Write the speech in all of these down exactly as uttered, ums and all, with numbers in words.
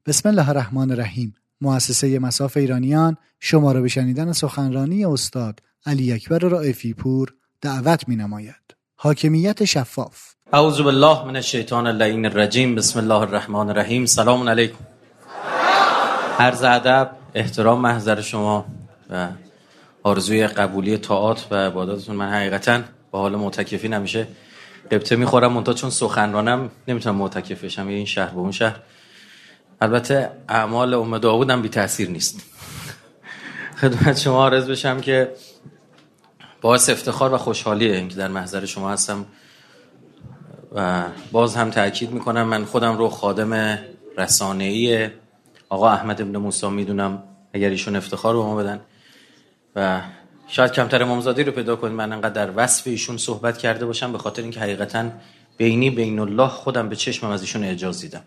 بسم الله الرحمن الرحیم. مؤسسه مصاف ایرانیان شما را به شنیدن سخنرانی استاد علی اکبر رائفی پور دعوت می‌نماید. حاکمیت شفاف. اعوذ بالله من الشیطان اللعین الرجیم. بسم الله الرحمن الرحیم. سلام علیکم. عرض ادب، احترام محضر شما و آرزوی قبولی طاعات و عباداتتون. من حقیقتاً با حال معتکفی نمیشه قبطه میخورم، منتها چون سخنرانم نمیتونم معتکف بشم این شهر به اون شهر. البته اعمال ام داوود هم بی تأثیر نیست. خدمت شما عرض بشم که باعث افتخار و خوشحالیه اینکه در محضر شما هستم و باز هم تأکید میکنم من خودم رو خادم رسانه‌ای آقا احمد ابن موسی میدونم، اگر ایشون افتخار به ما بدن و شاید کمتر امامزادی رو پیدا کنید من انقدر در وصف ایشون صحبت کرده باشم، به خاطر اینکه حقیقتاً بینی بین الله خودم به چشمم از ایشون اعجاز دیدم.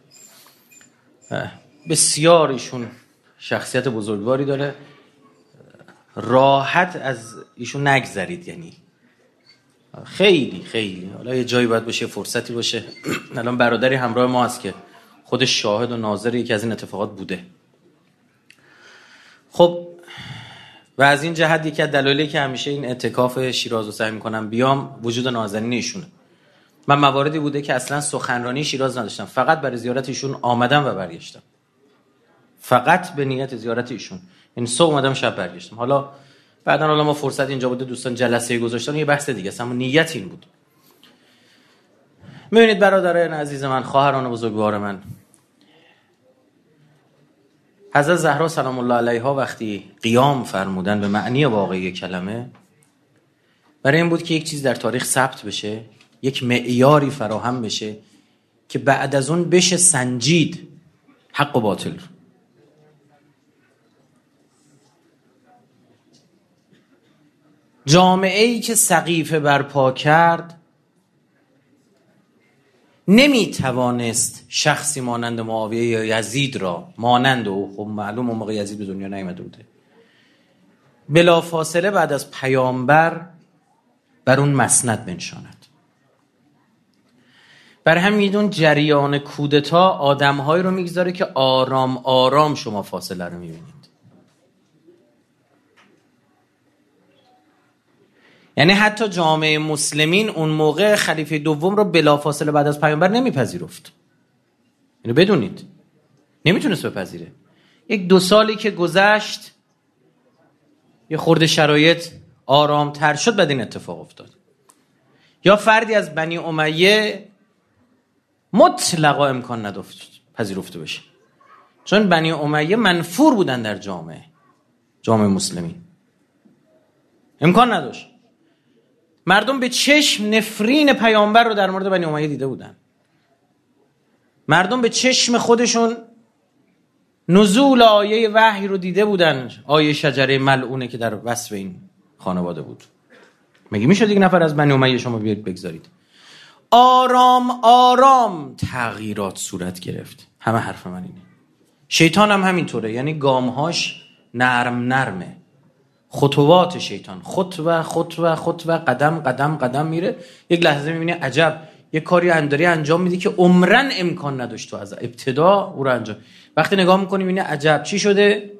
بسیار ایشون شخصیت بزرگواری داره، راحت از ایشون نگذرید، یعنی خیلی خیلی حالا یه جایی باید باشه، فرصتی باشه. الان برادری همراه ما هست که خودش شاهد و ناظر یکی از این اتفاقات بوده. خب و از این جهت یکی از دلایلی که همیشه این اعتکاف شیراز رو سعی می‌کنم بیام وجود نازنین ایشونه. من مواردی بوده که اصلا سخنرانی شیراز نداشتم، فقط برای زیارت ایشون آمدم و برگشتم، فقط به نیت زیارت ایشون، یعنی صبح اومدم شب برگشتم. حالا بعدن حالا ما فرصت اینجا بوده دوستان جلسه گذاشتن، یه بحث دیگه است، اما نیت این بود. می‌بینید برادران عزیز من، خواهران بزرگوار من، حضرت زهرا سلام الله علیها وقتی قیام فرمودن به معنی واقعی کلمه، برای این بود که یک چیز در تاریخ ثبت بشه، یک معیاری فراهم بشه که بعد از اون بشه سنجید حق و باطل رو. جامعه‌ای که سقیفه برپا کرد نمیتوانست شخصی مانند معاویه یا یزید را مانند او، خب معلوم اون موقع یزید به دنیا نیامده بوده، بلا فاصله بعد از پیامبر بر اون مسند بنشاند. بر همین جریان کودتا آدم‌هایی رو میگذاره که آرام آرام شما فاصله رو میبینید. یعنی حتی جامعه مسلمین اون موقع خلیفه دوم رو بلافاصله بعد از پیامبر نمیپذیرفت. اینو بدونید، نمیتونست بپذیره. یک دو سالی که گذشت یه خورده شرایط آرام تر شد، بعد این اتفاق افتاد. یا فردی از بنی امیه مطلقا امکان نداشت پذیرفته بشه، چون بنی امیه منفور بودن در جامعه جامعه مسلمین، امکان نداشت. مردم به چشم نفرین پیامبر رو در مورد بنی امیه دیده بودن، مردم به چشم خودشون نزول آیه وحی رو دیده بودن، آیه شجره ملعونه که در وصف این خانواده بود. مگه میشد یک نفر از بنی امیه شما بیارید بگذارید؟ آرام آرام تغییرات صورت گرفت. همه حرف من اینه. شیطان هم همینطوره، یعنی گامهاش نرم نرمه، خطوات شیطان خطوه خطوه خطوه قدم قدم قدم میره. یک لحظه میبینی عجب یک کاری انداری انجام میدی که عمرن امکان نداشت تو از ابتدا او رو انجام. وقتی نگاه میکنی میبینی عجب چی شده؟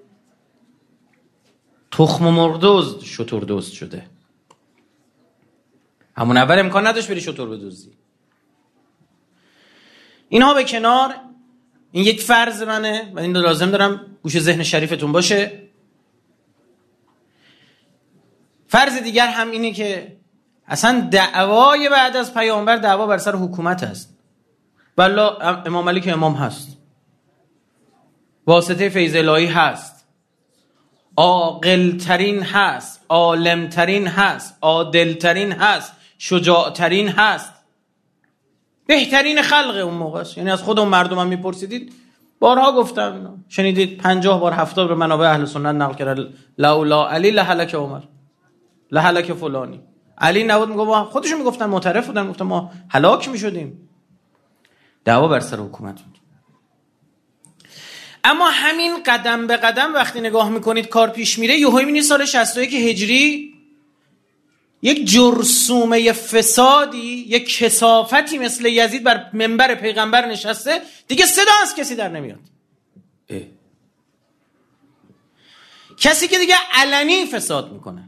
تخم مردوز شتر دوست شده. همون اول امکان نداشت بری شتر بدوزی. اینها به کنار، این یک فرض منه و این لازم دارم گوش ذهن شریفتون باشه. فرض دیگر هم اینه که اصلا دعوای بعد از پیامبر دعوا بر سر حکومت هست. والله امام علی که امام هست، واسطه فیض الهی هست، عاقل ترین هست، عالم ترین هست، عادل ترین هست، شجاع ترین هست، بهترین خلق اون موقع است. یعنی از خود اون مردم هم میپرسیدید، بارها گفتم، شنیدید پنجاه بار هفتاد بار منابع اهل سنت نقل کرده لولا علی لهلک عمر لهلک فلانی. علی نبود میگه، خودشون میگفتن، معترف بودن، گفتن ما هلاک میشدیم. دعوا بر سر حکومت بود. اما همین قدم به قدم وقتی نگاه میکنید کار پیش میره، یهو میبینید سال شصت و یک هجری یک جرثومه فسادی، یک کثافتی مثل یزید بر منبر پیغمبر نشسته، دیگه صدا از کسی در نمیاد. اه. کسی که دیگه علنی فساد میکنه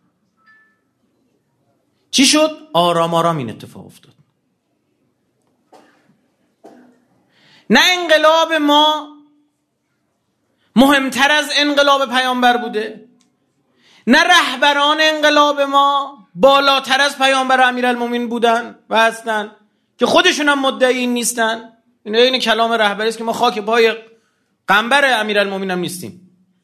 چی شد؟ آرام آرام این اتفاق افتاد. نه انقلاب ما مهمتر از انقلاب پیامبر بوده، نه رهبران انقلاب ما بالاتر از پیامبر امیرالمومنین بودن و هستن که خودشون هم مدعی این نیستن. این این کلام رهبری است که ما خاک پای قنبر امیرالمومنین هم نیستیم.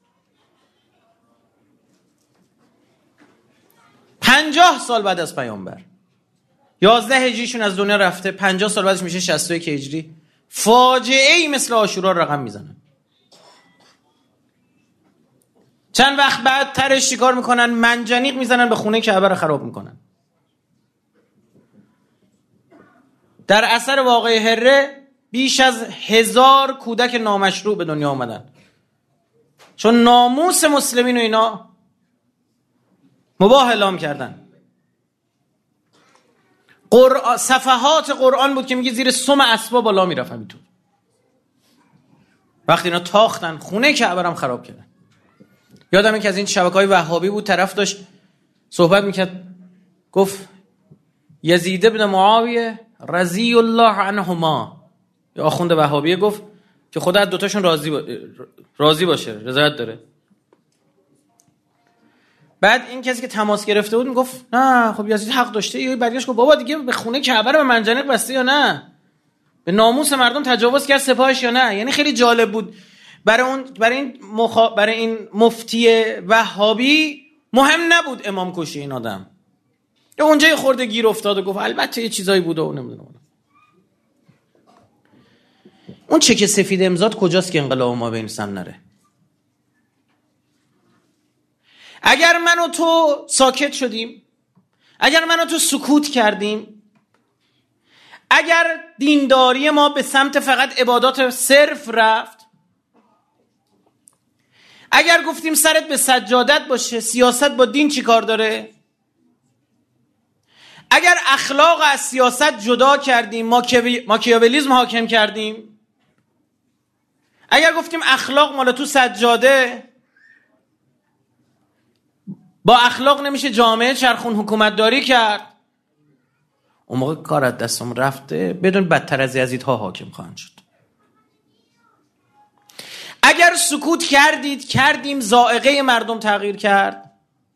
پنجاه سال بعد از پیامبر، یازده هجریشون از دنیا رفته، پنجاه سال بعدش میشه شصت و یک هجری، فاجعه ای مثل عاشورا رقم میزنن. چند وقت بعد ترش چیکار میکنن؟ منجنیق میزنن به خونه کعبه رو خراب میکنن. در اثر واقعه هره بیش از هزار کودک نامشروع به دنیا آمدن، چون ناموس مسلمین و اینا مباح اعلام کردن. قرآن، صفحات قرآن بود که میگه زیر سم اسباب بالا میرفت همینطور. وقتی اینا تاختن خونه کعبه رو خراب کردن. یادمه که از این شبکه‌های وهابی بود، طرف داشت صحبت میکرد، گفت یزید ابن معاویه رضی الله عنهما، یا آخوند وهابیه، گفت که خدا از دوتاشون راضی با... راضی باشه، رضایت داره. بعد این کسی که تماس گرفته بود میگفت نه خب یزید حق داشته. یه برگشت گفت بابا دیگه به خونه کعبه رو به منجنیق بسته یا نه؟ به ناموس مردم تجاوز کرد سپاهش یا نه؟ یعنی خیلی جالب بود برای اون، برای این مخا... برای این مفتی وهابی مهم نبود امام کشی این آدم. یا اونجا یه خورده گیر افتاد و گفت البته یه چیزایی بوده و نمیدونم. اون چک سفید امضات کجاست که انقلاب ما بینسم نره؟ اگر من و تو ساکت شدیم، اگر من و تو سکوت کردیم، اگر دینداری ما به سمت فقط عبادات صرف رفت، اگر گفتیم سرت به سجادت باشه، سیاست با دین چی کار داره، اگر اخلاق از سیاست جدا کردیم، ماکیاولیسم حاکم کردیم، اگر گفتیم اخلاق مال تو سجاده، با اخلاق نمیشه جامعه چرخون حکومت داری کرد، اون موقع کار از دستم رفته، بدون بدتر از یزیدها حاکم خواهند شد. اگر سکوت کردید کردیم، ذائقه مردم تغییر کرد،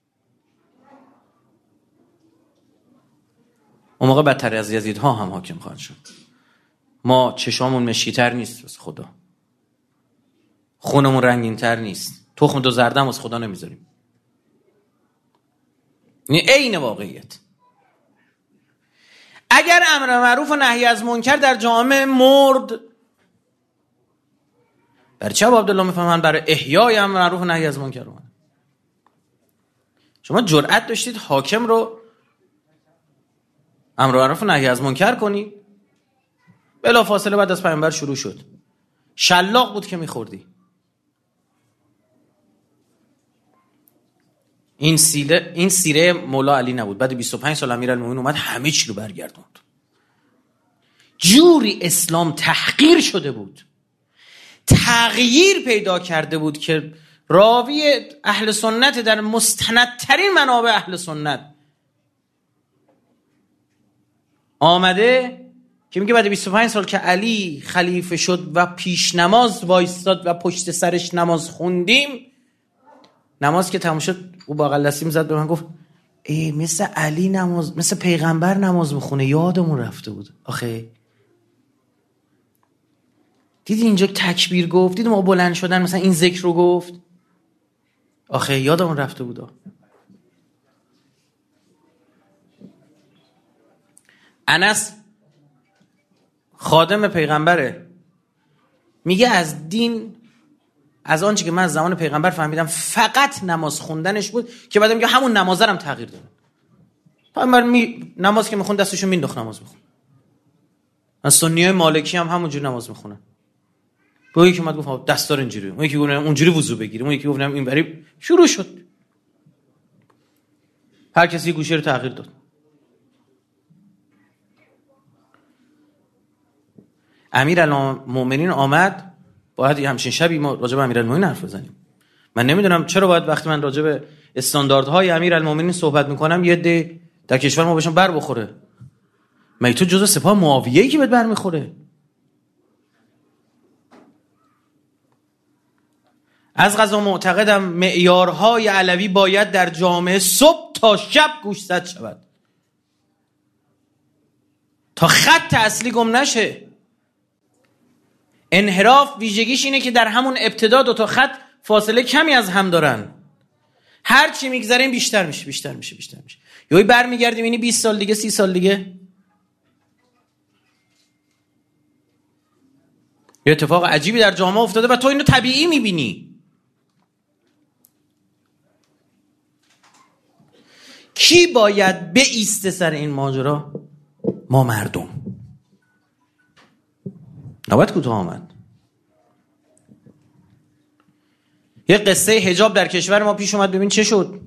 اون موقع بدتر از یزیدها هم حاکم خواهند شد. ما چشامون مشکی‌تر نیست واسه خدا، خونمون رنگین‌تر نیست، تخم دو زردم واسه خدا نمیذاریم. این عین واقعیت. اگر امر معروف و نهی از منکر در جامعه مرد، برای چه عبدالله میفهمن برای احیای امر معروف و نهی از منکر اومد؟ شما جرأت داشتید حاکم رو امر معروف و نهی از منکر کنی؟ بلا فاصله بعد از پیامبر شروع شد. شلاق بود که میخوردی. این سیره این سیره مولا علی نبود. بعد بیست و پنج سال امیرالمومنین اومد همه چی رو برگردوند. جوری اسلام تحقیر شده بود، تغییر پیدا کرده بود که راوی اهل سنت در مستندترین منابع اهل سنت آمده که میگه بعد بیست و پنج سال که علی خلیفه شد و پیش نماز وایستاد و پشت سرش نماز خوندیم، نماز که تموم شد او باقل دستیم زد به من گفت ای مثل علی نماز، مثل پیغمبر نماز میخونه، یادمون رفته بود. آخه دیدی اینجا تکبیر گفت، دیدی ما بلند شدن مثلا این ذکر رو گفت، آخه یادمون رفته بود. انس خادم پیغمبره، میگه از دین، از آنچه که من از زمان پیغمبر فهمیدم فقط نماز خوندنش بود که بعد میگه همون نمازرم تغییر داد. پیغمبر می... نماز که میخوند دستشو مینداخت نماز میخوند. از سنیای مالکی هم همونجوری نماز میخونن. با یکی اومد گفت دستار اینجوری، اون یکی گفت اونجوری وضو بگیریم، اون یکی گفت اینوری، شروع شد. هر کسی گوشه رو تغییر داد. امیرالمومنین آمد باید یه همچین شبی ما راجع به امیرالمومنین حرف بزنیم. من نمیدونم چرا باید وقتی من راجع به استانداردهای امیرالمومنین صحبت میکنم یه عده در کشور ما بهشون بر بخوره. مگه تو جزء سپاه معاویه‌ای که بهت بر میخوره؟ از قضا معتقدم معیارهای علوی باید در جامعه صبح تا شب گوشزد شود تا خط اصلی گم نشه. انحراف ویژگیش اینه که در همون ابتدا دو تا خط فاصله کمی از هم دارن، هر چی میگذریم بیشتر میشه بیشتر میشه بیشتر میشه. یهو برمیگردیم اینی بیست سال دیگه سی سال دیگه یه اتفاق عجیبی در جامعه افتاده و تو اینو طبیعی میبینی. کی باید بایسته سر این ماجرا؟ ما مردم. نوبت کوتاه آمد. یه قصه حجاب در کشور ما پیش اومد، ببین چه شد.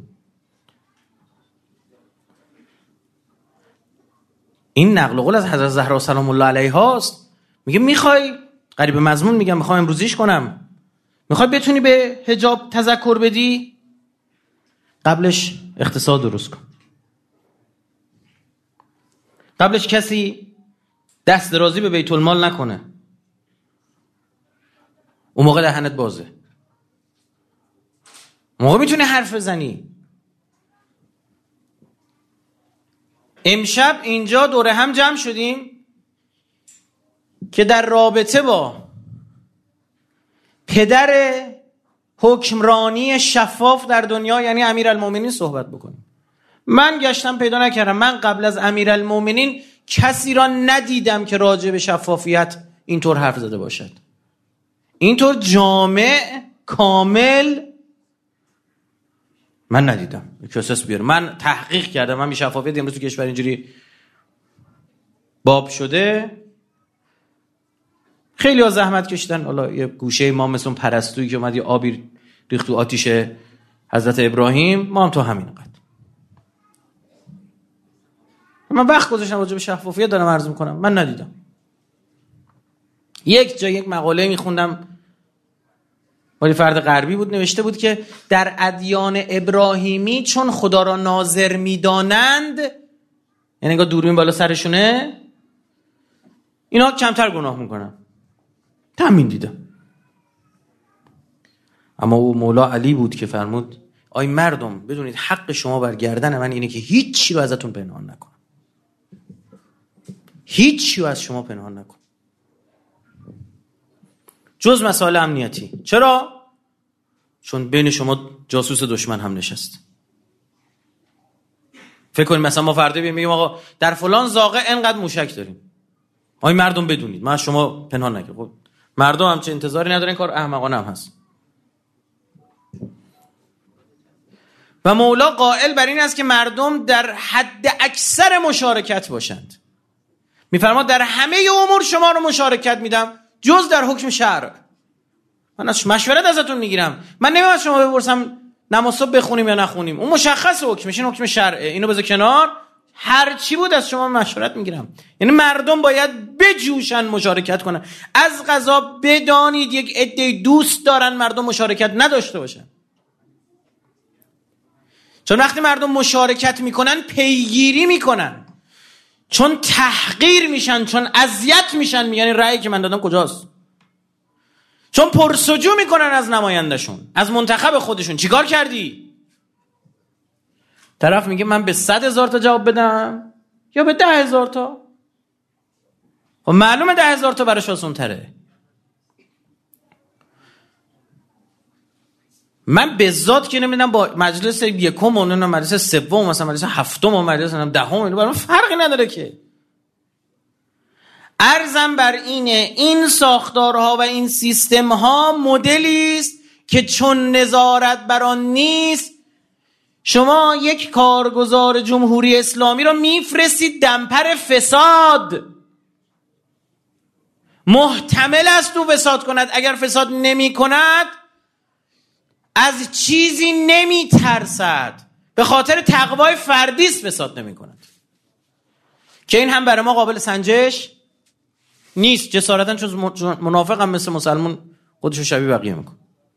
این نقل قول از حضرت زهرا سلام الله علیها است. میگه میخوای قریب مضمون، میگم میخوام امروزیش کنم، میخوای بتونی به حجاب تذکر بدی، قبلش اقتصاد درست کن. قبلش کسی دست درازی به بیت المال نکنه، اون موقع دهنت بازه، اون موقع میتونی حرف بزنی. امشب اینجا دوره هم جمع شدیم که در رابطه با پدر حکمرانی شفاف در دنیا یعنی امیرالمومنین صحبت بکنیم. من گشتم پیدا نکردم، من قبل از امیرالمومنین کسی را ندیدم که راجع به شفافیت اینطور حرف زده باشد، اینطور جامع کامل من ندیدم. کساس بیاره، من تحقیق کردم، من بی شفافیت امروز تو کشور اینجوری باب شده. خیلی ها زحمت کشیدن، حالا یه گوشه ما مثل اون پرستویی که اومد یه آبی ریخت تو آتیش حضرت ابراهیم، ما هم تو همین قد. من وقت گذاشتم راجع به شفافیت دارم عرض میکنم، من ندیدم. یک جا یک مقاله میخوندم، ولی فرد غربی بود، نوشته بود که در ادیان ابراهیمی چون خدا را ناظر میدانند، یعنی انگار دوربین بالا سرشونه، اینا کمتر گناه میکنن. همین دیدم. اما او مولا علی بود که فرمود آی مردم بدونید حق شما بر گردن من اینه که هیچ چی رو ازتون پنهان نکنم، هیچ چی رو از شما پنهان نکنم جز مسائل امنیتی. چرا؟ چون بین شما جاسوس دشمن هم نشست. فکر کنید مثلا ما فردا بیایم بگیم آقا در فلان زاغه انقدر موشک داریم، آی مردم بدونید من از شما پنهان نکنم. خب مردم هم چه انتظاری ندارن، کار احمقانه هم هست. و مولا قائل بر این است که مردم در حد اکثر مشارکت باشند. میفرماد در همه امور شما رو مشارکت میدم جز در حکم شرع. من از مشورت ازتون میگیرم، من نمیام از شما بپرسم نماز صبح بخونیم یا نخونیم، اون مشخص حکمش، این حکم شرعه، اینو بذار کنار، هر چی بود از شما مشورت میگیرم. یعنی مردم باید بجوشن مشارکت کنن. از قضا بدانید یک عده دوست دارن مردم مشارکت نداشته باشن، چون وقتی مردم مشارکت میکنن پیگیری میکنن، چون تحقیر میشن، چون اذیت میشن، میگن این رأیی که من دادم کجاست، چون پرسجو میکنن از نمایندشون، از منتخب خودشون. چیکار کردی؟ طرف میگه من به صد هزار تا جواب بدم یا به ده هزار تا. خب معلومه ده هزار تا براش آسان تره. من به ذات که نمیدونم با مجلس یکم و نه مجلس سوم مثلا مجلس هفتم و مجلس دهم اینو برام فرقی نداره که. عرضم بر اینه این ساختارها و این سیستمها مدلی است که چون نظارت بر آن نیست، شما یک کارگزار جمهوری اسلامی رو میفرستید دمپر فساد. محتمل است تو فساد کند، اگر فساد نمی کند از چیزی نمی ترسد، به خاطر تقوای فردی است فساد نمی کند، که این هم برای ما قابل سنجش نیست. جسارتاً چون منافق هم مثل مسلمان خودشو شبیه بقیه میکنه.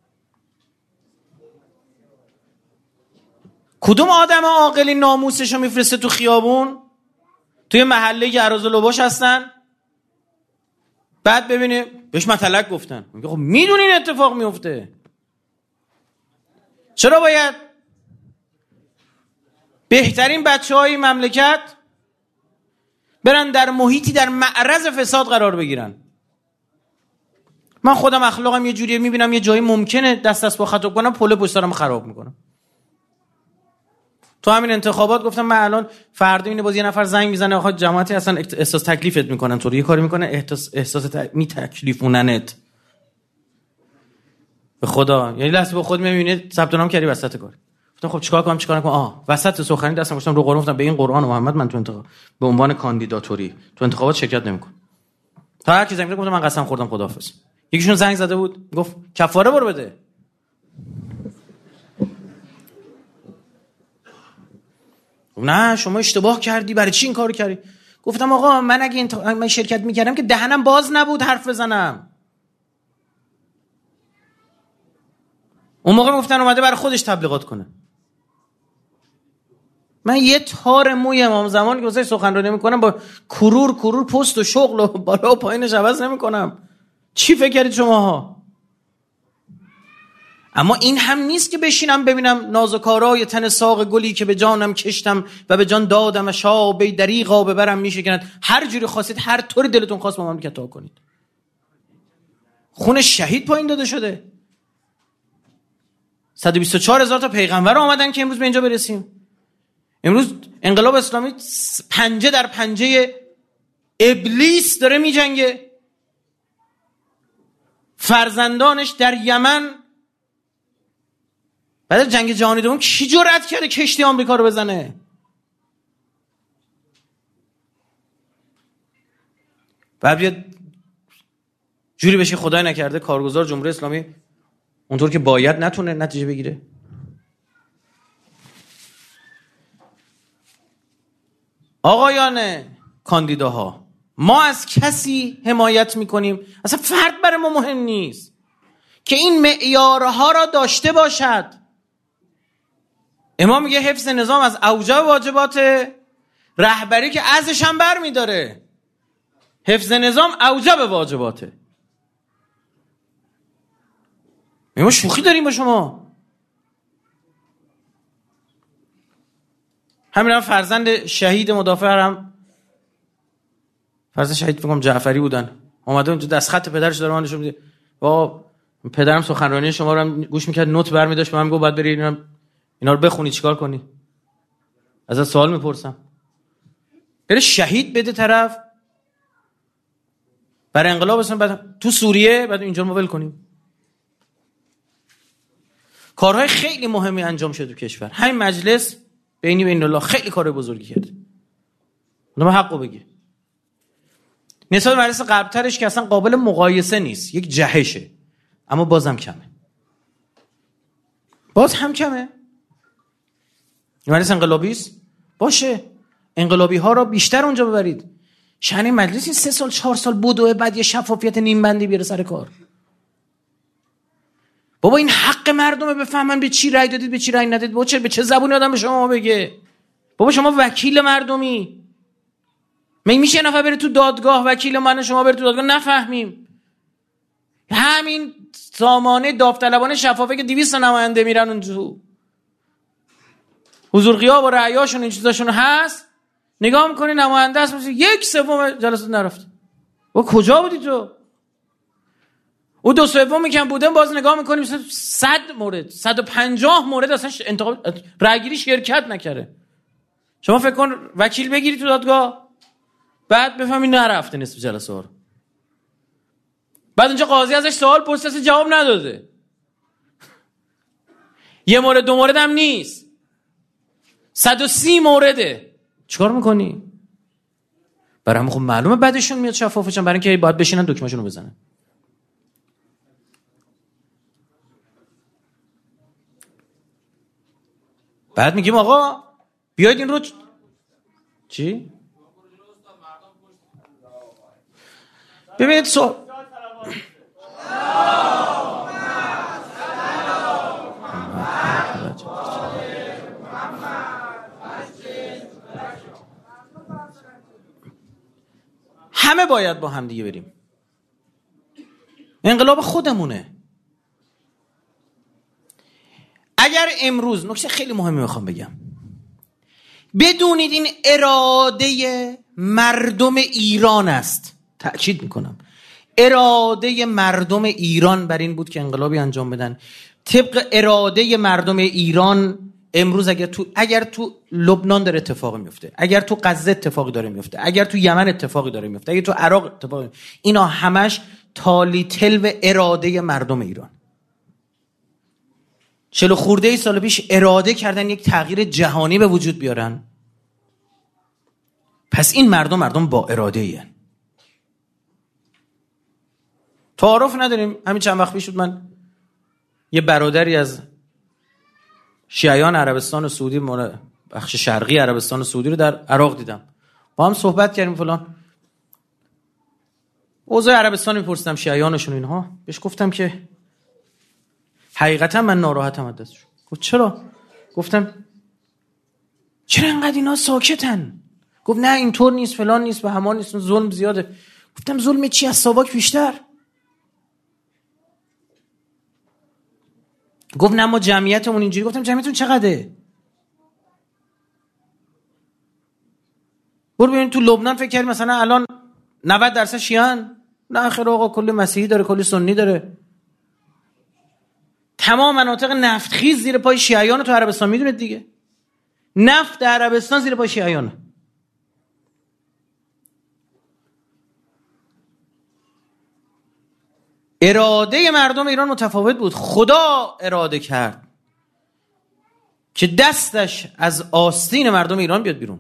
کدوم آدم عاقلی ناموسشو میفرسته تو خیابون، توی محله گراز و لباش هستن، بعد ببینه بهش مطلق گفتن، میگه خب میدونین اتفاق میفته، چرا باید بهترین بچه‌های مملکت برن در محیطی در معرض فساد قرار بگیرن؟ من خودم اخلاقم یه جوریه، میبینم یه جایی ممکنه دست دست با خطا کنم، پله پشت سرم خراب میکنم. تو همین انتخابات گفتم من الان فردا اینه باز یه نفر زنگ میزنه آخه جماعتی اصلا احساس تکلیفت میکنن، تو رو یه کاری میکنه احساس احساس ت... می تکلیفوننت به خدا. یعنی لحظه به خود میبینی ثبت نام کردی وسط کار. گفتم خب چیکار کنم چیکار کنم؟ آه وسط سخنی دستم گفتم رو قرآن، گفتم به این قرآن و محمد من تو انتخاب به عنوان کاندیداتوری تو انتخابات شرکت نمیکنم. تا هر کی زنگ زد گفتم من قسم خوردم خداحافظ. یکیشون زنگ زده بود گفت کفاره برو بده. نه شما اشتباه کردی، برای چی این کارو کردی؟ گفتم آقا من اگه انت... من شرکت میکردم که دهنم باز نبود حرف بزنم. اون موقع گفتن اومده برای خودش تبلیغات کنه. من یه تار موی امام زمان که واسه سخنرانی میکنم با کرور کرور پست و شغل و بالا و پایینش عوض نمیکنم. چی فکر کردید شماها؟ اما این هم نیست که بشینم ببینم نازکارای تن ساق گلی که به جانم کشتم و به جان دادم شابه دریغا ببرم میشه کند. هر جوری خواستید، هر طور دلتون خواست با مملکت تا کنید. خون شهید پایین داده شده. صد و بیست و چهار هزار تا پیغمبر آمدن که امروز به اینجا برسیم. امروز انقلاب اسلامی پنجه در پنجه ابلیس داره میجنگه. فرزندانش در یمن بعد از جنگ جهانی دوم کی جرأت کرده کشتی آمریکا رو بزنه؟ بعد بیاد جوری بشه خدای نکرده کارگزار جمهوری اسلامی اونطور که باید نتونه نتیجه بگیره. آقایان کاندیداها، ما از کسی حمایت میکنیم اصلا فرد برای ما مهم نیست که این معیارها را داشته باشد. امام میگه حفظ نظام از اوجب واجبات، رهبری که ازش هم بر میداره. حفظ نظام اوجب واجباته. ما شوخی داریم با شما. همین هم فرزند شهید مدافع هم فرزند شهید فکر کنم جعفری بودن، اومده اونجا دست خط پدرش داره نشون میده. با پدرم سخنرانی شما رو هم گوش میکرد، نوت برمی‌داشت، به من گفت بعد بری اینا اینا رو بخونی چیکار کنی؟ ازت سوال میپرسم. بره شهید بده طرف برای انقلاب اسلام، بعد تو سوریه بعد اینجا رو ول کنیم. کارهای خیلی مهمی انجام شده تو کشور. همین مجلس بینی بین الله خیلی کار بزرگی کرده. اونم حقو بگه. نسبت مجلس قبل‌ترش که اصلا قابل مقایسه نیست، یک جهشه، اما بازم کمه. باز هم کمه. مجلس انقلابی است، باشه. انقلابی ها را بیشتر اونجا ببرید. شأن مجلس این سه سال چهار سال بدوه بعد یه شفافیت نیم بندی بیاره سر کار. بابا این حق مردمه بفهمن به چی رأی دادید به چی رأی ندادید. بابا چه به چه زبونی آدم به شما بگه؟ بابا شما وکیل مردمی. من میشه نفر بره تو دادگاه وکیل من شما بره تو دادگاه نفهمیم. همین سامانه داوطلبانه شفافه که دویست نماینده میرن اون تو حضور غیاب و رأیاشون این چیزاشون هست، نگاه میکنی نماینده هست یک سوم جلسات نرفت. و کجا بودی تو؟ او دو سومی که بودن باز نگاه میکنی مثلا صد مورد صد و پنجاه مورد اصلا انتخاب رأیگیری شرکت نکرده. شما فکر کن وکیل بگیری تو دادگاه بعد بفهمی نرفته نصف جلسه ها رو، بعد اونجا قاضی ازش سوال پرسید جواب نداده، یه مورد دو مورد هم نیست، صد و سی مورده. چیکار میکنی؟ برای همه خب معلومه بعدشون میاد شفافشون، برای اینکه باید بشینن دکمه‌شون رو بزنن. بعد میگیم آقا بیاید این رو چ... چی؟ ببینید سو... همه باید با هم دیگه بریم. انقلاب خودمونه. اگر امروز، نکته خیلی مهمی میخوام بگم، بدونید این اراده مردم ایران است، تأکید میکنم اراده مردم ایران بر این بود که انقلابی انجام بدن. طبق اراده مردم ایران امروز اگر تو اگر تو لبنان داره اتفاقی میفته، اگر تو غزه اتفاقی داره میفته، اگر تو یمن اتفاقی داره میفته، اگر تو عراق اتفاقی میفته، اینا همش تالی تلو اراده مردم ایران. چلو خورده ای سال پیش اراده کردن یک تغییر جهانی به وجود بیارن. پس این مردم مردم با اراده ایه. تعارف نداریم. همین چند وقت پیش شد من یه برادری از شیعیان عربستان سعودی، بخش شرقی عربستان سعودی رو در عراق دیدم. با هم صحبت کردیم فلان. اوضاع عربستان میپرسیدم، شیعیانشون اینها. بهش گفتم که حقیقتا من ناراحتم از دستشون. گفت چرا؟ گفتم چرا انقدر اینا ساکتن؟ گفت نه اینطور نیست، فلان نیست، به همان نیست، ظلم زیاده. گفتم ظلم چی؟ از ساواک بیشتر. گفت نه ما جمعیتمون اینجوری. گفتم جمعیتون چقدره؟ برو ببین تو لبنان فکر کردی مثلا الان نود درصد شیعان؟ نه خیر آقا، کلی مسیحی داره، کلی سنی داره. تمام مناطق نفتخیز زیر پای شیعیان تو عربستان، میدونید دیگه. نفت عربستان زیر پای شیعیانه. اراده مردم ایران متفاوت بود. خدا اراده کرد که دستش از آستین مردم ایران بیاد بیرون.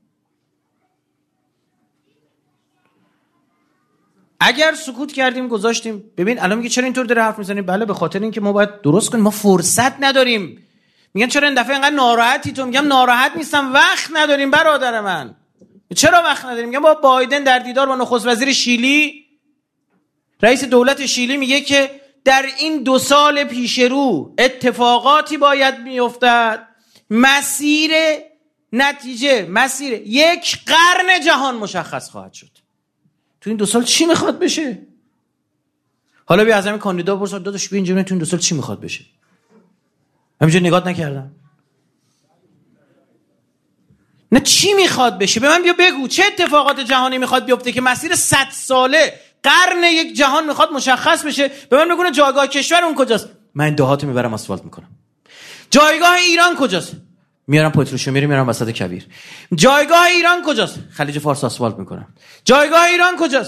اگر سکوت کردیم گذاشتیم، ببین الان میگه چرا اینطور داره حرف میزنی؟ بله به خاطر اینکه ما باید درست کنیم، ما فرصت نداریم. میگن چرا این دفعه اینقدر ناراحتی تو؟ میگم ناراحت نیستم، وقت نداریم برادر من. چرا وقت نداریم؟ میگم با بایدن در دیدار با نخست وزیر شیلی، رئیس دولت شیلی، میگه که در این دو سال پیش رو اتفاقاتی باید میافتد، مسیر نتیجه مسیر یک قرن جهان مشخص خواهد شد. تو این دو سال چی میخواد بشه؟ حالا بیا از همین کاندیدا بپرس داداش بیا اینجا، تو این دو سال چی میخواد بشه؟ همینجا نگات نکردم. نه چی میخواد بشه؟ به من بیا بگو چه اتفاقات جهانی میخواد بیفته که مسیر صد ساله قرن یک جهان میخواد مشخص بشه. به من بگونه جایگاه کشور اون کجاست؟ من دهاتو میبرم آسفالت میکنم. جایگاه ایران کجاست؟ میارم پتروشیمی میارم وسط کویر. جایگاه ایران کجاست؟ خلیج فارس آسفالت میکنم. جایگاه ایران کجاست؟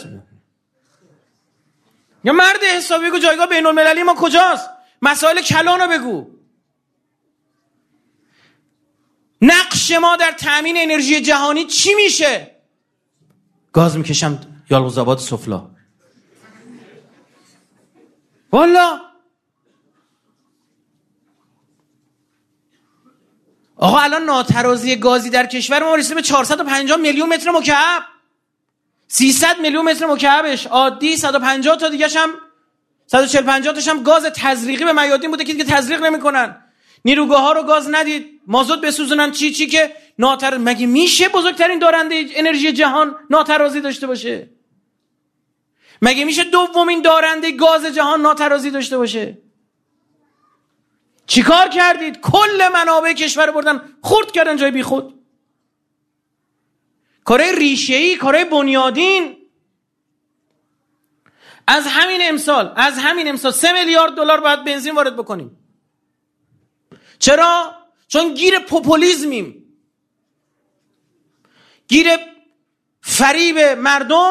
یا مرد حسابی بگو جایگاه بین المللی ما کجاست؟ مسائل کلانو بگو. نقش ما در تامین انرژی جهانی چی میشه؟ گاز میکشم یالقوزآباد سفلا. والا آقا الان ناترازی گازی در کشور ما رسیده به چهارصد و پنجاه میلیون متر مکعب. سیصد میلیون متر مکعبش عادی، صد و پنجاه تا دیگه هم صد و چهل پنجاه تاش هم گاز تزریقی به میادین بوده که دیگه تزریق نمیکنن. نیروگاه ها رو گاز ندید، مازوت بسوزونن، چی چی که ناتر. مگه میشه بزرگترین دارنده انرژی جهان ناترازی داشته باشه؟ مگه میشه دومین دارنده گاز جهان ناترازی داشته باشه؟ چیکار کردید؟ کل منابع کشور بردن خرد کردن جای بی خود. کارهای ریشه‌ای، کارهای بنیادین. از همین امسال از همین امسال سه میلیارد دلار باید بنزین وارد بکنیم. چرا؟ چون گیر پوپولیسمیم، گیر فریب مردم.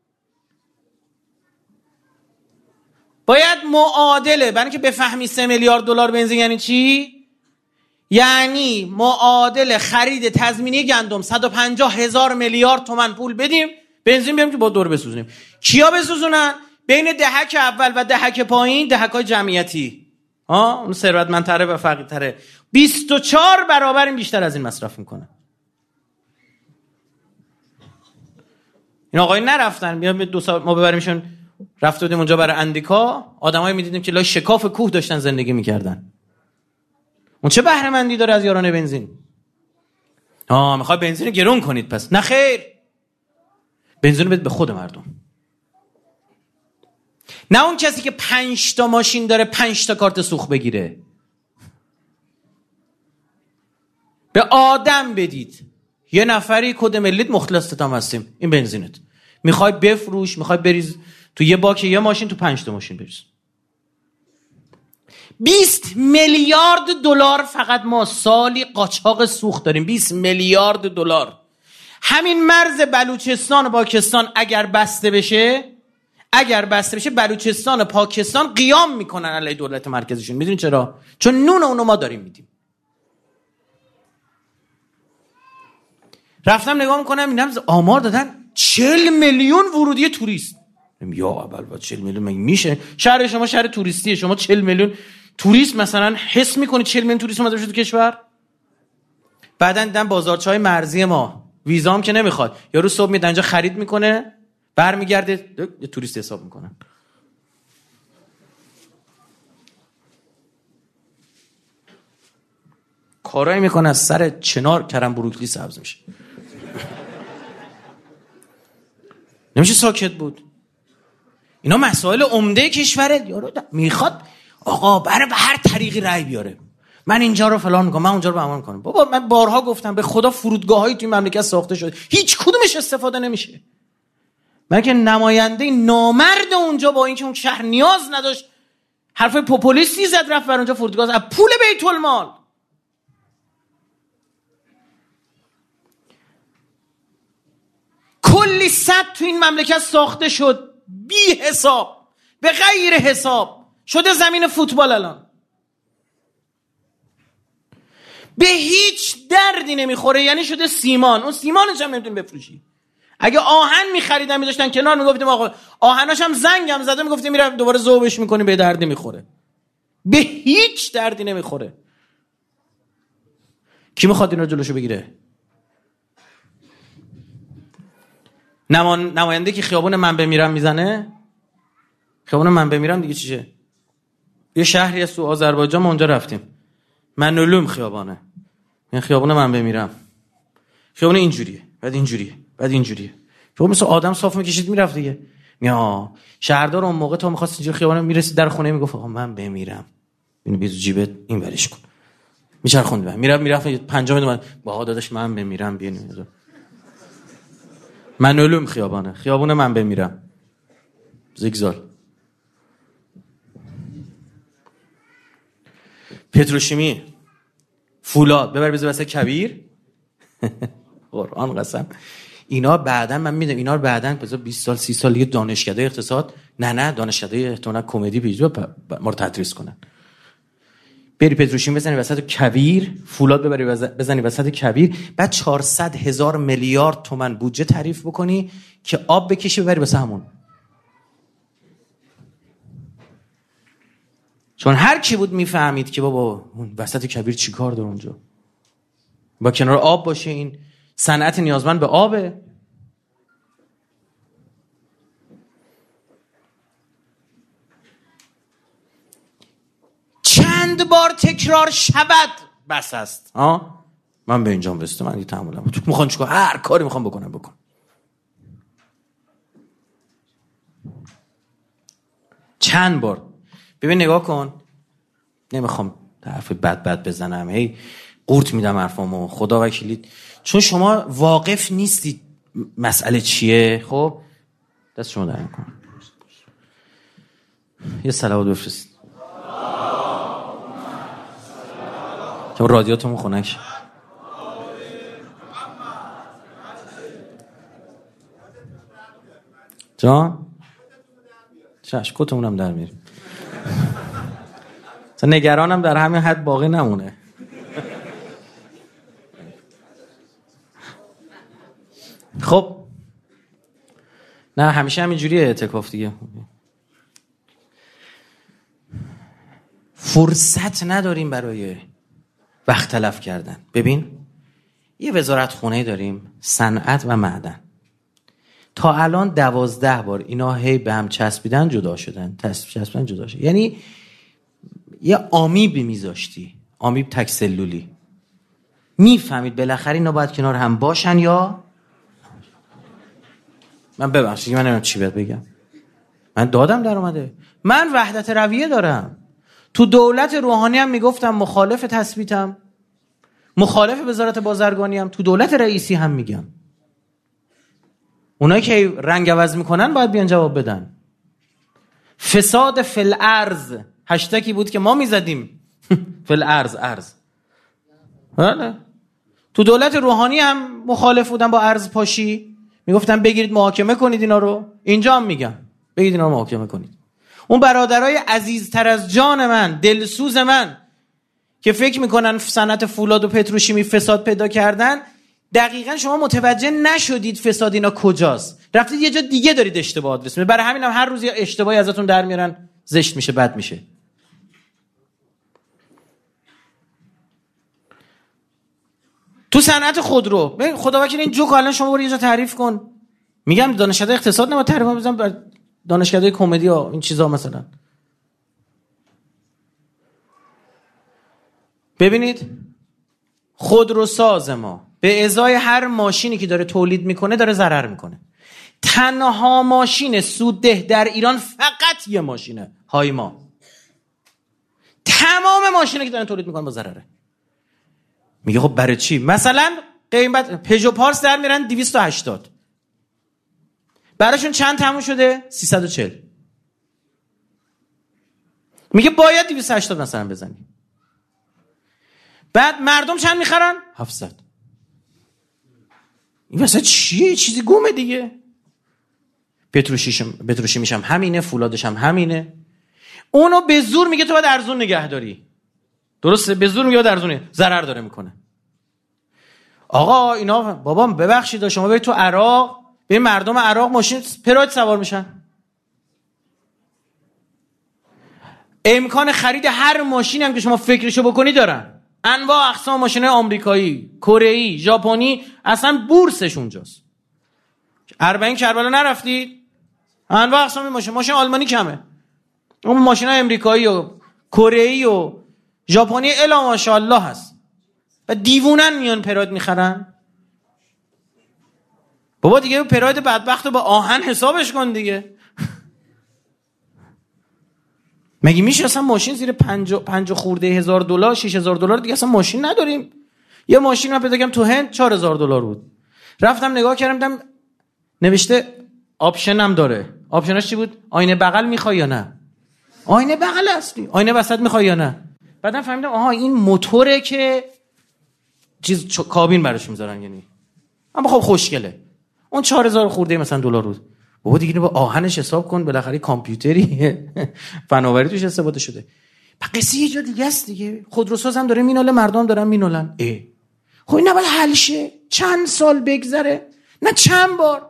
باید معادله، برای اینکه بفهمی سه میلیارد دلار بنزین یعنی چی؟ یعنی معادل خرید تضمینی گندم صد و پنجاه هزار میلیارد تومان پول بدیم بنزین بیاریم که با دور بسوزونیم. کیا بسوزونن؟ بین دهک اول و دهک پایین، دهک‌های جمعیتی، ها، اون ثروتمندتره و فقیرتره، بیست و چهار برابر این بیشتر از این مصرف میکنه. این آقای نرفتن، بیا دو سال ما ببریمشون. رفته بودیم اونجا برای اندیکا، آدمایی میدیدیم که لای شکاف کوه داشتن زندگی میکردن. اون چه بهره مندی داره از یاران بنزین؟ آه میخواد بنزین رو گرون کنید پس؟ نه خیر، بنزین بده به خود مردم، نه اون کسی که پنج تا ماشین داره پنج تا کارت سوخت بگیره. به آدم بدید. یه نفری کد ملیت مخلصت هم هستیم، این بنزینت میخوای بفروش، میخوای بریز تو یه باک یه ماشین، تو پنج تا ماشین بریز. بیست میلیارد دلار فقط ما سالی قاچاق سوخت داریم. بیست میلیارد دلار. همین مرز بلوچستان و پاکستان اگر بسته بشه، اگر بسته بشه بلوچستان و پاکستان قیام میکنن علیه دولت مرکزیشون. میدونی چرا؟ چون نون اونو ما داریم میدیم. رفتم نگاه میکنم اینم آمار دادن چهل میلیون ورودی توریست. یا اول با چهل میلیون مگه میشه؟ شهر شما شهر توریستیه، شما چهل میلیون توریست مثلا حس میکنی چهل میلیون توریست اومده بشه تو کشور؟ بعدن دیدن بازارچه‌های مرزی ما ویزام که نمیخواد، یارو صبح میاد اینجا خرید میکنه برمیگرده یه توریست حساب میکنن. کارایی میکنه از سر چنار کرم بروکلی سبز میشه. نمیشه ساکت بود. اینا مسائل عمده کشوره. یارو میخواد آقا برای به هر طریقی رأی بیاره، من اینجا رو فلان میکنم، من اونجا رو اعمال میکنم. بابا من بارها گفتم به خدا فرودگاهایی توی مملکت ساخته شده هیچ کدومش استفاده نمیشه. من که نماینده نامرد اونجا با اینکه اون شهر نیاز نداشت حرفای پوپولیستی زد رفت بر اونجا فرودگاه از پول بیت المال. کلی صد تو این مملکت ساخته شد بی حساب به غیر حساب، شده زمین فوتبال الان. به هیچ دردی نمیخوره، یعنی شده سیمان. اون سیمانش هم نمیتونی بفروشی. اگه آهن میخریدن میذاشتن کنار میگفتیم آقا آهناش هم زنگ هم زده، میگفتیم میره دوباره ذوبش میکنی، به دردی میخوره. به هیچ دردی نمیخوره. کی میخواد این رو جلوشو بگیره؟ نمان نماینده که خیابون من بمیرم میزنه، خیابون من بمیرم دیگه چیشه؟ یه شهری از تو آذربایجان ما اونجا رفتیم، منولوم خیابانه، این خیابون من بمیرم، خیابون اینجوریه، بعد اینجوریه، بعد اینجوریه. خب مثل آدم صاف میکشید میرفت دیگه. میا شهردار اون موقع تو می‌خواست اینجوری خیابون میرسید در خونه میگفت آقا من بمیرم، اینو بیز جیبت این ورش کن، میچرخوند من میرفت میرفت پنجاه میلیون با داداش من بمیرم بیان منولوم خیابانه، خیابون من بمیرم، زیگزال. پتروشیمی، فولاد ببر بذار واسه کبیر. قرآن قسم اینا بعدن من میدونم اینا رو بعدن بذار بیست سال سی سال دیگه دانشکده اقتصاد نه نه دانشکده احتمالاً کمدی پیجو ما رو تدریس کنن. بری پتروشیمی بزنی وسط کبیر، فولاد ببری بزنی وسط کبیر، بعد چهارصد هزار میلیارد تومان بودجه تعریف بکنی که آب بکشی ببری واسه همون. چون هر کی بود میفهمید که بابا اون وسط کبیر چی کار داره اونجا، با کنار آب باشه. این صنعت نیازمند به آبه. چند بار تکرار شود بس است. ها من به اینجام رسیدم، من دیگه تحملم. تو میخوان چیکار؟ هر کاری میخوام بکنم بکن. چند بار ببین نگاه کن. نمیخوام حرف بد بد بزنم، هی قورت میدم حرفامو، خدا وکیلی. چون شما واقف نیستید مسئله چیه. خب دست شما در کن، یه صلوات بفرست که رادیاتمون خنک. جان چش کتمونم در میره. تا نگرانم در همین حد باقی نمونه. خب نه همیشه همینجوریه اعتکاف دیگه. فرصت نداریم برای وقت تلف کردن. ببین یه وزارت خونه داریم، صنعت و معدن. تا الان دوازده بار اینا هی به هم چسبیدن جدا شدن، چسبیدن جدا شدن. یعنی یه آمیب میذاشتی، آمیب تک سلولی، میفهمید بالاخره اینا باید کنار هم باشن یا من ببخشید من نمیدونم چی باید بگم. من دادم در اومده. من وحدت رویه دارم. تو دولت روحانی هم میگفتم مخالف تثبیتم، مخالف وزارت بازرگانی هم، تو دولت رئیسی هم میگم. اونایی که رنگ عوض میکنن باید بیان جواب بدن. فساد فی الارض هشتگی بود که ما میزدیم. فی الارض ارض. بله. تو دولت روحانی هم مخالف بودن با ارض پاشی، میگفتن بگیرید محاکمه کنید اینا رو. اینجا هم میگم بگیرید اینا رو محاکمه کنید. اون برادرای عزیزتر از جان من، دلسوز من که فکر میکنن صنعت فولاد و پتروشیمی فساد پیدا کردن، دقیقاً شما متوجه نشدید فساد اینا کجاست. رفتید یه جا دیگه دارید اشتباه آدرس میدید. برای همین هم هر روز یه اشتباهی ازتون در میارن، زشت میشه، بد میشه. تو صنعت خودرو ببین خدا وکیل این جوک الان شما برو یه جا تعریف کن. میگم دانشکده اقتصاد نباید تعریف بزنم بر دانشکده کمدی ها این چیزا. مثلا ببینید خودروساز ما به ازای هر ماشینی که داره تولید میکنه داره ضرر میکنه. تنها ماشین سودده در ایران فقط یه ماشینه، هایما. تمام ماشینایی که دارن تولید میکنن با ضرره. میگه خب برای چی؟ مثلا قیمت پژو پارس در میرن دویست و هشتاد، براشون چند تموم شده؟ سیصد و چهل. میگه باید دویست و هشتاد مثلا بزنی. بعد مردم چند میخرن؟ هفتصد. این واسه چیه؟ چیزی گمه دیگه. پتروشیشم پتروشیمیش هم همینه، فولادش هم همینه. اونو به زور میگه تو باید ارزون نگه داری. درسته؟ به زور میگه باید ارزونه، ضرر داره میکنه. آقا اینا بابا ببخشید شما برید تو عراق، به مردم عراق ماشین پراید سوار میشن. امکان خرید هر ماشینی هم که شما فکرشو بکنی دارن. انواع اقسام ماشینای آمریکایی، کره‌ای، ژاپنی، اصلا بورسش اونجاست. اربعین کربلا نرفتید؟ انواع اقسام ماشین، ماشین آلمانی کمه. اون ماشینای آمریکایی و کره‌ای و ژاپنی الا ماشاءالله هست. و دیوونن میان پراید میخرن. بابا دیگه پراید بدبخت رو با آهن حسابش کن دیگه. مگه میشه اصلا ماشین زیر پنج پنج خورده هزار دلار، شش هزار دلار دیگه اصلا ماشین نداریم. یه ماشین من پیدا کردم تو هند چهار هزار دلار بود. رفتم نگاه کردم دیدم نوشته آپشن هم داره. آپشنش چی بود؟ آینه بغل میخوای یا نه؟ آینه بغل اصلی. آینه وسط میخوای یا نه؟ بعدم فهمیدم آها این موتوره که چیز چ... کابین براش میذارن. یعنی اما خب خوشگله. اون چهار هزار خورده مثلا دلار بود. بابا دیگه با آهنش حساب کن، بالاخره کامپیوتری فناوری توش استفاده شده. قصه یه جا دیگه است دیگه. خودروساز هم داره میناله، مردم دارن مینالن. اه خب این نباید حل شه؟ چند سال بگذره؟ نه چند بار.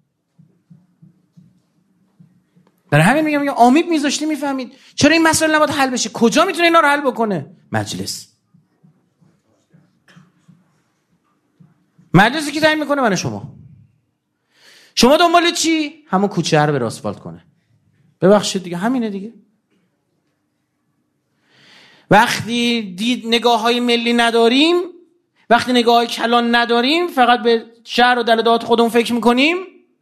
برای همین میگم میگم آمیب میذاشتی میفهمید چرا این مسئله نباید حل بشه. کجا میتونه اینا رو حل بکنه؟ مجلس. مجلسی که تعیین میکنه من شما. شما دنبال چی؟ همون کوچه رو به آسفالت کنه. ببخشید دیگه همینه دیگه. وقتی دید نگاه‌های ملی نداریم، وقتی نگاه‌های کلان نداریم، فقط به شهر و دلدات خودمون فکر میکنیم،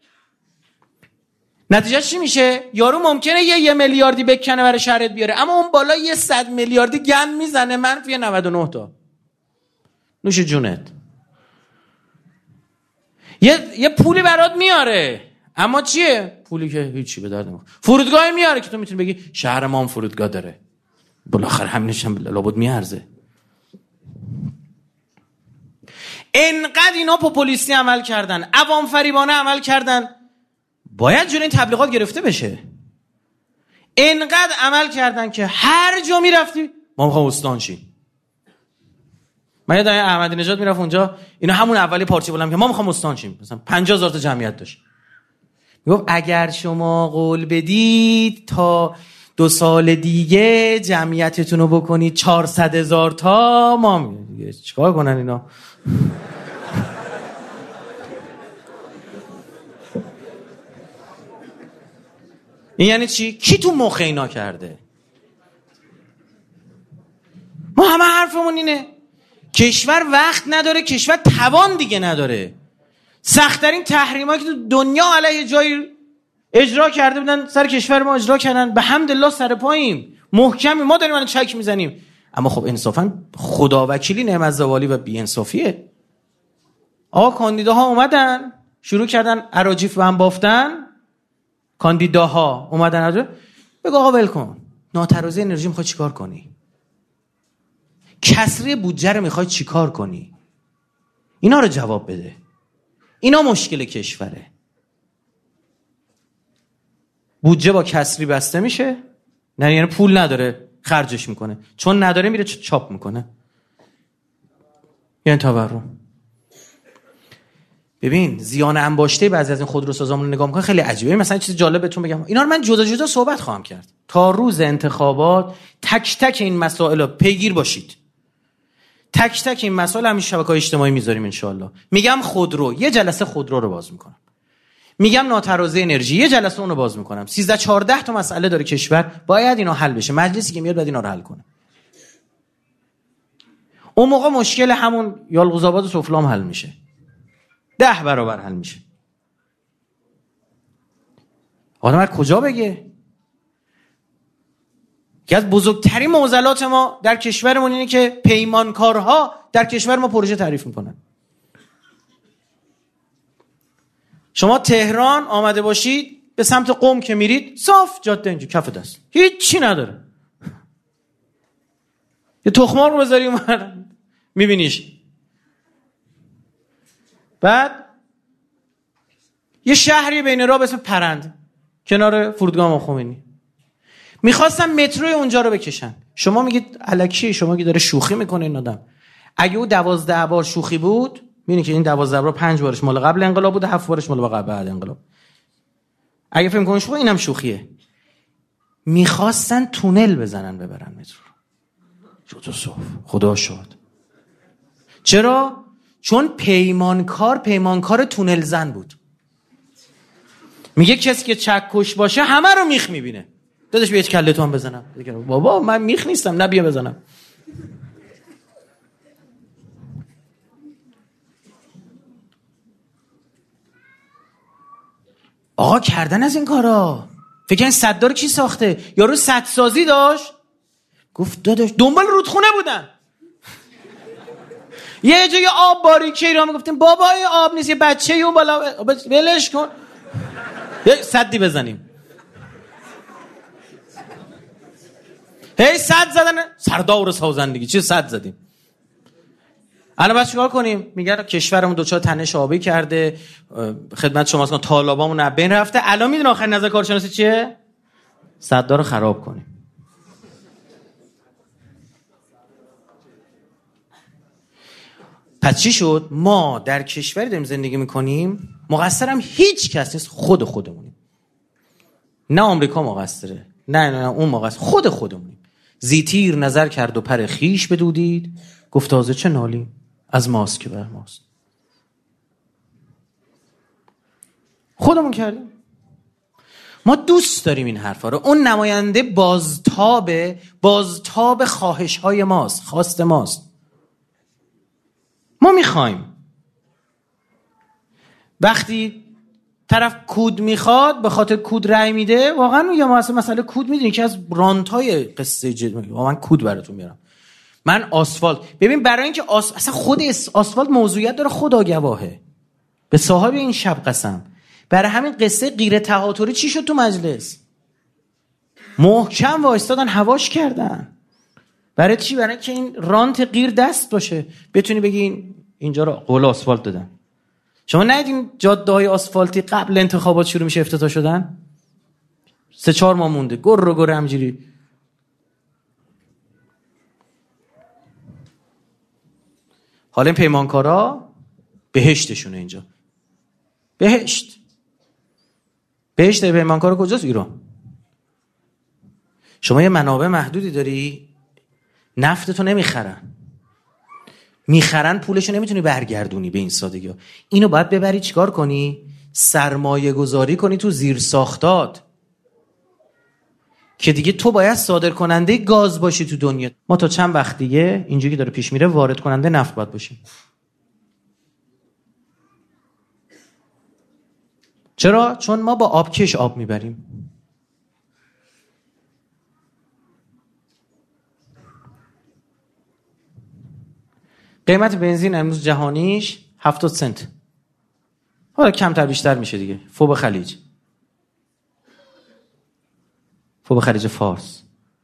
نتیجه چی میشه؟ یارو ممکنه یه یه میلیاردی بکنه برای شهرت بیاره، اما اون بالا یه صد میلیاردی گند میزنه منفی نود و نه تا. نوش جونت. یه یه پولی برات میاره، اما چیه؟ پولی که هیچی به درد نمیخوره. فرودگاهی میاره که تو میتونی بگی شهر ما هم فرودگاه داره. بالاخره همینش هم لابد میارزه. انقدر اینا پوپولیستی عمل کردن، عوام فریبانه عمل کردن، باید جلوی این تبلیغات گرفته بشه. انقدر عمل کردن که هر جا میرفتی ما میخوام استان شیم. من یادم احمدی نژاد میرفت اونجا، اینا همون اولی پارتی بولم که ما میخوام استان شیم، مثلا پنجاه هزار تا جمعیت داشت. میگفت اگر شما قول بدید تا دو سال دیگه جمعیتتون رو بکنید چهارصد هزار تا، ما میگه چیکار کنن اینا؟ این یعنی چی؟ کی تو مخ اینا کرده؟ ما همه حرفمون اینه. کشور وقت نداره، کشور توان دیگه نداره. سخت‌ترین تحریمایی که تو دنیا علیه جایی اجرا کرده بودن سر کشور ما اجرا کردن. به حمدالله سر پاییم، محکمی، ما داریم الان چک میزنیم. اما خب انصافا خداوکیلی نعمت زوالی و بی انصافیه. آقا کاندیداها اومدن شروع کردن اراجیف به هم بافتن. کاندیداها اومدن بگو آقا ول کن، ناترازی انرژی میخوای چیکار کنی؟ کسری بودجه رو میخوای چیکار کنی؟ اینا رو جواب بده. اینا مشکل کشوره. بودجه با کسری بسته میشه، نه یعنی پول نداره خرجش میکنه، چون نداره میره چاپ میکنه. یعنی تورم. ببین زیان انباشته بعضی از این خودروسازامون رو نگاه میکنه خیلی عجیبه. مثلا چیز جالب بهتون بگم، اینا رو من جدا جدا صحبت خواهم کرد تا روز انتخابات. تک تک این مسائل رو پیگیر باشید. تک تک این مسائل همین شبکه‌های اجتماعی میذاریم ان شاءالله. میگم خودرو، یه جلسه خودرو رو باز میکنم. میگم ناترازی انرژی، یه جلسه اون رو باز میکنم. سیزده چهارده تا مسئله داره کشور، باید اینا حل بشه. مجلسی که میاد باید اینا رو حل کنه. اون موقع مشکل همون یالقوزآباد و سفلام حل میشه، ده برابر حل میشه. آدم از کجا بگه؟ که از بزرگترین معضلات ما در کشورمون اینه که پیمانکارها در کشور ما پروژه تعریف میکنن. شما تهران آمده باشید به سمت قم که میرید، صاف جاده اینجا کف دست، هیچی نداره. یه تخمار رو بذاری اون میبینیش. بعد یه شهری بین راه به اسم پرند کنار فرودگاه امام خمینی، میخواستم مترو اونجا رو بکشن. شما میگید الکی، شما که داره شوخی میکنه این آدم. اگه او دوازده بار شوخی بود، میبینی که این دوازده بار پنج بارش مال قبل انقلاب بود، هفت بارش مال قبل بعد انقلاب. اگه فکر کنید شوخی، اینم شوخیه. میخواستن تونل بزنن ببرن مترو رو. شد و صف. خدا شد. چرا؟ چون پیمانکار پیمانکار تونل زن بود. میگه کسی که چکش باشه همه رو میخ میبینه. داداش بیا کله تو هم بزنم. بابا من میخ نیستم، نه بیا بزنم. آقا کردن از این کارا. فکر کنید سددار کی ساخته؟ یارو سدسازی داشت. گفت داداش دنبال رودخونه بودن. یه جای آب باریکه را میگفتیم بابا این آب نیست، یه بچه اون بالا ولش کن، یه سدی بزنیم. هی صد زدن، سردار سازندگی چی صد زدیم. الان باید چیکار کنیم؟ میگن کشورمون دوچار تنش آبی کرده، خدمت شما اسکن طالبامون از بین رفته. الان میدون آخر نظر کارشناسی چیه؟ صددار رو خراب کنیم. پس چی شد؟ ما در کشوری داریم زندگی میکنیم مقصرم هیچ کس نیست، خود خودمونیم. نه آمریکا مقصره، نه نه, نه اون مقصر، خود خودمونیم. زیتیر نظر کرد و پر خیش بدودید، گفت تازه چه نالیم از ماست که بر ماست. خودمون کردیم. ما دوست داریم این حرفا رو. اون نماینده بازتاب بازتاب خواهش های ماست، خواست ماست. ما میخوایم وقتی طرف کود میخواد به خاطر کود رأی میده، واقعا میگم مثلا مسئله کود میدونی که از برانتای قصه جد من کود براتون میارم. من آسفالت، ببین برای اینکه آس... اصلا خود آسفالت موضوعیت داره، خدا گواهه به صاحب این شب قسم. برای همین قصه غیر تهاتری چی شد تو مجلس؟ محکم وایستادن هواش کردن. برای چی؟ برای اینکه این رانت غیر دست باشه، بتونی بگی اینجا رو قول آسفالت دادن. شما ندیدین جاده‌های آسفالتی قبل انتخابات شروع میشه افتتاح شدن؟ سه چهار ماه مونده گر رو گر همجوری. حالا این پیمانکارا بهشتشونه اینجا. بهشت بهشت پیمانکارا کجاست؟ ایران. شما یه منابع محدودی داری، نفتتو نمیخرن، میخرن پولشو نمیتونی برگردونی به این سادگی ها. اینو باید ببری چیکار کنی؟ سرمایه گذاری کنی تو زیر ساختات که دیگه تو باید صادر کننده گاز باشی تو دنیا. ما تا چند وقت دیگه اینجوری که داره پیش میره وارد کننده نفت باید باشیم. چرا؟ چون ما با آبکش آب میبریم. قیمت بنزین امروز جهانیش هفتاد سنت. حالا کمتر بیشتر میشه دیگه. فوق خلیج. فوق خلیج فارس.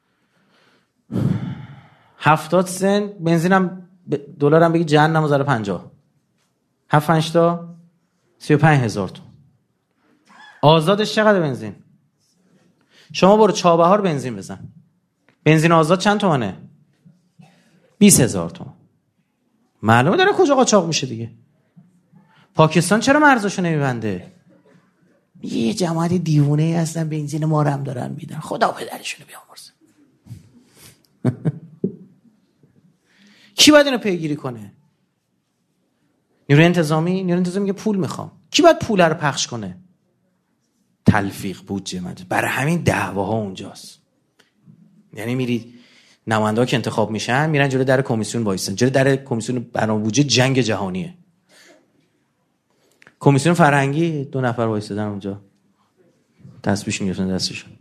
هفتاد سنت بنزینم دلارم بگی جهنم زره پنجاه. هفت پنج تا سی و پنج هزار تومان. آزادش چقدر بنزین؟ شما برو چابهار بنزین بزن. بنزین آزاد چند تومانه؟ بیست هزار تومان. معلومه داره کجا قاچاق میشه دیگه. پاکستان چرا مرزاشو نمیبنده؟ یه جماعت دیوونه هستن بنزین ما رو هم دارن میدن. خدا پدرشونو بیامرزه. کی باید اینو پیگیری کنه؟ نیروی انتظامی؟ نیروی انتظامی میگه پول میخوام. کی باید پول رو پخش کنه؟ تلفیق بودجه مد. برای همین دعواها اونجاست. یعنی میری نماینده‌ها که انتخاب میشن میرن جلوی در کمیسیون وایسن. جلوی در کمیسیون برنامه بودجه جنگ جهانیه. کمیسیون فرهنگی دو نفر وایسادن اونجا. تسبیح میگفتن دستشون.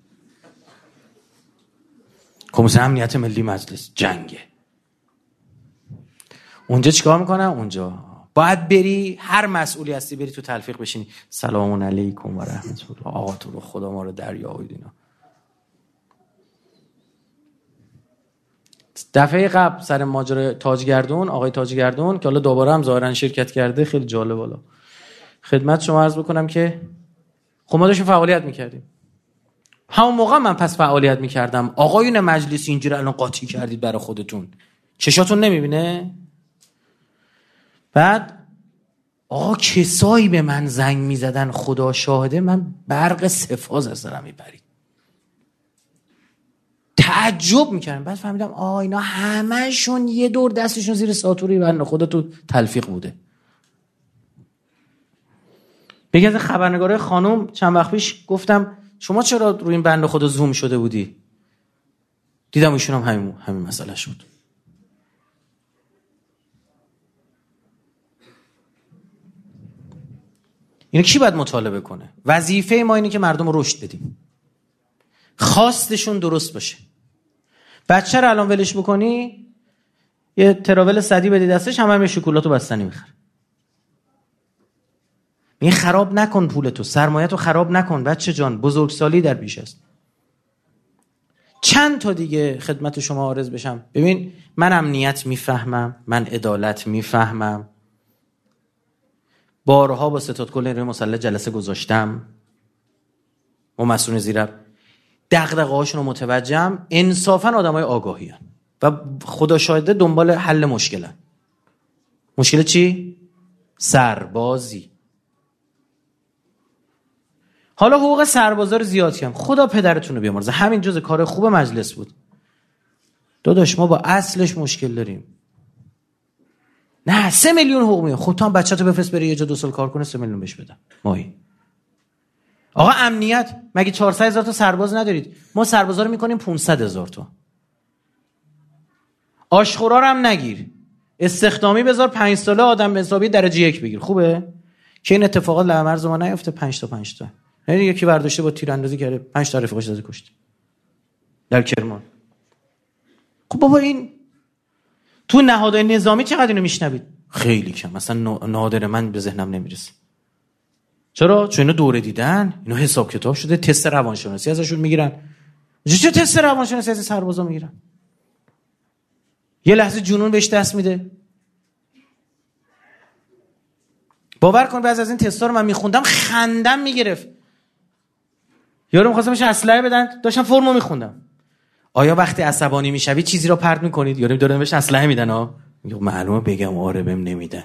کمیسیون امنیت ملی مجلس جنگه. اونجا چیکار میکنن؟ اونجا باید بری هر مسئولی هستی بری تو تلفیق بشینی. سلام علیکم و رحمت الله. آقا تو رو خدا ما رو دریابید اینا. دفعه قبل سر ماجرای تاجگردون، آقای تاجگردون که حالا دوباره هم ظاهرا شرکت کرده، خیلی جالب. والا خدمت شما عرض بکنم که خب ما داشتیم فعالیت میکردیم. همون موقع من پس فعالیت میکردم. آقایون مجلسی اینجوری الان قاطی کردید برای خودتون، چشاتون نمیبینه؟ بعد آقا کسایی به من زنگ میزدن خدا شاهده من برق سفاز از سرم میپرید. تعجب میکردم. بعد فهمیدم آه اینا همه‌شون یه دور دستشون زیر ساتوری بنده خدا تو تلفیق بوده. یکی از خبرنگارای خانم چند وقت پیش گفتم شما چرا روی این بنده خدا زوم شده بودی؟ دیدم ایشون هم همین همین مسئله شد. اینو کی باید مطالبه کنه؟ وظیفه ما اینه که مردم رو رشد بدیم. خواستشون درست باشه. بچه رو الان ولش بکنی یه تراول صدی بدی دستش همه هم شکلات و بستنی میخره. این خراب نکن پولتو، سرمایه‌تو خراب نکن بچه جان. بزرگسالی در پیش است. چند تا دیگه خدمت شما عرض بشم. ببین من امنیت میفهمم، من عدالت میفهمم. بارها با ستاد کل نیروی مسلح جلسه گذاشتم. و مسئول زیرا دغدغه‌هاشون رو متوجهم. انصافاً آدمای آگاهی هستند و خدا شاهده دنبال حل مشکلن. مشکل چی؟ سربازی. حالا حقوق سربازا رو زیاد کردم. خدا پدرتون رو بیامرزه. همین جزء کار خوب مجلس بود. داداش ما با اصلش مشکل داریم. نه سه میلیون حقوق میاد. خب تو هم بچه‌تو بفرست بره یه جا دو سال کار کنه سه میلیون بهش بدم ماهی. آقا امنیت مگه چهارصد هزار تا سرباز ندارید؟ ما سربازا رو میکنیم پانصد هزار تا. آشخورا رو هم نگیر. استخدامی بذار پنج ساله آدم حسابی درجه یک بگیر. خوبه؟ که این اتفاقات لامرز ما نیفته. پنج تا پنج تا. یعنی یکی برداشته با تیراندازی کرده پنج تا رفیقش زده کشته. در کرمان. خب بابا این تو نهادهای نظامی چقدر اینو میشنوید؟ خیلی کم. مثلا نادر من به ذهنم نمیرسه. چرا؟ چون اینو دوره دیدن، اینو حساب کتاب شده، تست روانشناسی ازشون میگیرن. چه تست روانشناسی از سربازا میگیرن؟ یه لحظه جنون بهش دست میده. باور کن بعضی از این تستا رو من میخوندم خندم میگرفت. یارو می‌خواستم بهش اسلحه بدن، داشتم فرمو میخوندم. آیا وقتی عصبانی میشوید چیزی رو پرت میکنید؟ یارو داره بهش اسلحه میدن ها. میگه معلومه بگم آره بهم نمیدن.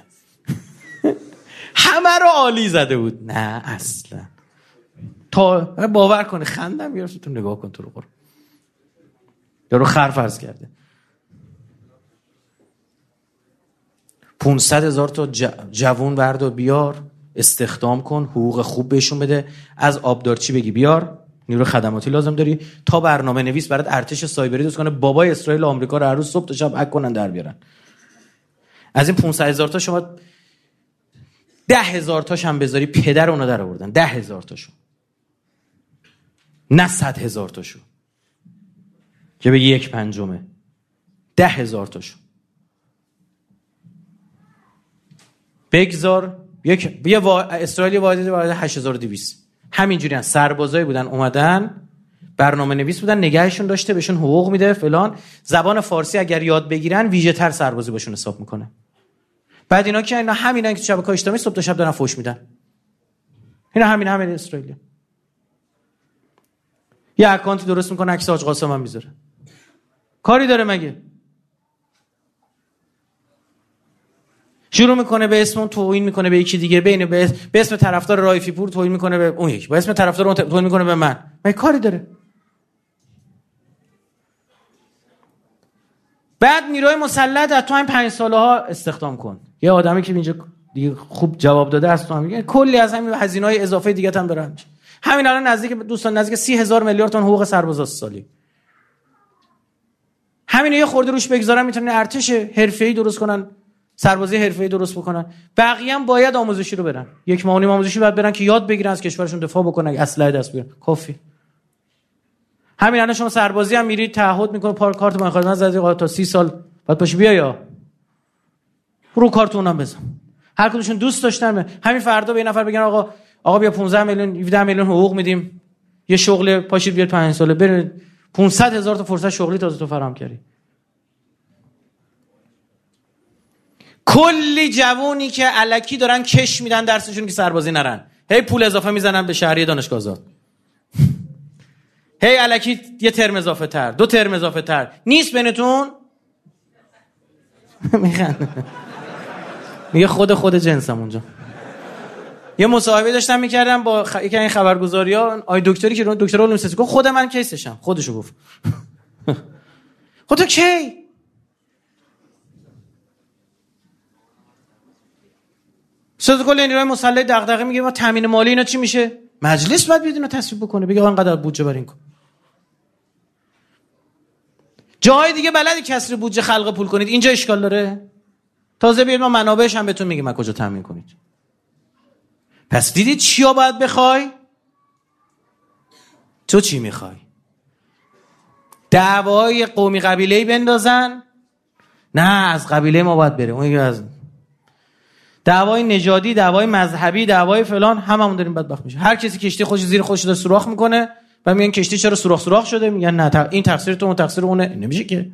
همه رو عالی زده بود. نه اصلا. تا باور کنه خندم گرفت. تو نگاه کن تو رو قرآن. یارو خر فرض کرده. پانصد هزار تا جوون برد و بیار، استخدام کن، حقوق خوب بهشون بده. از آبدارچی بگی بیار، نیروی خدماتی لازم داری، تا برنامه نویس برات ارتش سایبری درست کنه، بابای اسرائیل و آمریکا رو هر روز صبح تا شب هک کنن در بیارن. از این پانصد هزار تا شما ده هزار تاش هم بذاری پدر اونو در آوردن. ده هزار تاشو، نه صد هزار تاشو که به یک پنجمه. ده هزار تاشو بگذار. یک یه وا... اسرائیل واحد وارد هشت هزار و دویست همینجوری هست. سربازایی بودن اومدن، برنامه نویس بودن، نگهشون داشته، بهشون حقوق میده فلان. زبان فارسی اگر یاد بگیرن ویژه تر سربازی باشون حساب میکنه. بعد اینا که اینا همینن که شبکه‌های اجتماعی صبح تا شب دارن فوش میدن. اینا همین همین اسرائیل. یه اکانتی درست میکنه، عکس حاج قاسم هم میذاره. کاری داره مگه؟ شروع میکنه به اسم اون توهین میکنه به یکی دیگه، بین به اسم طرفدار رائفی پور توهین میکنه به اون یکی، به اسم طرفدار اون توهین میکنه به من. مگه کاری داره؟ بعد نیروی مسلح از تو همین پنج ساله ها استخدام کن. یه آدمی که اینجا دیگه خوب جواب داده است، تو هم میگه کلی از همین هزینه‌های اضافه دیگه هم داره. همین الان نزدیک دوستان نزدیک سی هزار میلیارد تومان حقوق سربازا سالی. همین یه خورده روش بگذارن میتونن ارتش حرفه‌ای درست کنن، سربازی حرفه‌ای درست بکنن. بقیه هم باید آموزشی رو برن. یک ماه و نیم آموزشی باید برن که یاد بگیرن از کشورشون دفاع بکنن، اسلحه دست بگیرن. کافی. همین الان شما سربازی هم میرید تعهد میکنه پار کارت من خدمت زدی تا سی سال بعد پاشو بیا یا رو کارتونم بزن. هر کدومشون دوست داشتن همین فردا به این نفر بگن آقا آقا بیا پانزده میلیون هفده میلیون حقوق میدیم، یه شغل پاشید بیاد پنج ساله برید پانصد هزار تا فرصت شغلی تازه تو فراهم کردی. کلی جوونی که الکی دارن کش میدن درسشون که سربازی نرن، هی پول اضافه میزنن به شهریه دانشگاه آزاد، هی الکی یه ترم اضافه تر، دو ترم اضافه تر. نیست بینتون؟ میخند میگه خود خود جنسم اونجا. یه مصاحبه داشتم میکردم با خ... یکی این خبرگزاری‌ها، آی دکتری که دکتر علوم سیاسی گفت خود من کیسشم، خودشو گفت. خود تو کی؟ صد کل نیروی مسلح دغدغه میگه ما تامین مالی اینا چی میشه؟ مجلس باید بیاد اینا تصویب بکنه، بگه انقدر بودجه برای این کن. جای دیگه بلدی کسر بودجه خلق پول کنید، اینجا اشکال داره؟ تازه بیاید ما منابعش هم بهتون میگیم از کجا تامین کنید. پس دیدید چیا باید بخوای؟ تو چی میخوای؟ دعوای قومی قبیله‌ای بندازن؟ نه از قبیله ما باید بره. اون از دعوای نژادی، دعوای مذهبی، دعوای فلان، هممون داریم بدبخت میشه. هر کسی کشتی خودش زیر خودش داره سوراخ میکنه و میگن کشتی چرا سوراخ سوراخ شده؟ میگن نه این تقصیر تو، اون تقصیر اونه. نمیشه که.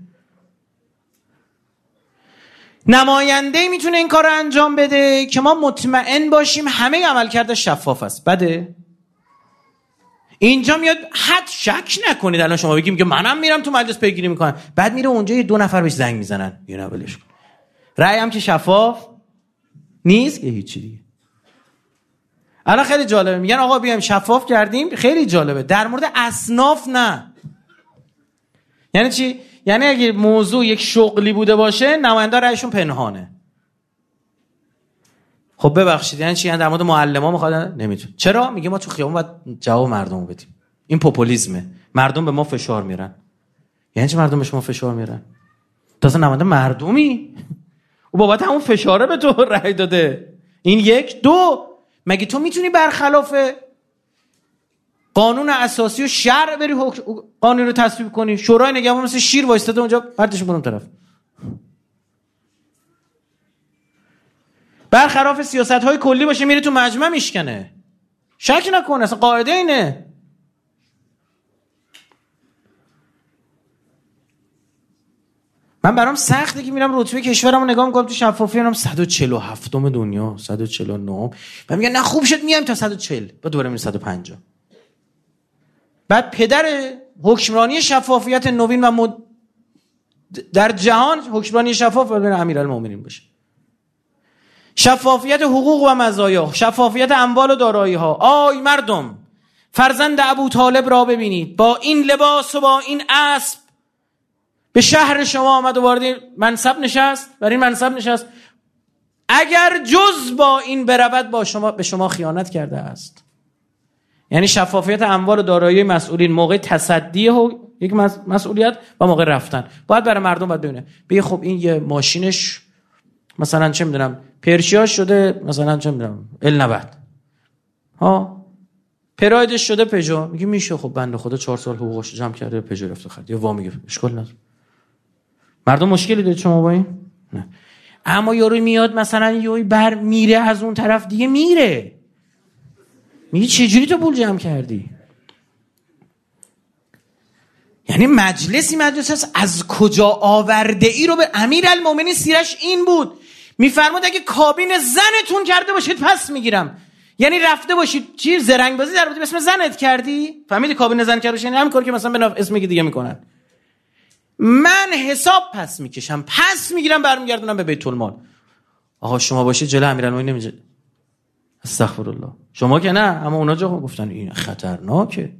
نماینده میتونه این کار رو انجام بده که ما مطمئن باشیم همه عملکرد شفاف است. بده اینجا میاد حد شک نکنید. الان شما بگیم که منم میرم تو مجلس پیگیری میکنم، بعد میره اونجا یه دو نفر بهش زنگ میزنن یه نبلش کن. رأی هم که شفاف نیست که هیچی دیگه. الان خیلی جالبه میگن آقا بیایم شفاف کردیم، خیلی جالبه. در مورد اصناف نه. یعنی چی؟ یعنی اگه موضوع یک شغلی بوده باشه نماینده رأیشون پنهانه. خب ببخشید یعنی چی؟ یعنی در مورد معلما میخواد نمیتونه. چرا؟ میگه ما تو خیابون باید جواب مردمو بدیم. این پوپولیسمه. مردم به ما فشار میارن. یعنی چی مردم به شما فشار میارن؟ تازه نماینده مردمی او بابت همون فشاره به تو رأی داده. این یک. دو، مگه تو میتونی برخلاف قانون اساسی و شرع بری قانون رو تصویب کنی؟ شورای نگهبان مثل شیر وایستاده اونجا، پرتش کنم طرف. برخلاف سیاست‌های کلی باشه میره تو مجمع میشکنه. شک نکن اصلا قاعده اینه. من برام سخته که میرم رتبه کشورمو نگاه میکنم تو شفافی میرم صد و چهل و هفتم دنیا، صد و چهل و نه و میگن نه خوب شد میایم تا صد و چهل، بعد دوباره میریم صد و پنجاه. بعد پدر حکمرانی شفافیت نوین و مد... در جهان حکمرانی شفاف باید بین امیرالمومنین باشه. شفافیت حقوق و مزایا، شفافیت اموال و دارایی ها. آی مردم، فرزند ابو طالب را ببینید با این لباس و با این اسب به شهر شما آمد و وارد منصب نشست، برای این منصب نشست. اگر جز با این برود با شما به شما خیانت کرده است. یعنی شفافیت اموال و دارایی مسئولین موقع تصدی یک مسئولیت و موقع رفتن باید برای مردم باید ببینه. بگه خب این یه ماشینش مثلا چه میدونم پرشیاش شده مثلا چه میدونم ال نود، ها پرایدش شده پژو، میگه میشه خب بنده خدا چهار سال حقوقش جمع کرده پژو رفته خرید یا وا میگه اشکال نداره. مردم مشکلی داره شما با این؟ نه. اما یارو میاد مثلا یوی بر میره از اون طرف دیگه میره، میگه چجوری تو پول جمع کردی؟ یعنی مجلسی مجلس هست از کجا آورده ای رو به امیرالمومنین سیرش این بود، میفرمود اگه کابین زنتون کرده باشید پس میگیرم. یعنی رفته باشید چی زرنگ بازی در بودی اسم زنت کردی، فهمیدی کابین زن کرده باشی، یعنی همین کاری که مثلا به نفع اسم دیگه میکنن. من حساب پس میکشم پس میگیرم برمیگردونم به بیت المال. آقا شما باشید جلو امیرالمومنین نمیشه، استغفرالله، شما که نه، اما اونا جا گفتن این خطرناکه.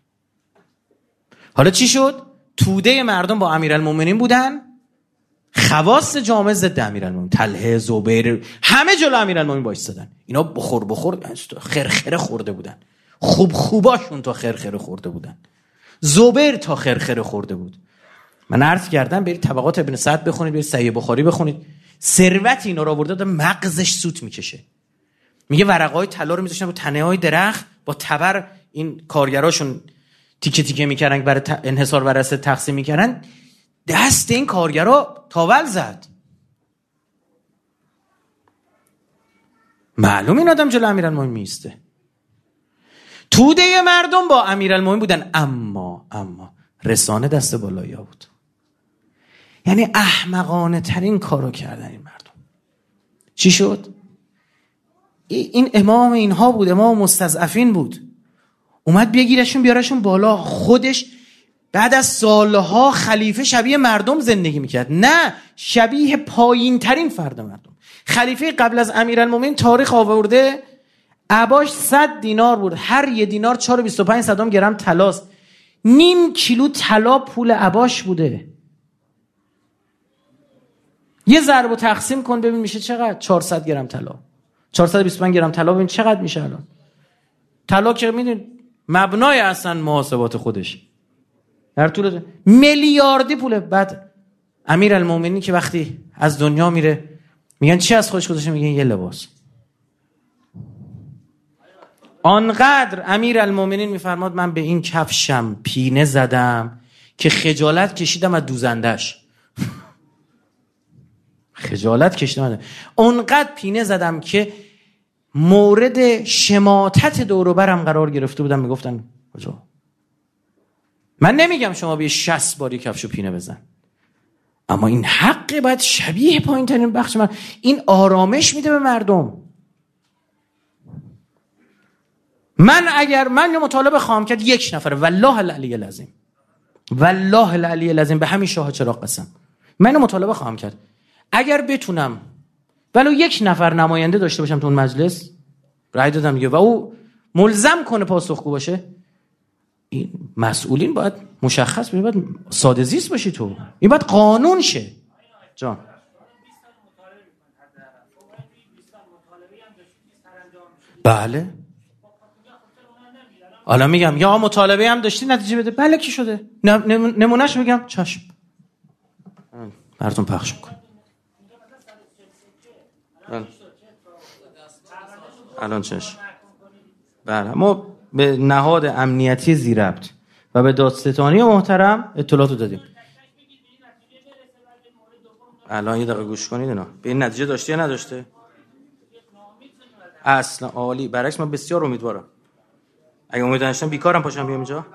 حالا چی شد؟ توده مردم با امیرالمومنین بودن، خواص جامعه ضد امیرالمومنین، طلحه، زبیر، همه جلو امیرالمومنین وایسادن. اینا بخور بخور خرخره خورده بودن، خوب خوباشون تا خرخره خورده بودن، زبیر تا خرخره خورده بود. من عرض کردم برید طبقات ابن سعد بخونید، برید صحیح بخاری بخونید، ثروت اینا رو آورده مغزش سوت میکشه. میگه ورقه‌های طلا رو میذاشتن رو تنه‌های درخت، با تبر این کارگراشون تیکه تیکه میکردن برای انحصار ورثه تقسیم میکردن، دست این کارگرا تاول زد. معلوم این آدم جلو امیرالمومنین میسته. توده مردم با امیرالمومنین بودن، اما اما رسانه دست بالایی بود. یعنی احمقانه ترین کارو کردن این مردم. چی شد؟ این امام اینها بود، امام مستضعفین بود، اومد بگیرشون بیارشون بالا. خودش بعد از سالها خلیفه شبیه مردم زندگی میکرد، نه شبیه پایین ترین فرد مردم. خلیفه قبل از امیرالمومنین تاریخ آورده عباش صد دینار بود، هر یه دینار چهار و بیست و پنج صدام گرم طلاست، نیم کیلو طلا پول عباش بوده. یه ضرب و تقسیم کن ببین میشه چقدر. چهارصد گرم طلا، چهارصد و بیست و پنج گرم طلا، ببین چقدر میشه الان. طلا که میدونید مبنای اصلا محاسبات خودش در طول میلیاردی پوله. بعد امیرالمومنین که وقتی از دنیا میره میگن چی از خودش گذاشته، میگن یه لباس. آنقدر امیرالمومنین میفرماد من به این کفشم پینه زدم که خجالت کشیدم از دوزندش. خجالت کشیدم، اونقدر پینه زدم که مورد شماتت دور و برم قرار گرفته بودم. میگفتن کجا؟ من نمیگم شما بیا شصت باری کفشو پینه بزن، اما این حق باید شبیه پایین ترین بخش من. این آرامش میده به مردم. من اگر من مطالبه خواهم کرد یک نفره، والله العلی العظیم، والله العلی العظیم، به همین شاه چراغ قسم، من مطالبه خواهم کرد اگر بتونم ولو یک نفر نماینده داشته باشم تو اون مجلس، رأی دادم دیگه، و او ملزم کنه پاسخگو باشه. این مسئولین باید مشخص بشه، باید ساده زیست باشی تو، این باید قانون شه. جان بله، حالا میگم یا مطالبه هم داشتی نتیجه بده، بله کی شده، نمونهش میگم چشم براتون پخش میکنم. بله. الان چش بله، ما به نهاد امنیتی زیربط و به دادستانی محترم اطلاعات رو دادیم. الان یه دقیقه گوش کنید اینا به این نتیجه داشته یا نداشته. اصلا عالی، برعکس من بسیار امیدوارم. اگه امید داشتم بیکارم پاشم بیام اینجا.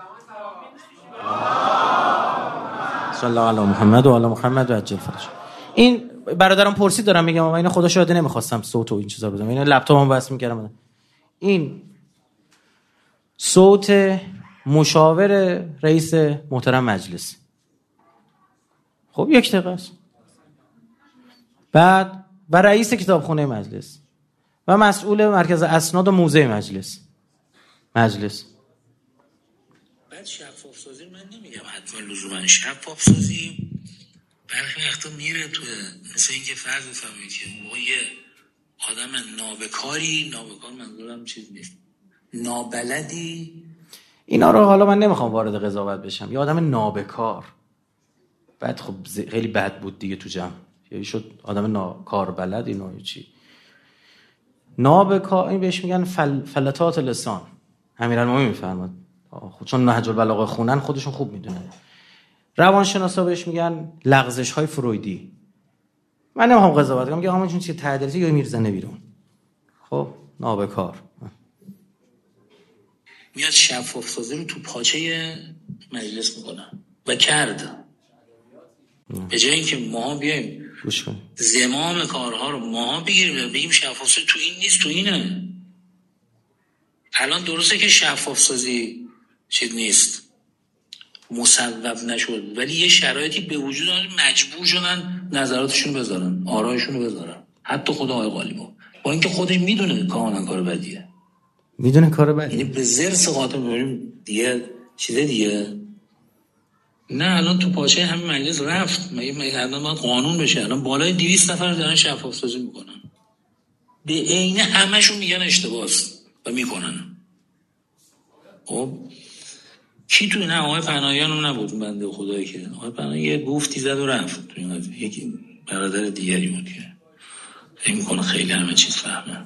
صلی الله علی محمد و علی محمد و عجل فرج. این برادرم پرسید دارم میگم، اما اینو خدا شاهده نمیخواستم صوت و این چیزا بدم، اینو لپتاپم وصل میکردم. این صوت مشاور رئیس محترم مجلس، خب یک دقیقه است. بعد و رئیس کتابخونه مجلس و مسئول مرکز اسناد و موزه مجلس مجلس بعد شفاف سازی من نمیگم حتما لزوما شفاف سازی، برخی وقتا میره تو مثل اینکه فرض بفرمایید که ما یه آدم نابکاری، نابکار منظورم چیز نیست، نابلدی، اینا رو حالا من نمیخوام وارد قضاوت بشم، یه آدم نابکار، بعد خب خیلی بد بود دیگه تو جمع، یا شد آدم ناکار بلد اینو چی نابکار، این بهش میگن فل... فلتات لسان. امیرالمومنین میفرماد، خود چون نهج البلاغه خونن خودشون خوب میدونن. روانشناسا بهش میگن لغزش های فرویدی. من نمیخوام قضاوت کنم که همون چون چیز تعدیلاتی یا میرزنه بیرون. خب نابکار میاد شفاف سازی رو تو پاچه مجلس میکنه و کرد. به جای اینکه ما بیایم زمام کارها رو ما بگیریم بگیم شفاف سازی تو این نیست تو اینه. الان درسته که شفاف سازی چیز نیست، مصوب نشد، ولی یه شرایطی به وجود آمد مجبور شدن نظراتشون بذارن، آرایشون بذارن. حتی خود آقای قالیباف با اینکه خودش میدونه کاملا کار بدیه، میدونه کار بدیه، یعنی به زرس خاطر میبریم دیگه چیزه دیگه. نه الان تو پاچه همین مجلس رفت، مگه الان باید قانون بشه. الان بالای دویست نفر دارن شفاف سازی میکنن، به عینه همشون میگن اشتباهست و میکنن. خب کی تو؟ نه آقای پناهیان هم نبود بنده خدایی که آقای پناهیان یه گفتی زد و رفت. تو این قضیه یکی برادر دیگری بود که فکر میکنه خیلی همه چیز فهمه،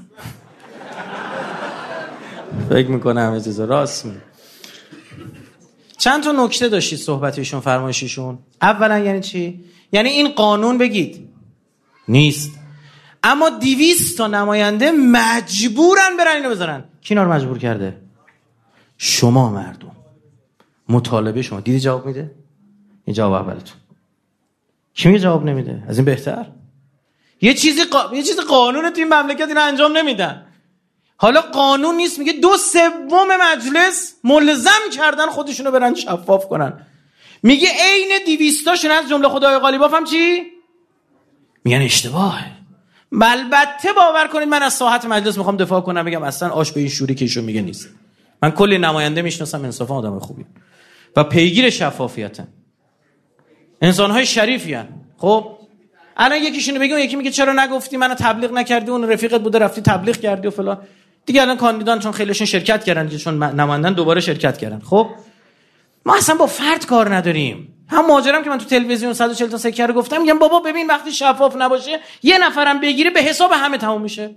فکر میکنه همه چیز راست میگه. چند تا نکته داشتید صحبتیشون، فرمایشیشون. اولا یعنی چی؟ یعنی این قانون بگید نیست، اما دویست تا نماینده مجبورن برن اینو بذارن. کی اینا رو مجبور کرده؟ شما مردم. مطالبه شما. دیدی جواب میده؟ این جواب اولتون. کی میگه جواب نمیده؟ از این بهتر. یه چیزی قا... یه چیز قانونه تو این مملکت اینو انجام نمیدن. حالا قانون نیست، میگه دو سوم مجلس ملزم کردن خودشونو برن شفاف کنن. میگه عین دویستاشون از جمله خدای قالیباف هم چی؟ میگن اشتباهه. البته باور کنید من از ساحت مجلس میخوام دفاع کنم، بگم اصلا آش به این شوری که ایشون میگه نیست. من کلی نماینده میشناسم انصافا آدم خوبی و پیگیر شفافیتن، انسان‌های شریفی ان. خب الان یکیشونو بگیم، یکی میگه چرا نگفتی، منو تبلیغ نکردی، اون رفیقت بوده رفتی تبلیغ کردی و فلان. دیگه الان کاندیدان چون خیلیشون شرکت کردن که چون نمایندن دوباره شرکت کردن. خب ما اصلا با فرد کار نداریم. هم ماجرام که من تو تلویزیون صد و چهل تا سکه رو گفتم، میگم بابا ببین وقتی شفاف نباشه یه نفرم بگیره به حساب همه تموم میشه.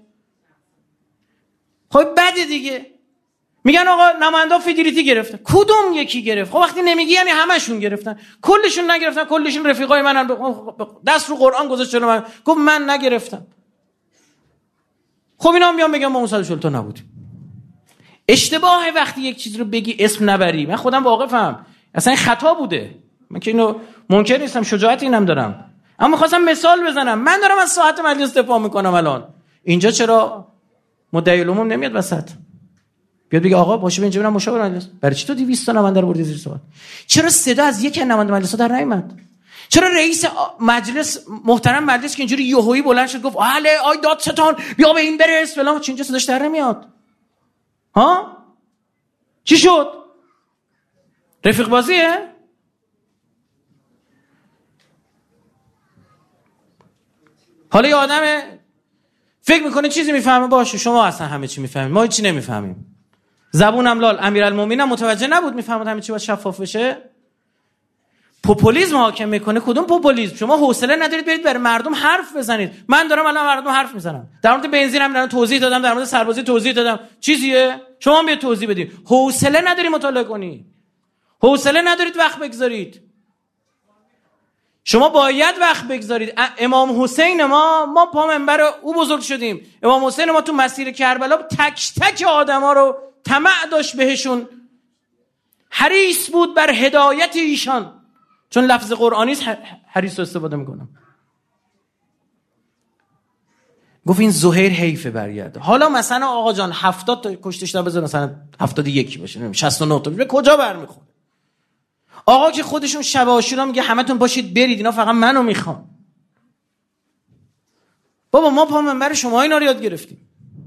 خب بده دیگه. میگن آقا نماینده فیدریتی گرفتن. کدوم یکی گرفت؟ خب وقتی نمیگی یعنی همشون گرفتن. کلشون نگرفتن، کلشون رفیقای منن. دست رو قرآن گذاشت جلو من گفت من نگرفتم. خب اینا هم بیان بگم ما اون صد و چهل تا نبودیم. اشتباهه وقتی یک چیز رو بگی اسم نبری. من خودم واقفم اصلا این خطا بوده، من که اینو منکر نیستم، شجاعت اینم دارم، اما می‌خواستم مثال بزنم. من دارم از ساعت مجلس دفاع میکنم الان اینجا، چرا مدعی العموم نمیاد وسط بیاد بگه آقا باشه اینجا برم مشاور مجلس؟ برای چی تو دویست تا نماینده رو بردی زیر سوال؟ چرا صدا از یک نماینده مجلس در نیامد؟ چرا رئیس مجلس محترم مجلس که اینجوری یهویی بلند شد گفت اهل آی دادستان بیا به این برس فلان، چه اینجا صداش در نمیاد؟ ها چی شد؟ رفیق بازیه؟ حالا یه آدم فکر میکنه چیزی میفهمه، باشه شما اصلا همه چی میفهمید، ما هیچی نمیفهمیم. زبونم لال. امیرالمومنین متوجه نبود، میفهمد همه چی باید شفاف بشه. پوپولیسم حاکم میکنه. کدوم پوپولیسم؟ شما حوصله ندارید برید برای مردم حرف بزنید. من دارم الان مردم حرف میزنم در مورد بنزین، هم الان توضیح دادم، در مورد سربازی توضیح دادم. چیزیه شما هم بیاید توضیح بدید. حوصله نداری مطالعه کنی، حوصله ندارید وقت بگذارید. شما باید وقت بگذارید. امام حسین ما ما پا منبر او بزرگ شدیم. امام حسین ما تو مسیر کربلا تک تک آدما رو طمع داشت بهشون، حریص بود بر هدایت ایشان. چون لفظ قرآنی است حریص رو استفاده میکنم. گفت این زهیر حیفه برگرده. حالا مثلا آقا جان هفتاد تا کشته شده، بذار مثلا هفتاد و یک باشه، نمیشه شصت و نه تا، به کجا برمیخوره؟ آقا که خودشون شب عاشورا میگه همتون باشید برید، اینا فقط منو میخوان. بابا ما پا منبر شما اینا رو یاد گرفتیم.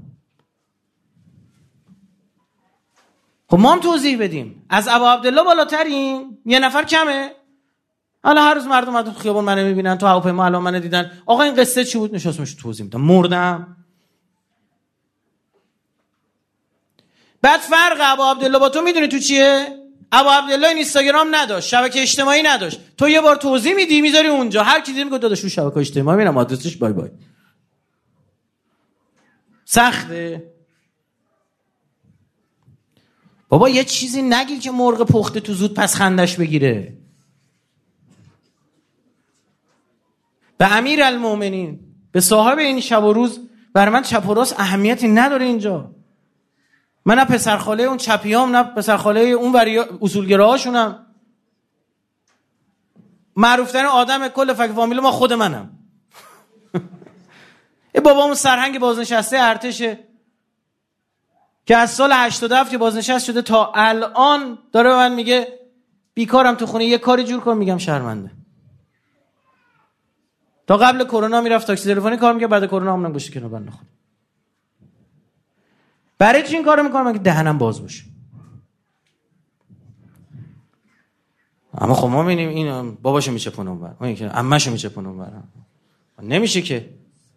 خب ما هم توضیح بدیم. از ابا عبدالله بالاتریم؟ یه نفر کمه؟ حالا هر روز مردم مردم تو خیابون منو میبینن، تو هواپیما الان منو دیدن، آقا این قصه چی بود؟ نشستمش توضیح میدم، مردم. بعد فرق ابا عبدالله با تو میدونی تو چیه؟ ابا عبدالله اینستاگرام نداشت، شبکه اجتماعی نداشت، تو یه بار توضیح میدی میذاری اونجا، هر کی دیگه میگه داداش رو شبکه اجتماعی میرم آدرسش بای بای. سخته بابا، یه چیزی نگیر که مرغ پخته تو زود پس خندش بگیره. به امیر المومنین، به صاحب این شب و روز، برای من چپ و راست اهمیتی نداره اینجا. من نه پسرخاله اون چپیام نه پسرخاله اون وریا اصولگراهاشونم. معروفترین آدم کل فک فامیل ما خود منم. ای بابامون سرهنگ بازنشسته ارتشه که از سال هشتاد و هفت که بازنشست شده تا الان داره به من میگه بیکارم تو خونه، یه کاری جور کن. میگم شرمنده. تا قبل کرونا میرفت تاکسی تلفنی کار میکرد، بعد کرونا همونم گوشت کنار بنده خود. برای چی این کارو میکنم؟ من که دهنم باز باشه. اما خب ما میبینیم این باباشو میچپونه اونور، اون که عمه‌شو میچپونه اونور. نمیشه که،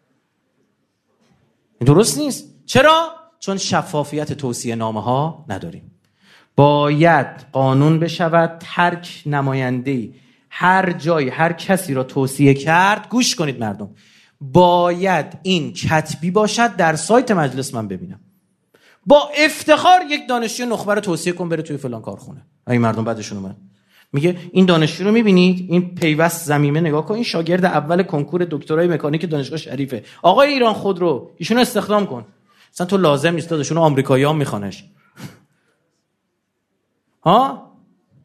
درست نیست. چرا؟ چون شفافیت توصیه نامه ها نداریم. باید قانون بشود ترک نماینده‌ای هر جایی هر کسی را توصیه کرد، گوش کنید مردم، باید این کتبی باشد در سایت مجلس من ببینم. با افتخار یک دانشجو نخبه رو توصیه کن بره توی فلان کارخونه. این مردم بعدشون اومد میگه این دانشجو رو میبینید، این پیوست زمینه نگاه کن، این شاگرد اول کنکور دکترای مکانیک دانشگاه شریفه، آقای ایران خودرو، ایشونو استخدام کن. اصلا تو لازم نیست داداشونو آمریکایی‌ها میخوانش. ها؟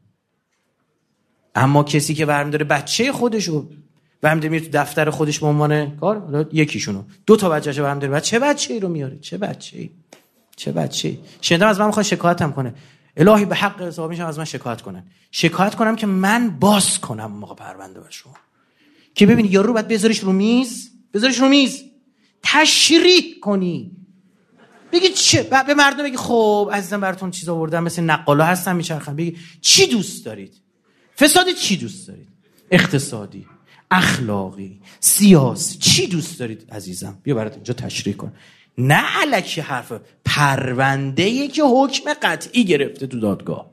اما کسی که برمی داره بچه خودشو برمی داره میره تو دفتر خودش به عنوان کار، یکیشونو دو تا بچه‌شو برمی داره، چه بچه‌ای رو میاره؟ چه بچه‌ای؟ چه بچه‌ای؟ شنیدم از من میخواد شکایتم کنه. الهی به حق حساب میشم از من شکایت کنن. شکایت کنم که من باز کنم موقع پرونده بر شما. که ببینی یارو بعد بذاریش رو میز، بذاریش رو میز. تشریح کنی. بگی چه؟ به مردم بگی خب عزیزم براتون چیز آوردم، مثل نقالا هستن میچرخن. بگی چی دوست دارید؟ فسادی چی دوست دارید؟ اقتصادی، اخلاقی، سیاسی، چی دوست دارید عزیزم؟ بیا برات اینجا تشریح کن. نه الکی حرف پرونده‌ای که حکم قطعی گرفته تو دادگاه.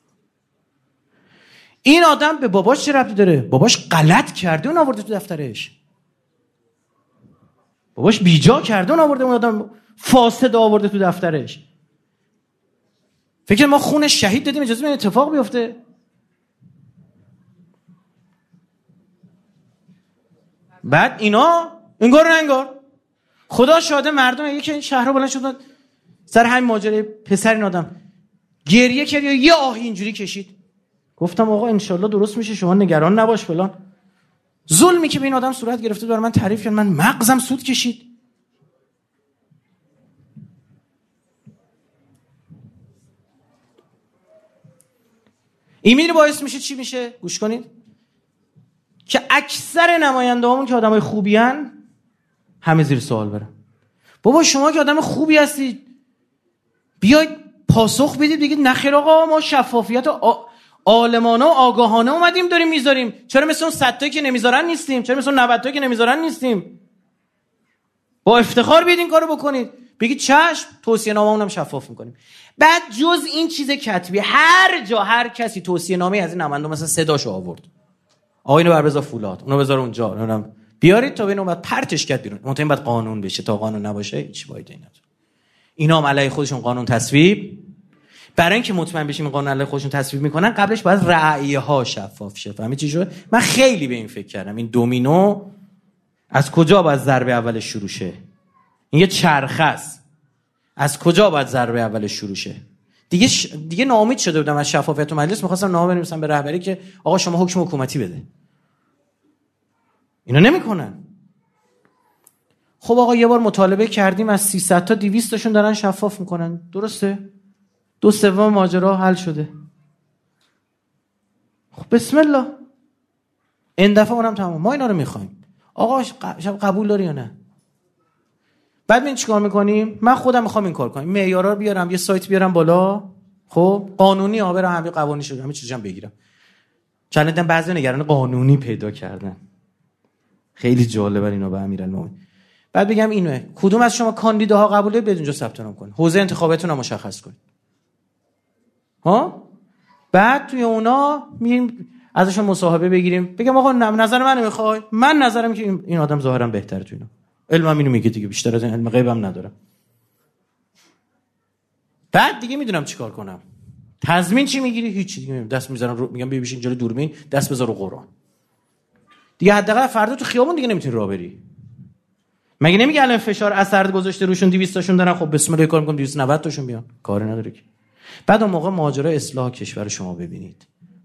این آدم به باباش چه ربطی داره؟ باباش غلط کرده اون آورده تو دفترش. باباش بیجا کرده اون آورده، اون آدم فاسد آورده تو دفترش. فکر ما خون شهید دادیم اجازه بدیم اتفاق بیفته؟ بعد اینا انگار نه انگار. خدا شاهده مردم میگه که این شهرها بلند شدن سر همین ماجرای پسر این آدم گریه کرد یا یه آهی اینجوری کشید. گفتم آقا انشالله درست میشه، شما نگران نباش فلان. ظلمی که به این آدم صورت گرفته برای من تعریف کرد، من مغزم سود کشید. این میره باعث میشه چی میشه؟ گوش کنید که اکثر نماینده هامون که آدمای خوبی هن همه زیر سوال برن. بابا شما که آدم خوبی هستید بیاید پاسخ بدید، بگید نخیر آقا ما شفافیت و عالمانه و آگاهانه اومدیم داریم میذاریم. چرا مثل اون صد تایی که نمیذارن نیستیم؟ چرا مثل اون نود تایی که نمیذارن نیستیم؟ با افتخار بیاید این کارو بکنید. بگید چشم توصیه نامه‌مون هم شفاف میکنیم. بعد جز این چیز کتبی هر جا هر کسی توصیه نامه از این نماینده مثلا صداشو آورد، آقا اینو بر بذار فولاد، اونو بذار اونجا، اونم بیارید تا ببینم بعد پرتش کرد بیرون. منتها بعد قانون بشه، تا قانون نباشه هیچ فایده نداره. اینا هم علیه خودشون قانون تصویب، برای اینکه مطمئن بشیم این قانون علیه خودشون تصویب میکنن قبلش باید رأیه ها شفاف شه. فهمید چی شد؟ من خیلی به این فکر کردم این دومینو از کجا باید ضربه اولش شروع شه. این یه چرخه است، از کجا باید ضربه اولش شروع شه. دیگه ش... دیگه ناامید شده بودم از شفافیت مجلس، می‌خواستم نامه بنویسم به رهبری که آقا شما حکم حکومتی بده. اینا نمیکنن. خب آقا یه بار مطالبه کردیم از سیصد تا دویست تاشون دارن شفاف میکنن، درسته؟ دو سوم ماجرا حل شده. خب بسم الله، این دفعه اونم تمام. ما اینا رو میخوایم. آقا قبول داری یا نه؟ بعد من چیکار میکنیم؟ من خودم میخوام این کار کنم، معیارا رو بیارم، یه سایت بیارم بالا، خب قانونی ها برم همه قوانین شده همه چیزام بگیرم. چندین بعضی نگران قانونی پیدا کردن. خیلی جالبه اینا به امیرالمومنین. بعد بگم اینه کدوم از شما کاندیداها قبوله، بیاد اونجا ثبت نام کنید، حوزه انتخاباتتون رو مشخص کنید. ها بعد توی اونا میریم ازشون مصاحبه بگیریم، بگم آقا نظر منو میخوای؟ من نظرم که این آدم ظاهرا بهتره تو اینا، علمم اینو میگه دیگه، بیشتر از این علم غیبم ندارم. بعد دیگه میدونم چیکار کنم. تضمین چی میگیری؟ هیچ دیگه. دست میذارم رو، میگم بیا بشین جلوی دوربین، دست بذار رو قرآن. دیگه حداقل فردا تو خیابون دیگه نمیتونی راه بری. مگه نمیگه الان فشار اثر گذاشته روشون، دویست تاشون دارن، خب بسم الله کار میکنم دویست و نود تاشون بیان، کاری نداره که. بعد اون موقع ماجرا اصلاح کشور شما ببینید.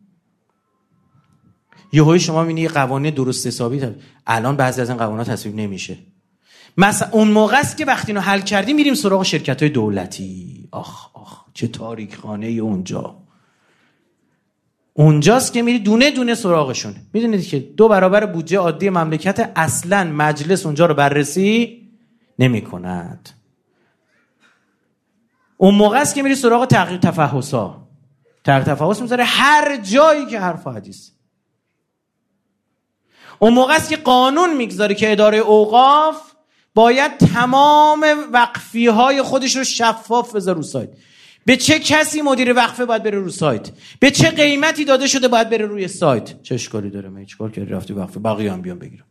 یهویی شما میبینی قوانین درست حسابی، الان بعضی از این قوانین‌ها تصویب نمیشه. مثلا اون موقع است که وقتی اینو حل کردیم میریم سراغ شرکت‌های دولتی. آخ آخ چه تاریک خانه ای اونجا. اونجاست که میری دونه دونه سراغشون. میدونید که دو برابر بودجه عادی مملکت اصلاً مجلس اونجا رو بررسی نمی‌کند. اون موقع است که میری سراغ تحقیق تفحصا. تحقیق تفحص میذاره هر جایی که حرف و حدیث. اون موقع است که قانون میگذاره که اداره اوقاف باید تمام وقفی‌های خودش رو شفاف بذاره رو سایت. به چه کسی مدیر وقفه باید بره رو سایت، به چه قیمتی داده شده باید بره روی سایت. چه اشکالی داره؟ من چیکار کردی رفتی وقفه بقیه هم بیان بگیرم؟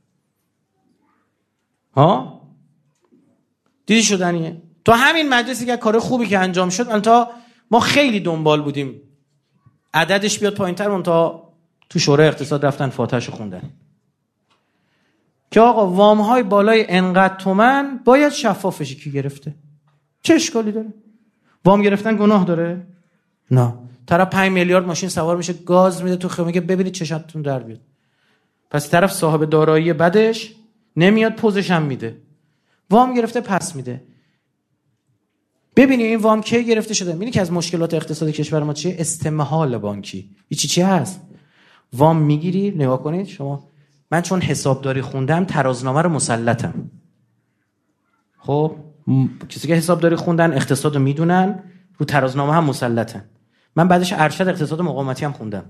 ها دیدی شدنیه. تو همین مجلسی که کار خوبی که انجام شد، البته ما خیلی دنبال بودیم عددش بیاد پایین‌تر، اون تا تو شورای اقتصاد رفتن فاتحه‌شو خوندن که آقا وام‌های بالای انقدر تومن باید شفاف بشه کی گرفته. چه اشکالی داره؟ وام گرفتن گناه داره؟ نه. طرف پنج میلیارد ماشین سوار میشه گاز میده تو خیابون، میگه ببینید چشاتون در بیاد. پس طرف صاحب دارایی بدش نمیاد پوزش هم میده. وام گرفته پس میده. ببینید این وام کی گرفته شده؟ میبینی که از مشکلات اقتصادی کشور ما چیه؟ استمهال بانکی. این چی چی هست؟ وام میگیری، نگاه کنید شما. من چون حسابداری خوندم ترازنامه رو مسلطم. خب م... کسی که حسابداری خوندن اقتصاد رو میدونن، رو ترازنامه هم مسلطن. من بعدش ارشد اقتصاد و مقاومتی هم خوندم.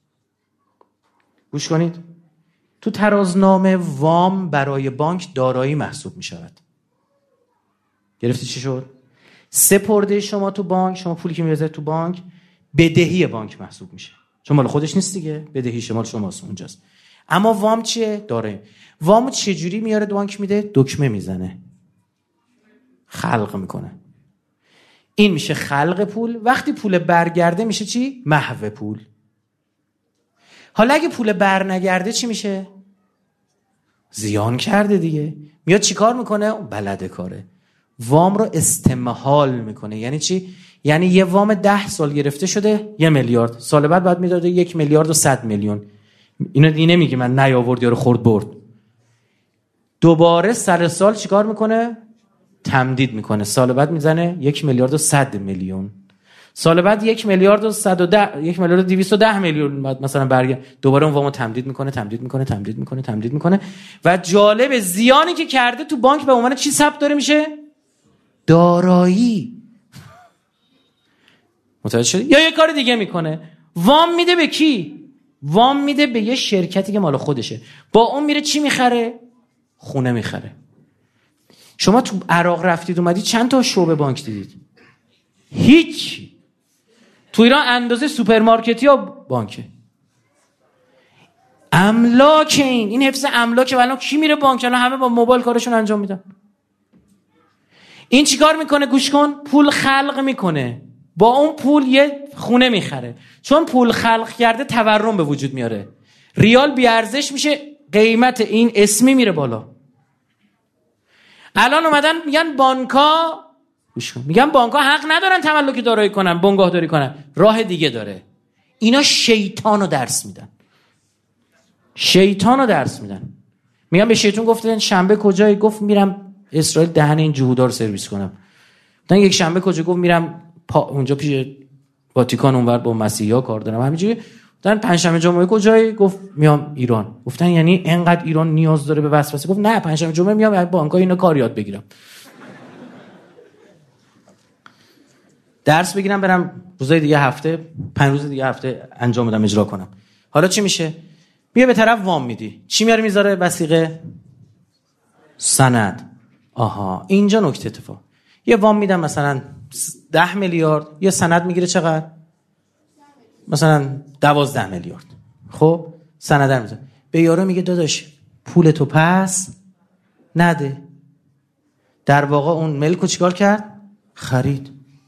گوش کنید. تو ترازنامه وام برای بانک دارایی محسوب میشود. گرفتی چی شد؟ سپرده شما تو بانک، شما پولی که میذارید تو بانک بدهی بانک محسوب میشه، چون مال خودش نیست دیگه، بدهی شما شماست اونجاست. اما وام چیه؟ داره. وامو چه جوری میاره بانک میده؟ دکمه میزنه، خلق میکنه. این میشه خلق پول. وقتی پول برگرده میشه چی؟ محو پول. حالا اگه پول بر نگرده چی میشه؟ زیان کرده دیگه. میاد چیکار میکنه؟ بلده کاره. وام رو استمهال میکنه. یعنی چی؟ یعنی یه وام ده سال گرفته شده یه میلیارد، سال بعد باید میداده یک میلیارد و صد میلیون. اینو دیگه نمیگه من نیاورد یا رو خورد برد. دوباره سر سال چیکار میکنه؟ تمدید میکنه. سال بعد میزنه یک میلیارد و صد میلیون. سال بعد یک میلیارد و صد و ده، یک میلیارد و دویست و ده میلیون بعد مثلا برگرد. دوباره اون وامو تمدید میکنه، تمدید میکنه، تمدید میکنه، تمدید میکنه. و جالب زیانی که کرده تو بانک به عنوان چی ثبت داره میشه؟ دارایی. متوجه شدی؟ یا یه کار دیگه میکنه. وام میده به کی؟ وام میده به یه شرکتی که مال خودشه. با اون میره چی میخره؟ خونه میخره. شما تو عراق رفتید اومدی چند تا شعبه بانک دیدید؟ هیچ. تو ایران اندازه سوپرمارکتی ها بانکه. املاک این این حفظ املاک. الان کی میره بانک؟ الان همه با موبایل کارشون انجام میدن. این چیکار میکنه؟ گوش کن. پول خلق میکنه، با اون پول یه خونه میخره. چون پول خلق کرده تورم به وجود میاره، ریال بی ارزش میشه، قیمت این اسمی میره بالا. الان اومدن میگن بانک‌ها، گوش کن، میگن بانک‌ها حق ندارن تملک دارایی کنن، بنگاهداری کنن، راه دیگه داره. اینا شیطانو درس میدن. شیطانو درس میدن. میگن به شیطان گفتن شنبه کجایی؟ گفت میرم اسرائیل دهن این جهودا رو سرویس کنم. گفتن یک شنبه کجا؟ گفت میرم پا... اونجا پیش واتیکان اونور با مسیحا کار دارم. همینجوری. گفتن پنجشنبه جمعه کجایی؟ گفت میام ایران. گفتن یعنی اینقدر ایران نیاز داره به وسوسه؟ گفت نه، پنجشنبه جمعه میام بانک‌ها اینا کار یاد بگیرم، درس بگیرم، برم روزای دیگه هفته، پنج روز دیگه هفته انجام بدم، اجرا کنم. حالا چی میشه؟ بیا به طرف وام میدی، چی میاره میذاره؟ وثیقه، سند. آها، اینجا نکته اتفاق. یه وام میدم مثلا ده میلیارد، یه سند میگیره چقدر؟ مثلا دوازده میلیارد. خب سندر میزنه به یارو میگه داداش پولتو پس نده. در واقع اون ملکو چیکار کرد؟ خرید.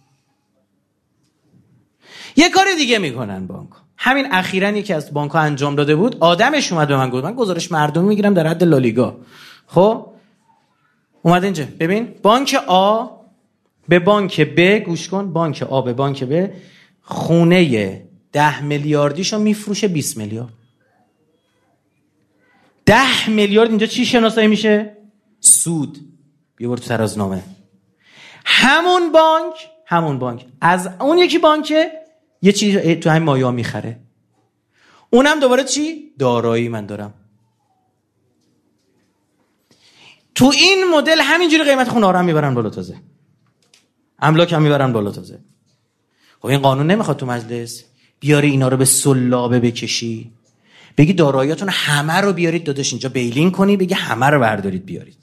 یه کار دیگه میکنن بانک. همین اخیراً یکی از بانک‌ها انجام داده بود. آدمش اومد به من گفت من گزارش مردمی میگیرم در حد لالیگا. خب اومد اینجا ببین بانک آ به بانک ب، گوش کن، بانک آ به بانک ب خونه ده میلیاردیشو میفروشه بیست میلیارد. ده میلیارد اینجا چی شناسایی میشه؟ سود. بیا برو تو ترازنامه. همون بانک همون بانک از اون یکی بانکه یه چیز تو همین مایا میخره. اونم دوباره چی؟ دارایی من دارم. تو این مدل همینجوری قیمت خونه ها رو هم میبرن بالا تازه. املاک هم میبرن بالا تازه. خب این قانون نمیخواد تو مجلس بیاری اینا رو به سلابه بکشی، بگی داراییاتون همه رو بیارید داداش اینجا بیلین کنی، بگی همه رو بردارید بیارید.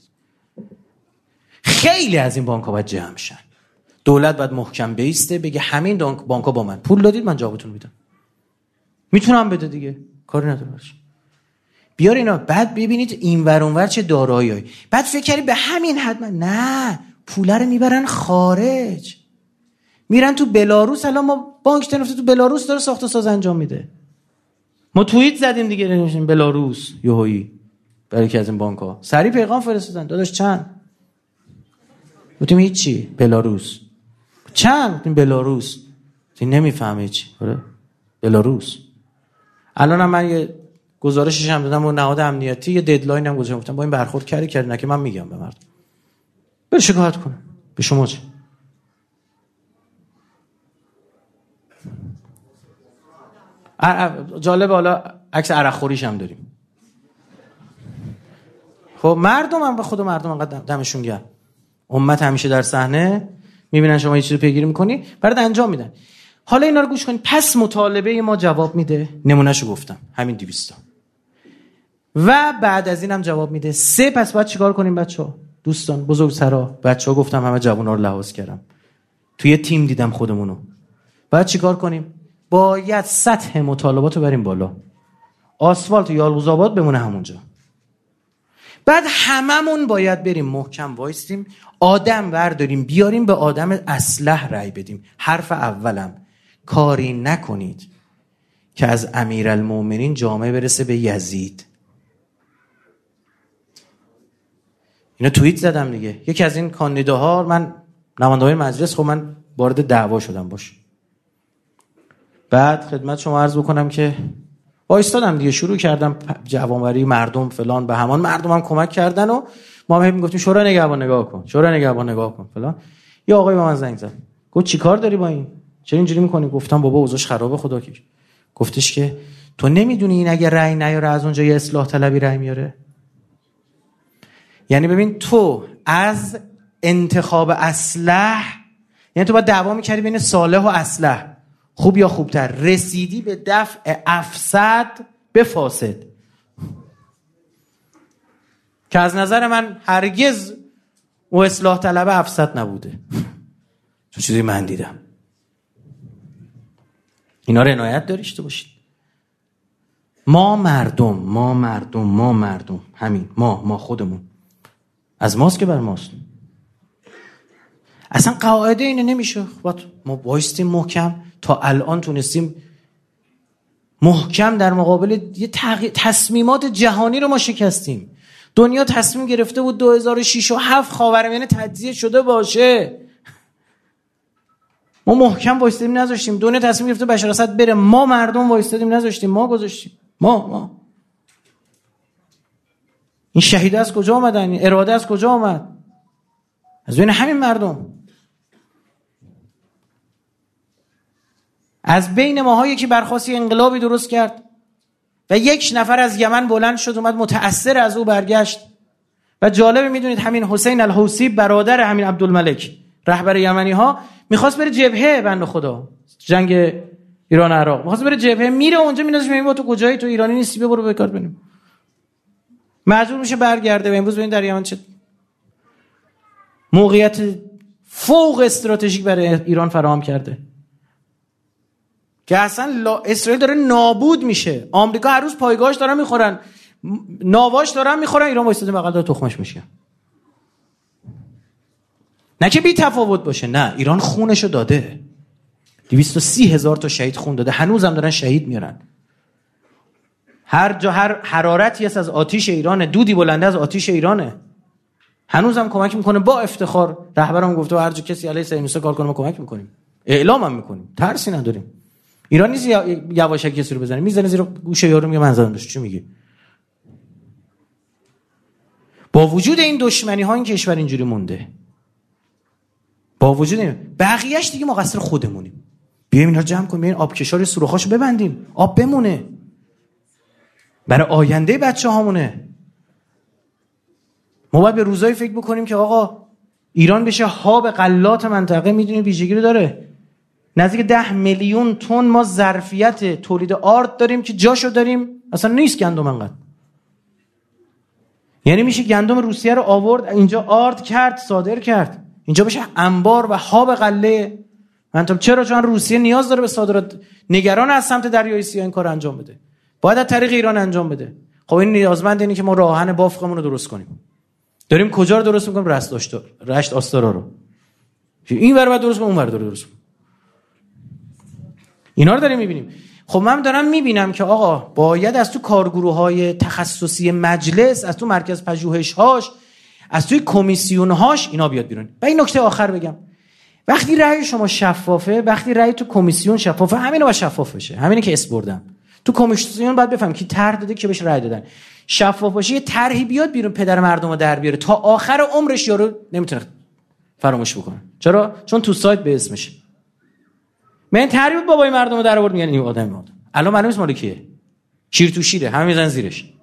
خیلی از این بانک‌ها باید جمع شن. دولت باید محکم بیسته بگه همین بانک‌ها با من پول دادید من جوابتون میدم. میتونم بده دیگه، کاری نداره باشه. بیار اینا بعد ببینید این ور اون ور چه داراییایی. بعد فکر کردی به همین حد من نه پوله رو میبرن خارج. میرن تو بلاروس. الان ما بانک تنفته تو بلاروس داره ساخت و ساز انجام میده. ما توییت زدیم دیگه نمیشیم بلاروس یهویی برای یکی از این بانک‌ها. سریع پیغام فرستادن داداش چند؟ گفتیم هیچی بلاروس. چند؟ گفتیم بلاروس. این نمیفهمه چی. آره بلاروس. الانم من یه گزارشش هم دادم و نهاد امنیتی یه ددلاین هم گذاشتم گفتم با این برخورد کردی کردی نه که من میگم به مردم. بر شکایت کنه. به شما چه؟ جالب حالا عکس عرق خوریش هم داریم. خب مردم هم به خود مردم انقدر دمشون گرم. امت همیشه در صحنه میبینن شما یه چیزی پیگیری میکنی برات انجام میدن. حالا اینا رو گوش کنید. پس مطالبه ما جواب میده. نمونهشو گفتم همین دویست تا. و بعد از اینم جواب میده. سه پس باید چیکار کنیم بچه‌ها؟ دوستان بزرگسرا بچه‌ها گفتم همه جوونا رو لحاظ کردم. توی تیم دیدم خودمونو. باید چیکار کنیم؟ باید سطح مطالبات رو بریم بالا. آسفالت یالبوز آباد بمونه همونجا. بعد هممون باید بریم محکم وایستیم، آدم برداریم بیاریم به آدم اصلح رأی بدیم. حرف اولم کاری نکنید که از امیرالمومنین جامعه برسه به یزید. اینا توییت زدم دیگه. یکی از این کاندیداها من نماینده‌های مجلس خب من وارد دعوا شدم باش. بعد خدمت شما عرض بکنم که وایستادم دیگه شروع کردم جوانوری مردم فلان به همان مردم هم کمک کردن و ما هم میگفتیم شورای نگهبان نگاه کن شورای نگهبان نگاه کن فلان. یه آقای به من زنگ زد گفت چیکار داری با این چرا اینجوری میکنی؟ گفتم بابا اوضاعش خرابه خدا کیش. گفتش که تو نمیدونی این اگه رأی نیاره از اونجا یه اصلاح طلبی رأی میاره. یعنی ببین تو از انتخاب اصلح یعنی تو باید دعوا میکردی بین صالح و اصلح خوب یا خوبتر رسیدی به دفع افسد به فاسد که از نظر من هرگز او اصلاح طلب افسد نبوده. تو چیزی من دیدم. اینا رو عنایت داشته باشید. ما مردم ما مردم ما مردم همین ما ما خودمون از ماست که بر ماست. اصلا قاعده اینه نمیشه. ما بایستیم محکم تا الان تونستیم محکم در مقابل یه تغییر تصمیمات جهانی رو ما شکستیم. دنیا تصمیم گرفته بود دو هزار و شش و هفت خاورمیانه تجزیه شده باشه. ما محکم وایستادیم نذاشتیم. دنیا تصمیم گرفته بشار اسد بره. ما مردم وایستادیم نذاشتیم. ما گذاشتیم. ما ما این شهیده از کجا آمدن؟ این اراده از کجا آمد؟ از بین همین مردم. از بین ماها یکی برخاستی انقلابی درست کرد و یک نفر از یمن بلند شد اومد متأثر از او برگشت. و جالبه میدونید همین حسین الحوثی برادر همین عبدالملک رهبر یمنی ها میخواست بره جبهه بنده خدا جنگ ایران عراق میخواست بره جبهه میره اونجا مینازش میگه با تو کجایی تو ایرانی نیستی بیا برو بکار بنیم. مجبور میشه برگرده. و امروز ببین در یمن چه موقعیت فوق استراتژیک برای ایران فراهم کرده. که اصلا لا... اسرائیل داره نابود میشه. آمریکا هر روز پایگاهش دارن میخورن، ناواش دارن میخورن، ایران وایساده بغل داره تخمش میشه. نه که بی تفاوت باشه، نه، ایران خونشو داده، دویست و سی هزار تا شهید خون داده، هنوزم دارن شهید میارن. هر جا هر حرارتی هست از آتیش ایرانه، دودی بلنده از آتیش ایرانه، هنوزم کمک میکنه با افتخار. رهبرم گفته هر جا کسی علیه صهیونیست‌ها کار کنه ما کمک میکنیم، اعلام هم میکنیم، ترسی نداریم. ایران نیست یواشکی کسی رو بزنه، میزنه زیر گوشه یارو میگه من زدم. چی میگی؟ با وجود این دشمنی ها این کشور اینجوری مونده، با وجود این بقیه‌اش دیگه مقصر خودمونیم. بیایم اینا رو جمع کنیم، بیایم آبکشار سوراخاشو ببندیم، آب بمونه برای آینده بچه‌هامونه. ما باید به روزایی فکر بکنیم که آقا ایران بشه هاب غلات منطقه. میدونید ویژگی رو داره، نزدیک ده میلیون تن ما ظرفیت تولید آرد داریم که جاشو داریم اصلا نیست گندم انقدر. یعنی میشه گندم روسیه رو آورد اینجا آرد کرد صادر کرد، اینجا بشه انبار و هاب غله. من چرا؟ چون روسیه نیاز داره به صادرات، نگران از سمت دریای سیاه این کار انجام بده، باید از طریق ایران انجام بده. خب این نیازمند اینه که ما راهن بافقمون رو درست کنیم. داریم کجا رو درست میکنیم؟ رشت داشت رشت آستارا رو، این ور درست کنیم، اون ور درست کنیم. اینا رو داریم میبینیم. خب من دارم میبینم که آقا باید از تو کارگروه‌های تخصصی مجلس، از تو مرکز پژوهش‌هاش، از توی کمیسیون‌هاش اینا بیاد بیرون. و این نکته آخر بگم، وقتی رأی شما شفافه، وقتی رأی تو کمیسیون شفافه، همینو با شفاف بشه. همینه که اس بردم. تو کمیسیون باید بفهم کی طرح داده که بهش رأی دادن. شفاف باشه، یه طرحی بیاد بیرون پدر مردمو در بیاره، تا آخر عمرش یارو نمیتونه فراموش بکنه. چرا؟ چون تو سایت به اسمشه. من طرحی بود بابای مردمو در آورد، میگن این آدم آدم. الان معلومه مال کیه. شیر تو شیره، همه میزنن زیرش.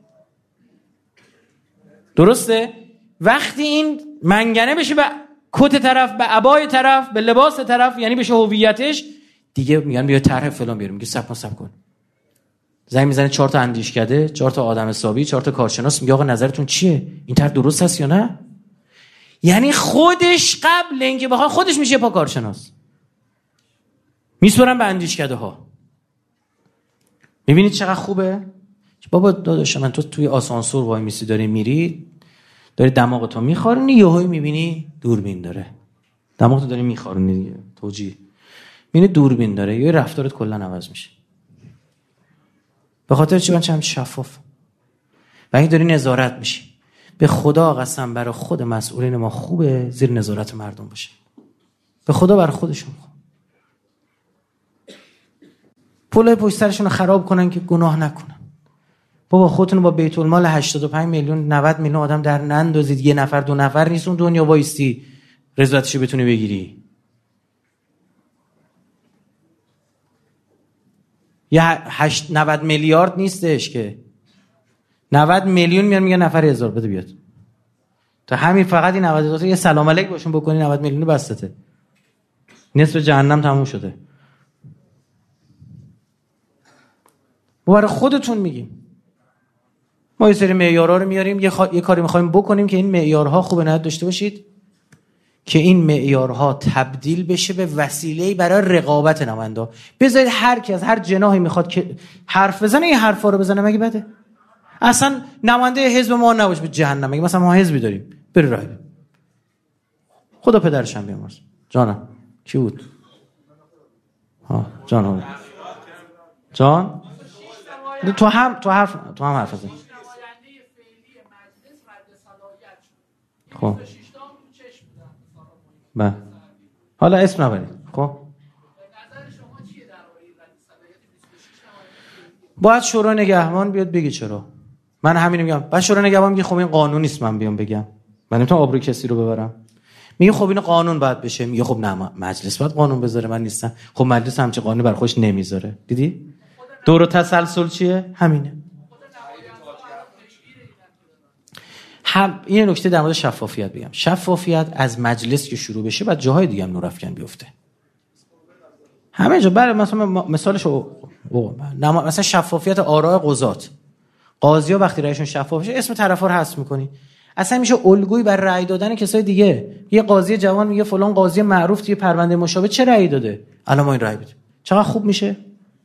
درسته؟ وقتی این منگنه بشه به کت طرف، به عبای طرف، به لباس طرف، یعنی بشه هویتش، دیگه میگن بیا طرح فلان بیاریم. میگه صبر کن صبر کن. زنگ میزنه چهار تا اندیشکده، چهار تا آدم حسابی، چهار تا کارشناس، میگه آقا نظرتون چیه؟ این طرح درست هست یا نه؟ یعنی خودش قبل اینکه بخواد خودش میشه پا کارشناس. میسپرن به اندیشکده ها. میبینید چقدر خوبه؟ بابا داداش من تو توی آسانسور وای میسی داری میری، داری دماغتو میخارونی، یهو میبینی دوربین داره. دماغتو داری میخارونی، توجیه. میبینی دوربین داره، یه رفتارت کلا عوض میشه. به خاطر چی؟ من چم شفاف. و اگه داری نظارت میشی، به خدا قسم برای خود مسئولین ما خوبه زیر نظارت مردم باشه. به خدا برای خودشون خوب. پولای پشت سرشون رو خراب کنن که گناه نکنن. بابا خودتون با بیت المال هشتاد و پنج میلیون نود میلیون آدم در نندازید. یه نفر دو نفر نیست اون دنیا وایستی رضایتشو بتونی بگیری. یه هشت نود میلیارد نیستش که نود میلیون میان میگن نفر هزار بده بیاد. تا همین فقط این نود هزار یه سلام علیک باشون بکنی نود میلیون بسته. نصف جهنم تموم شده. ما برای خودتون میگیم. ما یه سری معیارها رو میاریم، یه, خوا... یه کاری میخوایم بکنیم که این معیارها خوبه نهایت داشته باشید که این معیارها تبدیل بشه به وسیله‌ای برای رقابت نماینده. بذارید هر کی از هر جناحی میخواد که حرف بزنه این حرفا رو بزنه، مگه بده؟ اصلا نماینده حزب ما نباشه به جهنم. مگه مثلا ما حزبی داریم؟ بری رای بده. خدا پدرشم بیامرز. جانم کی بود؟ ها جانم جان تو هم تو حرف تو هم حرف بزن. خب بله حالا اسم نبرید. خب باید شورای نگهبان بیاد بگی چرا. من همین میگم. بعد شورای نگهبان میگه خب این قانون نیست من بیام بگم. من نمیتونم آبروی کسی رو ببرم. میگه خب این قانون باید بشه. میگه خب نه مجلس باید قانون بذاره من نیستم. خب مجلس همچین قانونی بر خودش نمیذاره. دیدی؟ دور و تسلسل چیه؟ همینه. هم این نکته در مورد شفافیت بگم. شفافیت از مجلس که شروع بشه بعد جاهای دیگه هم نورافکن بیفته. همه جا. برای مثلا مثالش مثلا شفافیت آراء قضات. قاضی‌ها وقتی رأیشون شفاف بشه اسم طرفا رو حذف می‌کنی. اصلا میشه الگویی بر رأی دادن کسای دیگه. یه قاضی جوان میگه فلان قاضی معروف توی پرونده مشابه چه رأی داده؟ الان ما این رأی بدیم. چقدر خوب میشه؟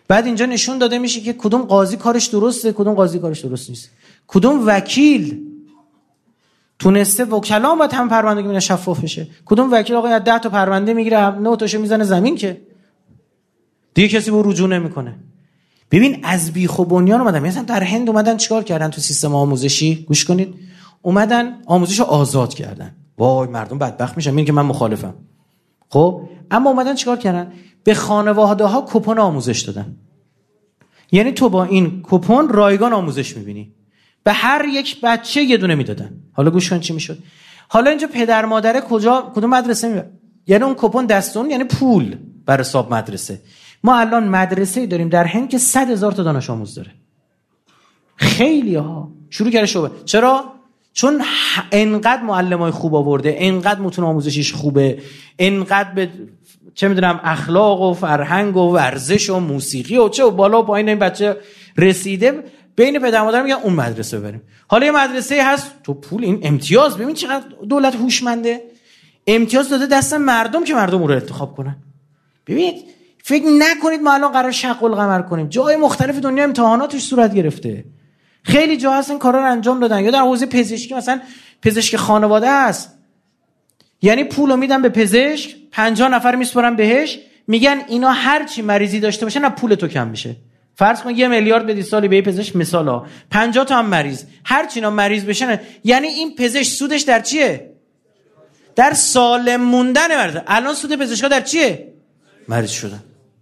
بعد اینجا نشون داده میشه که کدوم قاضی کارش درسته، کدوم قاضی کارش درست نیست. کدوم وکیل تونسته وکلا هم باید هم پروندگی میونه شفاف بشه. کدوم وکیل آقا ده تا پرونده میگیره نه تاشو میزنه زمین که دیگه کسی به رجوع نمیکنه. ببین از بیخ و بنیان اومدن. مثلا در هند اومدن چیکار کردن تو سیستم آموزشی؟ گوش کنید. اومدن آموزشو آزاد کردن. وای مردم بدبخت میشن. میگن که من مخالفم. خب اما اومدن چیکار کردن؟ به خانواده‌ها کوپن آموزش دادن. یعنی تو با این کوپن رایگان آموزش میبینی. به هر یک بچه یه دونه میدادن. حالا گوش کن چی میشد. حالا اینجا پدر مادره کجا کدوم مدرسه میبره؟ یعنی اون کوپن دستون یعنی پول بر حساب مدرسه. ما الان مدرسه‌ای داریم در هند که صد هزار تا دانش آموز داره. خیلی ها شروع کرده شعبه. چرا؟ چون انقدر معلمای خوب آورده، انقدر متون آموزشیش خوبه، انقدر به چه میدونم اخلاق و فرهنگ و ورزش و موسیقی و چه و بالا و پایین این بچه رسیده. بین پدر مادر میگن اون مدرسه بریم. حالا یه مدرسه هست تو پول این امتیاز، ببین چقدر دولت هوشمنده، امتیاز داده دست مردم که مردم اون رو انتخاب کنن. ببینید فکر نکنید ما الان قرار شق القمر کنیم. جای مختلف دنیا امتحاناتش صورت گرفته. خیلی جا هستن کارا رو انجام دادن. یا در حوزه پزشکی مثلا پزشک خانواده است، یعنی پولو میدن به پزشک، پنجاه نفر میسپرن بهش، میگن اینا هر چی مریضی داشته باشن نه پول تو کم میشه. فرض کن یه میلیارد بدی سالی به پزشک، مثلا پنجاه تا هم مریض، هر چی اینا مریض بشن، یعنی این پزشک سودش در چیه؟ در سالم موندن مریض. الان سود پزشکا در چیه؟ مریض شدن.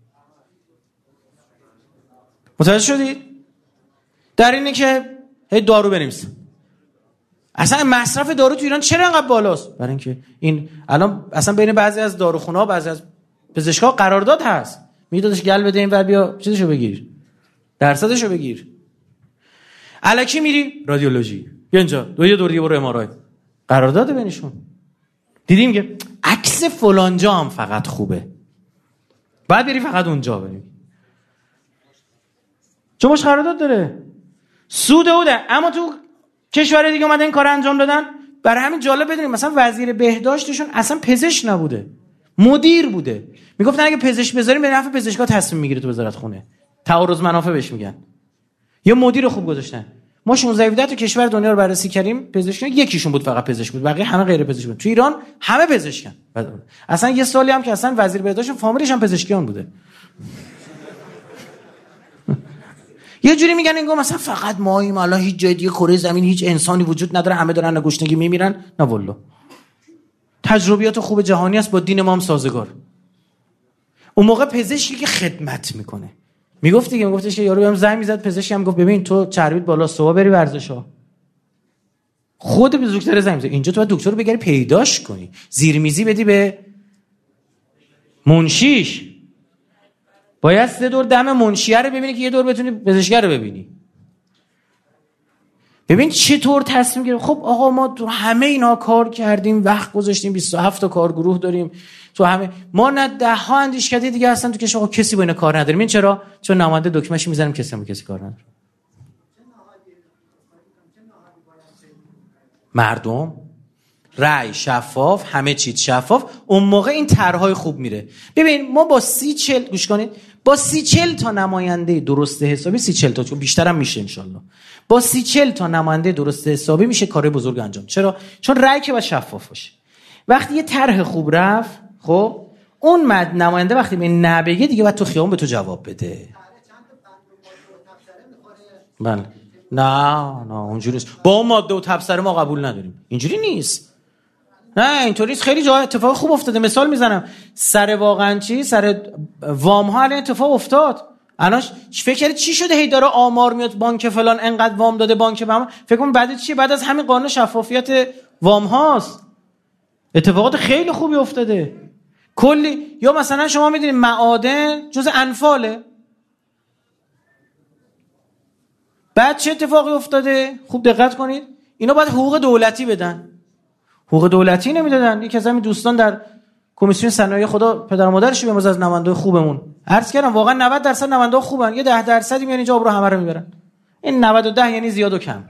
متوجه شدید؟ در اینه که هی دارو بنویسن. اصلا مصرف دارو تو ایران چرا انقدر بالاست؟ برای اینکه این الان اصلا بین بعضی از داروخونه‌ها بعضی از پزشکا قرارداد هست. میدادش گل بده این ور بیا چیزشو بگیر. درصدشو بگیر. الکی میری رادیولوژی. بیا اینجا دو یه دور دیگه برو ام آر آی. قرارداد بینشون. دیدیم که عکس فلانجا هم فقط خوبه. بعد بری فقط اونجا بریم. چون باش قرارداد داره. سود اوده. اما تو کشور دیگه اومدن این کار انجام دادن. برای همین جالب بدونید مثلا وزیر بهداشتشون اصلا پزشک نبوده، مدیر بوده. میگفتن اگه پزشک بذاریم به نفع پزشکا تصمیم میگیره تو وزارت خونه، تعارض منافع بهش میگن. یه مدیر خوب گذاشتن. ما شانزده هفده تا کشور دنیا رو بررسی کردیم، پزشک یکیشون بود فقط پزشک بود، بقیه همه غیر پزشک بود. تو ایران همه پزشکن. اصلا یه سالی هم که اصلا وزیر بهداشت فامیلش هم پزشکیان بوده. یه جوری میگن انگار مثلا فقط ماییم، الان هیچ جای دیگه کره زمین هیچ انسانی وجود نداره، همه دارن گشنگی میمیرن. نه والله. تجربیات خوب جهانی است، با دین ما هم سازگار. اون موقع پزشکی که خدمت میکنه میگفت دیگه، میگفتش که یارو بهم زنگ میزد پزشکی هم گفت ببین تو چربیت بالا، صبح بری ورزشا. خود به دکتر زنگ میزد. اینجا تو باید دکتر رو بگیری پیداش کنی، زیرمیزی بدی به منشیش. باید سه دور دم منشیه رو ببینی که یه دور بتونی پزشکی رو ببینی. ببین چطور تصمیم گرفت. خب آقا ما تو همه اینا کار کردیم، وقت گذاشتیم، بیست و هفت تا کارگروه داریم تو همه، ما نه ده ها اندیشکده دیگه هستن تو کشور. آقا کسی با اینا کار نداریم. این چرا؟ چون نماینده دکمه‌اش میذاریم کسی هم کسی کار نداره. مردم رأی شفاف، همه چیز شفاف، اون موقع این طرح‌های خوب میره. ببین ما با سی چل گوش کنید، با سی چل تا نماینده درست حسابی، سی چل تا چون بیشتر هم میشه انشالله، با سی چل تا نماینده درست حسابی میشه کار بزرگ انجام. چرا؟ چون رأی که باید شفاف باشه. وقتی یه طرح خوب رفت، خب اون مد نماینده وقتی به نبگه دیگه باید تو خیابون به تو جواب بده. بله. نه نه اونجوری نیست. با اون ماده و تبصره ما قبول نداریم. اینجوری نیست. نه اینطوری نیست. خیلی جا اتفاق خوب افتاده. مثال میزنم. سر واقعا چی؟ سر وام ها الان اتفاق افتاد. الان فکر کردید چی شده هی داره آمار میاد بانک فلان انقدر وام داده، بانک وام. فکر کنم بعد چی؟ بعد از همین قانون شفافیت وام هاست. اتفاقات خیلی خوبی افتاده. کلی یا مثلا شما میدونید معادن جز انفاله. بعد چه اتفاقی افتاده؟ خوب دقت کنید. اینا باید حقوق دولتی بدن. حقوق دولتی نمیدادن. یکی از همین دوستان در کمیسیون صنایع، خدا پدر و مادرش بیامرزه، از نماینده‌های خوبمون عرض کردم واقعا نود درصد نماینده‌ها خوبن، یه ده درصدی میان اینجا آبرو همه رو میبرن. این نود و ده یعنی زیاد و کم.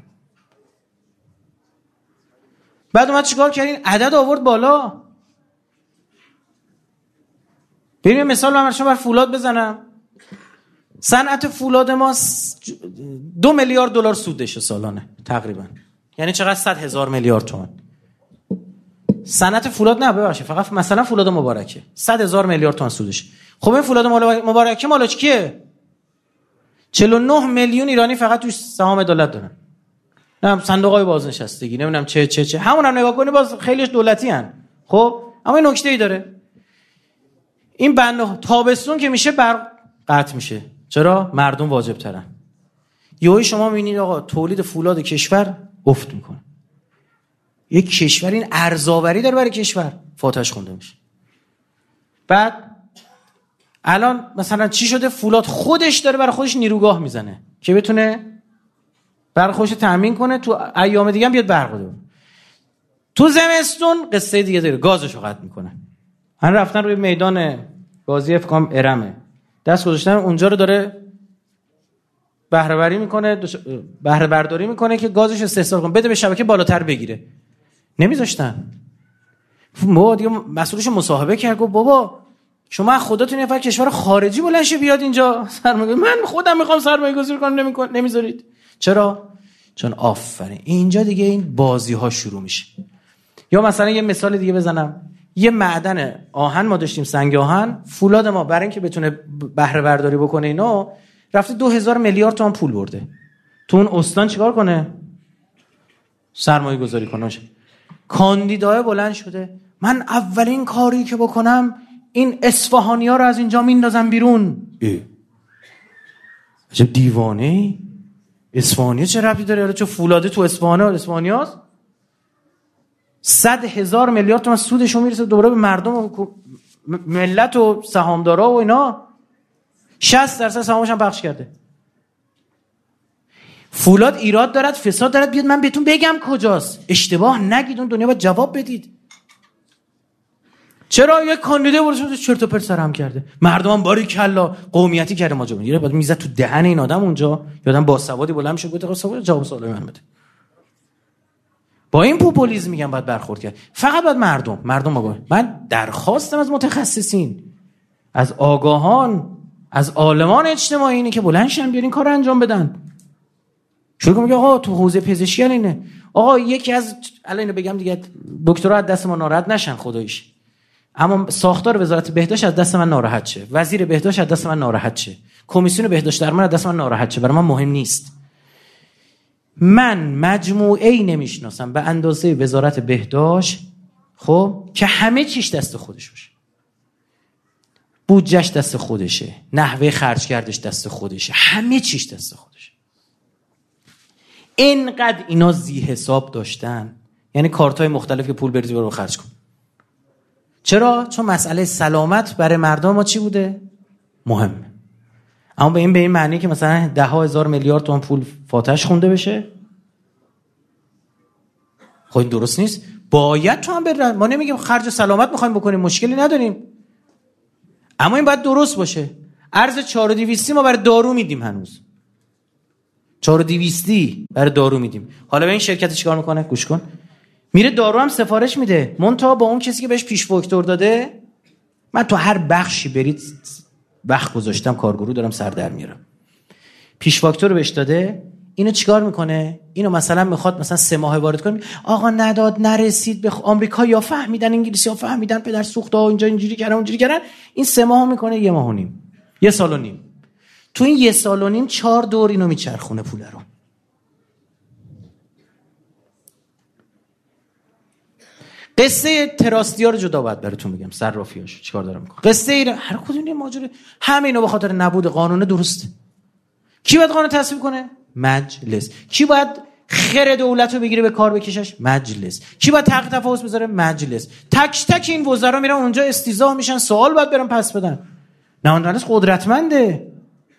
بعد اومد چیکار کردین؟ عدد آورد بالا. ببین مثال من شما بر فولاد بزنم. صنعت فولاد ما دو میلیارد دلار سودشه سالانه تقریبا. یعنی چقدر؟ صد هزار میلیارد تومان. صنعت فولاد نه ببخشید، فقط مثلا فولاد مبارکه صد هزار میلیارد تومان سودش. خب این فولاد مبارکه مالش کیه؟ چهل و نه میلیون ایرانی فقط توش سهام دولت دارن. نمیدونم صندوق‌های بازنشستگی، نمیدونم چه چه چه همون هم نگاه کنی باز خیلیش دولتی ان. خب اما این نکته‌ای داره، این بند تابستون که میشه برق قطع میشه. چرا؟ مردم واجب ترن. یهو شما میبینید آقا تولید فولاد کشور افت میکنه. یک کشور این ارزآوری داره برای کشور، فاتحش خونده میشه. بعد الان مثلا چی شده؟ فولاد خودش داره برای خودش نیروگاه میزنه که بتونه برای خودش تامین کنه، تو ایام دیگه هم بیاد برق بده. تو زمستون قصه دیگه داره، گازشو قطع میکنه. من رفتن روی میدان بازی افکام ارمه دست گذاشتن، اونجا رو داره بهره برداری میکنه، بهره برداری میکنه که گازش استحصال کنه، بده به شبکه بالاتر بگیره. نمیذاشتن. ما دیگه مسئولش مصاحبه کرد، گفت بابا شما خودتون یه فرد کشور خارجی بلند شه بیاد اینجا سرمایه، من خودم میخوام سرمایه گذاری کنم نمیکن نمیذارید. چرا؟ چون آفرین اینجا دیگه این بازی ها شروع میشه. یا مثلا یه مثال دیگه بزنم، یه معدن آهن ما داشتیم، سنگ آهن، فولاد ما برای اینکه بتونه بهره برداری بکنه اینا رفته دو هزار میلیارد تومان پول برده. تو اون استان چیکار کنه؟ سرمایه گذاری کنه. کاندیدای بلند شده من اولین کاری که بکنم این اصفهانی‌ها رو از اینجا میندازم بیرون. عجب دیوانه. اصفهانی چه ربطی داره؟ چه فولاده تو اصفهانه اصفهانیاست؟ صد هزار میلیارد تومان سودشو میرسه دوباره به مردم و ملت و سهامدارا و اینا. شصت درصد سهامش هم پخش کرده. فولاد ایراد دارد، فساد دارد، بیاد من بهتون بگم کجاست. اشتباه نگید، اون دنیا باید جواب بدید. چرا یک کاندیده برسون چرت و پرت سرهم کرده، مردم هم باری کلا قومیتی کرده ما جمهوری. بعد میزد تو دهن این آدم اونجا، یادم با سوادی بلند میشه گفت سواد جواب سوال من بده. با این پوپولیسم میگم باید برخورد کرد. فقط باید مردم مردم ما. من درخواستم از متخصصین، از آگاهان، از عالمان اجتماعی اینه که بلند شن بیارین کار انجام بدن. شروع کنم میگه آقا تو حوزه پزشکی اینه، آقا یکی از الان اینو بگم دیگه دکترها از دست ما ناراحت نشن خداییش، اما ساختار وزارت بهداشت از دست من ناراحت شه، وزیر بهداشت از دست من ناراحت شه، کمیسیون بهداشت درمان از دست من ناراحت شه، برای من مهم نیست. من مجموعه‌ای نمیشناسم به اندازه وزارت بهداشت خب که همه چیش دست خودش باشه. بودجهش دست خودشه، نحوه خرج کردش دست خودشه، همه چیش دست خودشه. اینقدر اینا زی حساب داشتن، یعنی کارت‌های مختلف که پول بریزی برو خرج کن. چرا؟ چون مسئله سلامت برای مردم ما چی بوده؟ مهمه. اما به این به این معنی که مثلا ده ها هزار میلیارد تومان پول فاتحش خونده بشه، خب این درست نیست. باید تو هم بر... ما نمیگیم خرج سلامت میخوایم بکنیم، مشکلی نداریم، اما این باید درست باشه. ارز چهار و دویستی ما برای دارو میدیم، هنوز چهار و دویستی برای دارو میدیم. حالا به این شرکت چیکار میکنه؟ گوش کن، میره دارو هم سفارش میده، منتها با اون کسی که بهش پیش فاکتور داده. من تو هر بخشی برید وقت گذاشتم، کارگروه دارم سر در میارم، پیش فاکتور رو بهش داده، اینو چیکار میکنه؟ اینو مثلا میخواد مثلا سه ماه وارد کنه، آقا نداد نرسید به آمریکا یا فهمیدن انگلیسی ها فهمیدن پدر سوخته ها اینجا اینجوری کردن اونجوری کردن، این سه ماه میکنه یه ماه و نیم، یه سال و نیم. تو این یه سال و نیم چهار دور اینو میچرخونه پول رو. قصه تراستیا رو جدا باید براتون بگم، صرافیاش چیکار دارم میکنه. قصه ای هر کدوم این ماجرا همه اینا به خاطر نبود قانون درسته. کی باید قانون تصویب کنه؟ مجلس. کی باید خیر دولت رو بگیره به کار بکشش؟ مجلس. کی باید تحقیق تفاوت بذاره؟ مجلس. تک تک این وزرا میرن اونجا استیضاح میشن، سوال باید برن پس بدن. نمایندگان قدرتمنده.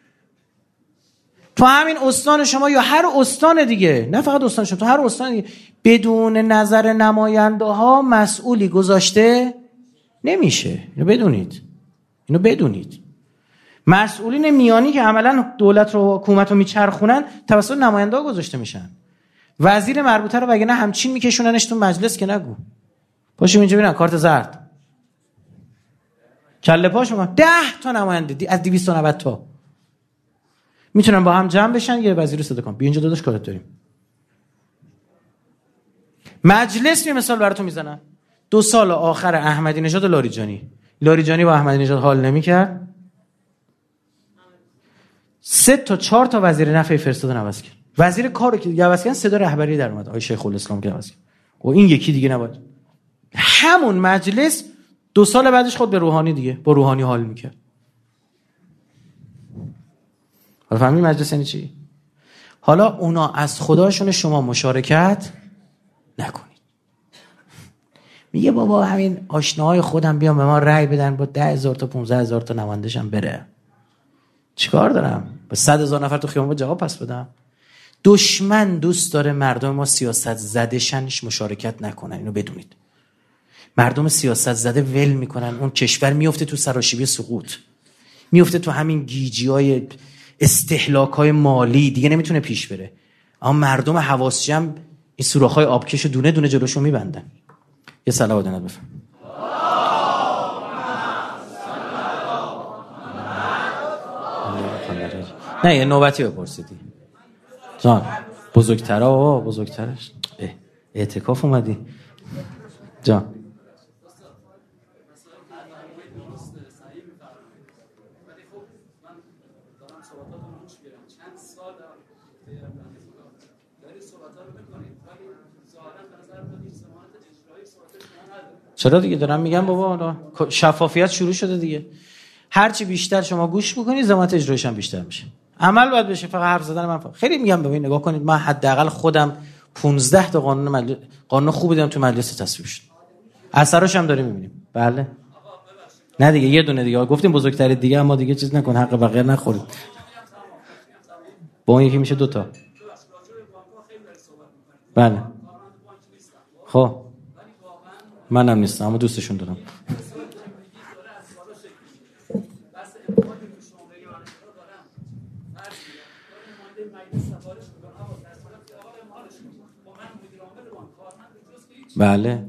تو همین استان شما یا هر استان دیگه، نه فقط استان شما، تو هر استان دیگه بدون نظر نماینده ها مسئولی گذاشته نمیشه. اینو بدونید، اینو بدونید. مسئولین میانی که عملا دولت رو حکومت رو میچرخونن توسط نماینده ها گذاشته میشن. وزیر مربوطه رو وگرنه همچین میکشوننش تو مجلس که نگو. پاشو اینجا ببینن کارت زرد کله پاش میگم ده تا نماینده از دویست و نود تا میتونن با هم جمع بشن یه وزیر صدا کن بیا اینجا داداش کارت داریم. مجلس یه مثال براتون میزنم. دو سال آخر احمدی نژاد و لاریجانی لاریجانی با احمدی نژاد حال نمیکرد، سه تا چهار تا وزیر نفع فرستادن عوض کرد. وزیر کارو که عوض کردن صدا رهبری در اومد آقای شیخ الاسلام که عوض کرد و این یکی دیگه نبود. همون مجلس دو سال بعدش خود به روحانی دیگه با روحانی حال میکرد. حالا فهمیدی مجلس یعنی چی؟ حالا اونا از خداشون شما مشارکت نکنید. میگه بابا همین آشناهای خودم بیان به ما رأی بدن با ده هزار تا پونزده هزار تا نمایندشم بره، چیکار دارم؟ با صد هزار نفر تو خیابون جواب پس بدم؟ دشمن دوست داره مردم ما سیاست زدهشنش مشارکت نکنن. اینو بدونید. مردم سیاست زده ول میکنن، اون کشور میفته تو سراشیبی سقوط، میفته تو همین گیجی‌های استهلاک‌های مالی، دیگه نمیتونه پیش بره. اما مردم حواس جمع این سوراخ‌های آبکشو دونه دونه جلوشو میبندن. یه صلوات نات بفرم. نه یه نوبتی بپرسیدی جان. بزرگتره آقا بزرگترش اعتکاف اومدی جان. چرا دیگه دارم میگم بابا شفافیت شروع شده دیگه. هرچی بیشتر شما گوش بکنید ضمانت اجرایش هم بیشتر میشه. عمل باید بشه، فقط حرف زدن من فقط. خیلی میگم ببین نگاه کنید، من حداقل خودم پانزده تا قانون مجلس قانون خوب دیدم تو مجلس تصویب شد، اثرش هم داریم میبینیم. بله نه دیگه یه دونه دیگه گفتیم بزرگتر دیگه، اما دیگه چیز نکن حق بقیه نخورید. با اون یکی میشه دو تا. بله خب منم نیستم اما دوستشون دارم. بله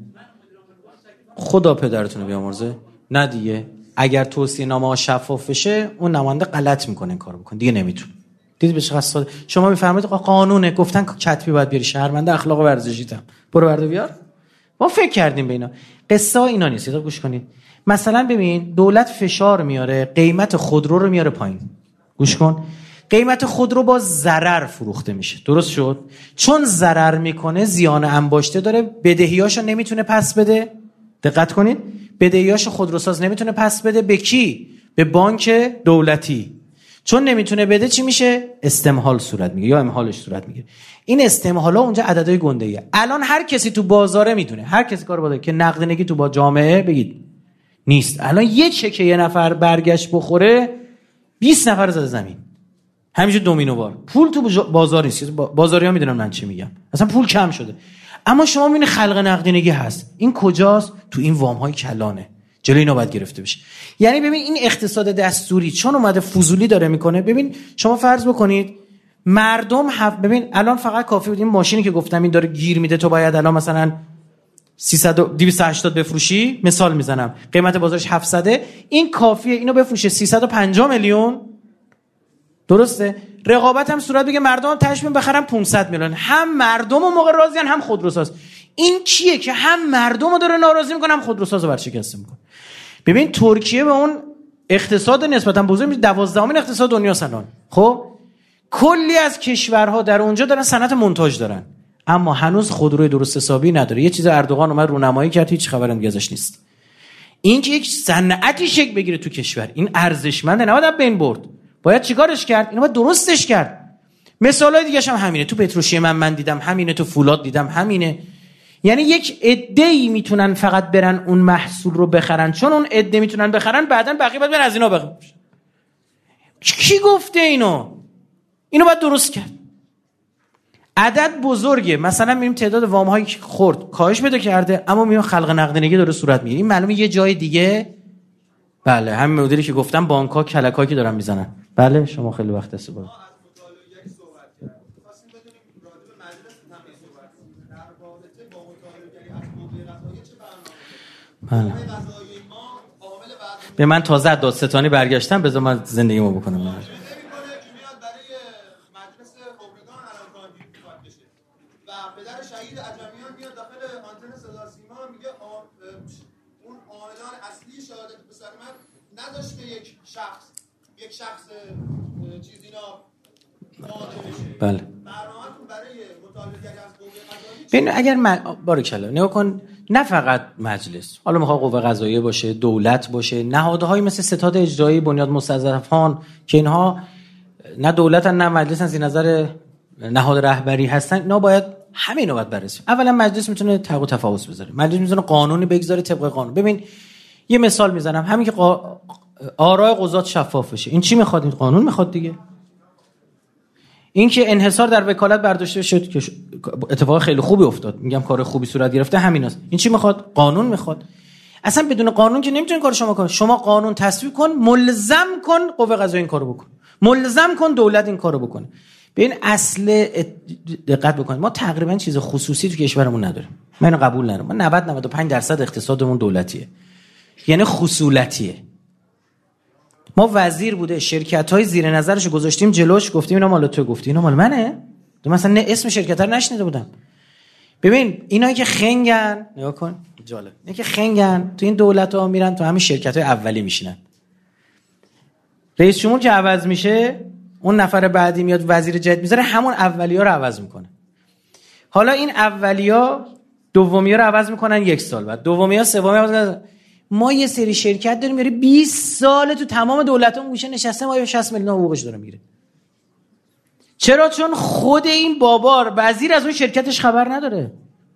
خدا پدرتون رو بیامرزه. نه دیگه اگر توصیه نامه ها شفاف بشه اون نماینده غلط میکنه این کارو بکنه دیگه نمیتونه. دیدی به چقدر ساده شما میفهمید قانونه گفتن کتبی باید بیاری، شهرمنده اخلاق ورزشیتم برو برده بیار. ما فکر کردیم به اینا. قصه ها اینا نیست. گوش کنید. مثلا ببین دولت فشار میاره قیمت خودرو رو میاره پایین. گوش کن. قیمت خودرو با ضرر فروخته میشه. درست شد؟ چون ضرر میکنه زیان انباشته داره، بدهیاشو نمیتونه پس بده. دقت کنید. بدهیاشو خودروساز نمیتونه پس بده. به کی؟ به بانک دولتی. چون نمیتونه بده چی میشه؟ استمهال صورت میگیره یا امهالش صورت میگیره. این استمهالا اونجا عددهای گنده‌ایه. الان هر کسی تو بازاره میدونه، هر کسی کارو بده که نقدینگی تو با جامعه بگید نیست. الان یه چکه یه نفر برگشت بخوره بیست نفر زده زمین. همیشه دومینو وار. پول تو بازار نیست. بازاری‌ها میدونن من چی میگم. اصلا پول کم شده. اما شما میبینید خلق نقدینگی هست. این کجاست؟ تو این وام‌های کلانه. جلوی اینا باید گرفته بشه. یعنی ببین این اقتصاد دستوری چون اومده فضولی داره میکنه. ببین شما فرض بکنید مردم هف... ببین الان فقط کافی بود این ماشینی که گفتم این داره گیر میده تو باید الان مثلا سیصد دویست و هشتاد بفروشی، مثال میزنم قیمت بازارش هفتصد، این کافیه اینو بفروشه سیصد و پنجاه میلیون. درسته؟ رقابت هم صورت بگه مردم هم تهش بخرن پانصد میلیون. هم مردم اون موقع راضیان هم خودروساز. این کیه که هم مردم رو داره ناراضی میکنه هم خودروساز رو ورشکسته میکنه؟ ببین ترکیه به اون اقتصاد نسبتا بزرگ دوازدهمین اقتصاد دنیا الان. خب کلی از کشورها در اونجا دارن صنعت مونتاژ دارن اما هنوز خودروی درست حسابی نداره. یه چیز اردوغان اومد رونمایی کرد هیچ خبری هم ازش نیست. این که یک صنعتی شکل بگیره تو کشور این ارزشمنده، نباید بین برد. باید چیکارش کرد؟ اینو باید درستش کرد. مثالای دیگه هم همینه. تو پتروشیمی من من دیدم همینه، تو فولاد دیدم همینه. یعنی یک عده‌ای میتونن فقط برن اون محصول رو بخرن، چون اون عده میتونن بخرن بعداً بقیه بعد برن از اینا بخرن. کی گفته اینو؟ اینو باید درست کرد. عدد بزرگه. مثلا میبینیم تعداد وام‌هایی که خورد کاهش پیدا کرده اما میبینیم خلق نقدینگی داره صورت میگیره. این معلومه یه جای دیگه بله همین مدلی که گفتم بانک‌ها کلکایی که دارن میزنن. بله شما خیلی وقت است بود. بله. به من تازه دادستانی برگشتم بذار من زندگیمو بکنم. صدا سیما میگه اون عاملان اصلی شهادت پسر من نداشت که یک شخص یک شخص چیز اینا قاضی بشه. بله. برنامه‌تون برای مطالبه‌گری از قوه قضاییه ببین اگر من بارکلا نگاه کن، نه فقط مجلس، حالا میخواد قوه قضاییه باشه، دولت باشه، نهادهای مثل ستاد اجرایی، بنیاد مستضعفان که اینها نه دولتن نه مجلسن، از نظر نهاد رهبری هستن، اینا باید همه اینا باید بررسی. اولا مجلس میتونه تق و تفاوت بذاره، مجلس میتونه قانونی بگذاره طبق قانون. ببین یه مثال میزنم، همین که قا... آرای قضات شفاف بشه، این چی میخواد؟ این قانون میخواد دیگه. این که انحصار در وکالت برداشته شد که اتفاق خیلی خوبی افتاد، میگم کار خوبی صورت گرفته، همیناست. این چی میخواد؟ قانون میخواد. اصلا بدون قانون که نمیتونی کار شما کنی. شما قانون تصویب کن، ملزم کن قوه قضاییه این کارو بکن، ملزم کن دولت این کارو بکنه. ببین اصل دقت بکنید، ما تقریبا چیز خصوصی تو کشورمون نداریم. من اینو قبول ندارم. ما نود نود و پنج درصد اقتصادمون دولتیه، یعنی خصولتیه. ما وزیر بوده، شرکت‌های زیر نظرش گذاشتیم جلوش، گفتیم اینا مال تو، گفتی اینا مال منه. تو مثلا نه اسم شرکت رو نشنیده بودم. ببین اینایی که خنگن، نگاه کن جالب، اینایی که خنگن تو این دولت‌ها میرن تو همین شرکت‌های اولی میشینن. رئیس جمهور که عوض میشه، اون نفر بعدی میاد وزیر جدید میذاره، همون اولیا رو عوض میکنه. حالا این اولیا دومیا رو عوض میکنن یک سال بعد، دومیا سومیا عوض. ما یه سری شرکت داریم میاره بیست سال تو تمام دولت‌ها گوشه نشسته، ما شصت میلیون حقوقش داره میره. چرا؟ چون خود این بابار وزیر از اون شرکتش خبر نداره.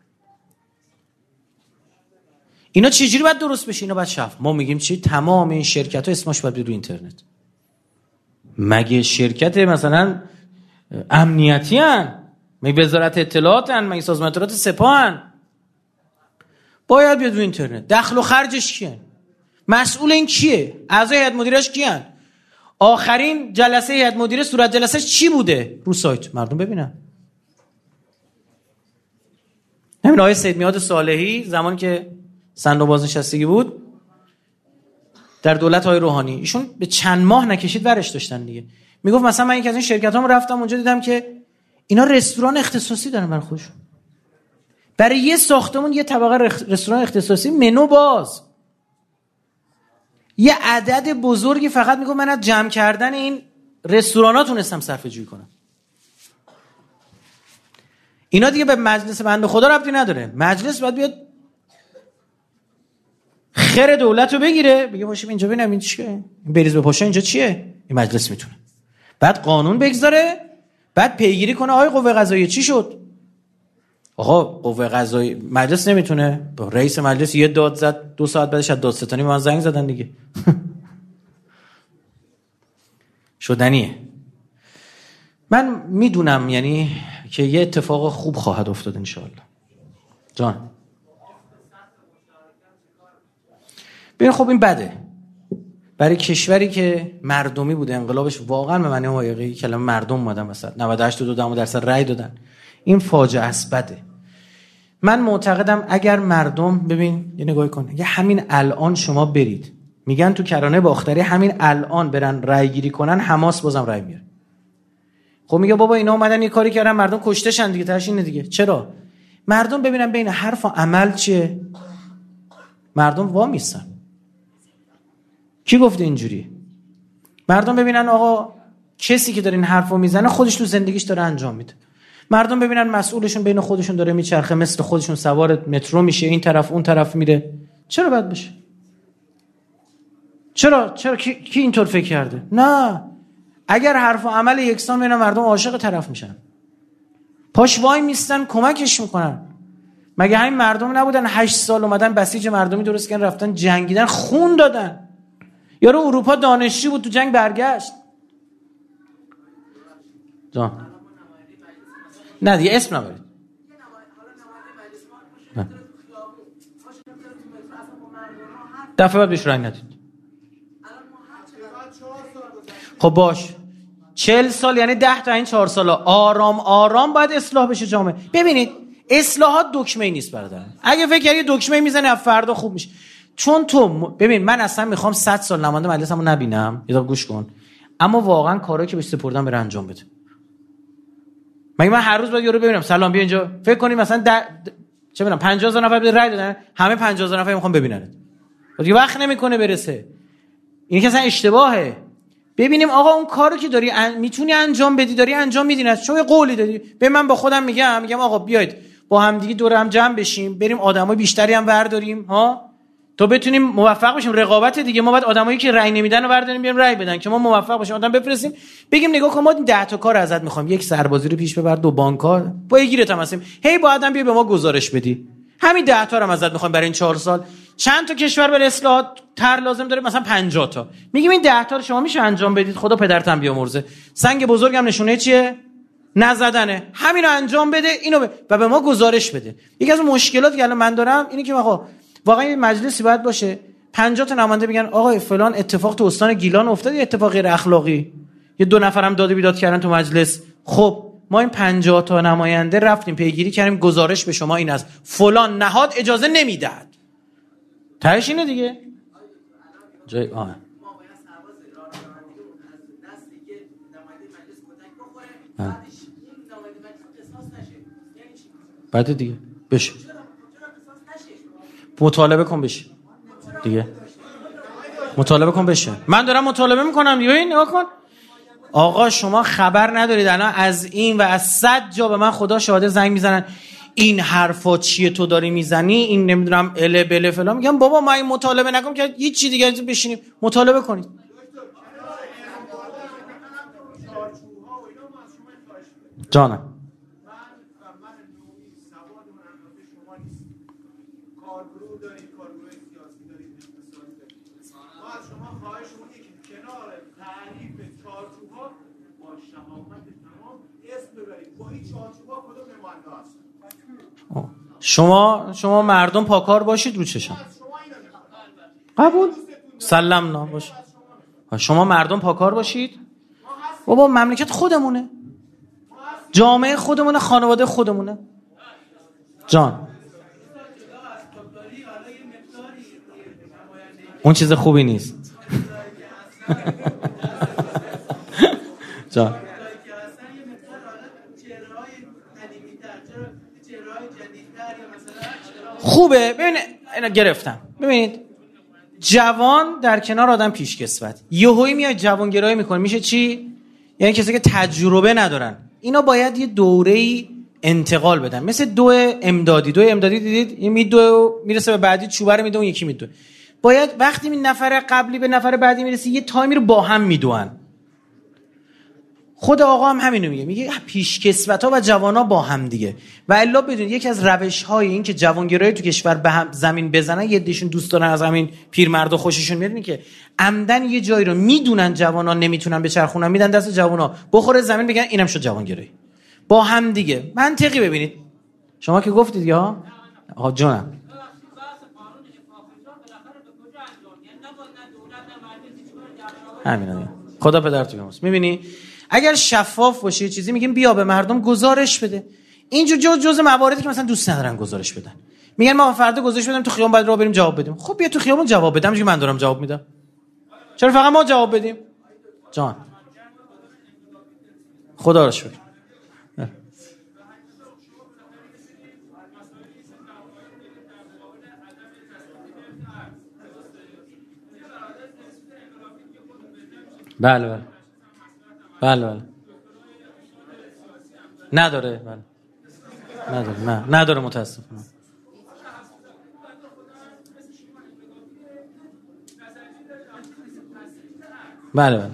اینا چجوری باید درست بشه؟ اینا باید شفاف. ما میگیم چی؟ تمام این شرکت‌ها اسمش باید رو اینترنت. مگه شرکت مثلا امنیتی هن؟ مگه وزارت اطلاعات هن؟ مگه سازمان اطلاعات سپاه هن؟ باید بیاد رو اینترنت. دخل و خرجش کیه؟ مسئول این کیه؟ اعضای هیئت مدیرش کیان؟ آخرین جلسه هیئت مدیره صورت جلسهش چی بوده؟ رو سایت مردم ببینن. همین آقای سید میاد صالحی زمانی که صندوق بازنشستگی بود در دولت های روحانی، ایشون به چند ماه نکشید ورش داشتن دیگه. میگفت مثلا من یکی از این شرکتام رفتم اونجا دیدم که اینا رستوران اختصاصی دارن برای خودشون. برای یه ساختمون یه طبقه رستوران اختصاصی، منو باز. یه عدد بزرگی فقط میگم من از جمع کردن این رستوران‌ها تونستم صرفه جویی کنم. اینا دیگه به مجلس بنده خدا ربطی نداره. مجلس باید بیاد خیر دولت رو بگیره، بگه باشیم اینجا ببینم این چیه، این بریز به پاشا اینجا چیه. این مجلس میتونه بعد قانون بگذاره، بعد پیگیری کنه آقای قوه قضاییه چی شد. آقا قوه قضاییه مجلس نمیتونه، رئیس مجلس یه داد زد، دو ساعت بعدش از دادستانی به من زنگ زدن دیگه. شدنیه. من میدونم یعنی که یه اتفاق خوب خواهد افتاد انشاءالله. جان ببین خب این بده برای کشوری که مردمی بوده، انقلابش واقعا به معنی حقیقی کلمه مردم اومدن وسط، نود و هشت و دو درصد رأی دادن. این فاجعه است، بده. من معتقدم اگر مردم، ببین یه نگاهی کن، اگه همین الان شما برید، میگن تو کرانه باختری همین الان برن رأی گیری کنن، حماس بازم رأی میاره. خب میگه بابا اینا اومدن یه کاری کردن مردم کشتهشن دیگه، تاش اینه دیگه. چرا؟ مردم ببینن بین حرف و عمل چیه، مردم وا میستن. کی گفته اینجوریه؟ مردم ببینن آقا کسی که داره این حرفو میزنه خودش تو زندگیش داره انجام میده. مردم ببینن مسئولشون بین خودشون داره میچرخه، مثل خودشون سوار مترو میشه، این طرف اون طرف میره. چرا بد بشه؟ چرا چرا کی, کی اینطور فکر کرده؟ نه، اگر حرف و عمل یکسان بین مردم، عاشق طرف میشن، پاش وای میستن، کمکش میکنن. مگه همین مردم نبودن هشت سال اومدن بسیج مردمی درست کردن، رفتن جنگیدن، خون دادن. یارو اروپا دانشجو بود، تو جنگ برگشت. جان نه دیگه اسم نبرید. دفعه بعد بهش رنگ ندید. خب باش، چهل سال یعنی ده تا این چهار سال آرام آرام باید اصلاح بشه جامعه. ببینید اصلاحات دکمه‌ای نیست برادر. اگه فکر کردی دکمه میزنی فردا خوب میشه، چون تو ببین من اصلا میخوام صد سال نماینده مجلسمو نبینم، یه دقیقه گوش کن، اما واقعا کارایی که بهش سپردم بره انجام بده. مگه من هر روز باید یارو ببینم سلام بیا اینجا؟ فکر کنید مثلا چه می‌دونم پنجاه هزار نفر به رای دادن، همه پنجاه هزار نفر میخوان ببیننت. دیگه وقت نمیکنه برسه. این که اصلا اشتباهه. ببینیم آقا اون کارو که داری ان... میتونی انجام بدی، داری انجام میدی، نه چه قولی دادی. به من با خودم میگم میگم آقا بیاید با هم دیگه دور هم جمع بشیم، بریم آدمای بیشتری هم برداریم ها تا بتونیم موفق بشیم. رقابت دیگه، ما باید آدمایی که رأی نمیدن رو برداریم بیاریم رأی بدن که ما موفق باشیم، آدم بفرستیم بگیم نگاه کن ما ده تا کار ازت میخوام، یک سربازی رو پیش ببر، دو بانک‌ها با گیرت هم هستیم، هی با آدم بیا به ما گزارش بدی، همین ده تا رو هم ازت میخوام برای این چهار سال. چند تا کشور برای اصلاحات تر لازم داره؟ مثلا پنجاه تا. میگیم این ده تا رو شما میشه انجام بدید؟ خدا پدرتم بیامرزه. سنگ بزرگم نشونه چیه؟ نزدنه. همین رو انجام بده، اینو ب... و به ما گزارش بده. یکی از مشکلاتی که الان من دارم اینه که آقا واقعا این مجلسی باید باشه پنجاه تا نماینده بگن آقا فلان اتفاق تو استان گیلان افتاد، یه اتفاق غیر اخلاقی، یه دو نفرم داد و بیداد کردن تو مجلس. خب ما این پنجاه تا نماینده رفتیم پیگیری کردیم، گزارش به شما این است فلان نهاد اجازه نمیدهد. تهش اینه دیگه. جای آه بعد دیگه بشه مطالبه کن بشه دیگه، مطالبه کن بشه. من دارم مطالبه میکنم دیگه. این نگاه کن آقا شما خبر ندارید الان از این و از صد جا به من خدا شاهده زنگ میزنن این حرفا چیه تو داری میزنی، این نمیدونم اله بله فلان. میگم بابا ما این مطالبه نکنم که هیچ چی دیگه بشینیم مطالبه کنید. جانم شما شما مردم پاکار باشید رو چشم قبول سلام نه باشه. شما مردم پاکار باشید بابا مملکت خودمونه، جامعه خودمونه، خانواده خودمونه. جان اون چیز خوبی نیست. جان خوبه. ببین اینا گرفتم. ببینید جوان در کنار آدم پیشکسوت، یهویی میاد جوانگرایی میکنه، میشه چی؟ یعنی کسی که تجربه ندارن اینا باید یه دوره‌ای انتقال بدن، مثل دو امدادی. دو امدادی دیدید این میدوه میرسه به بعدی چوبه رو میده اون یکی میدوه. باید وقتی این نفر قبلی به نفر بعدی میرسه یه تایمی رو با هم میدوئن. خود آقا هم همینو میگه، میگه پیشکسوت‌ها و جوان‌ها با هم دیگه. و الا بدونید یکی از روش‌های این که جوانگرایی تو کشور به هم زمین بزنن، یه دیشون دوست دارن از همین پیرمردا خوششون میاد، اینه که عمدن یه جایی رو میدونن جوان‌ها نمیتونن بچرخونن، میدن دست جوان‌ها بخوره زمین، بگن اینم شد جوانگرایی. با هم دیگه منطقی. ببینید شما که گفتید یا آقا جانم همین خدا پدرت بیامرز. میبینی اگر شفاف باشه یه چیزی میگیم بیا به مردم گزارش بده. اینجور جز جز مواردی که مثلا دوست ندارن گزارش بدن، میگن ما فردا گزارش بدیم تو خیابون بعد راه بریم جواب بدیم. خب بیا تو خیابون جواب بدم که من دارم جواب میدم، چرا فقط ما جواب بدیم؟ جان خدا رو شکر. بله بله بله بله نداره بله نداره نه نداره متاسفانه. بله بله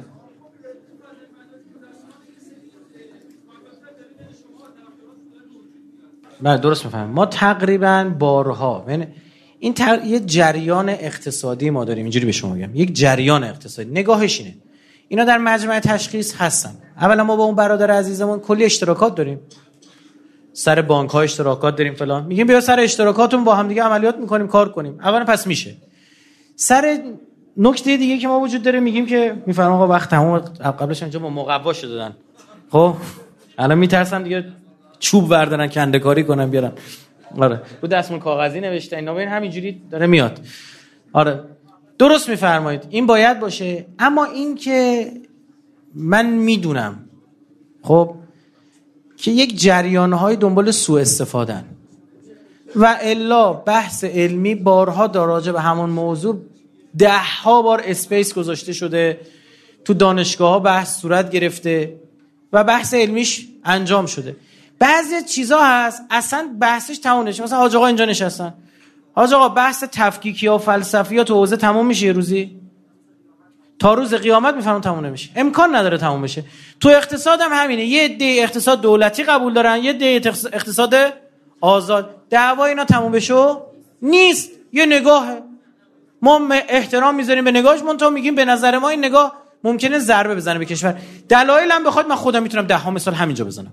بله درست میفهمم. ما تقریبا بارها یعنی این تق... یه جریان اقتصادی ما داریم، اینجوری به شما میگم یک جریان اقتصادی. نگاهش اینه اینا در مجمع تشخیص هستن. اولا ما با اون برادر عزیزمون کلی اشتراکات داریم، سر بانک ها اشتراکات داریم فلان، میگیم بیا سر اشتراکاتون با هم دیگه عملیات میکنیم کار کنیم. اولا پس میشه. سر نکته دیگه که ما وجود داره میگیم که میفرمام آقا وقت تموم، قبلش اینجا با مقوا شده دادن، خب الان میترسن دیگه چوب بردارن کنده کاری کنن بیارن. آره رو دستمون کاغذی نوشته اینا، ببین همینجوری داره میاد. آره درست میفرمایید این باید باشه. اما این که من میدونم خب که یک جریان‌های دنبال سوء استفادهن و الا بحث علمی بارها در راجع به همون موضوع ده ها بار اسپیس گذاشته شده، تو دانشگاه ها بحث صورت گرفته و بحث علمیش انجام شده. بعضی چیزا هست اصلا بحثش تموم نشه. مثلا حاج آقا اینجا نشستن، حاج آقا بحث تفکیکی ها و فلسفی ها تو حوزه تموم میشه یه روزی؟ تا روز قیامت میفهمم تموم نمیشه، امکان نداره تموم بشه. تو اقتصاد هم همینه، یه عده اقتصاد دولتی قبول دارن، یه عده اقتصاد آزاد. دعوا اینا تموم بشه نیست، یه نگاهه. ما احترام میذاریم به نگاهش، منتها میگیم به نظر ما این نگاه ممکنه ضربه بزنه به کشور. دلایل هم بخواد من خودم میتونم ده ها مثال همینجا بزنم.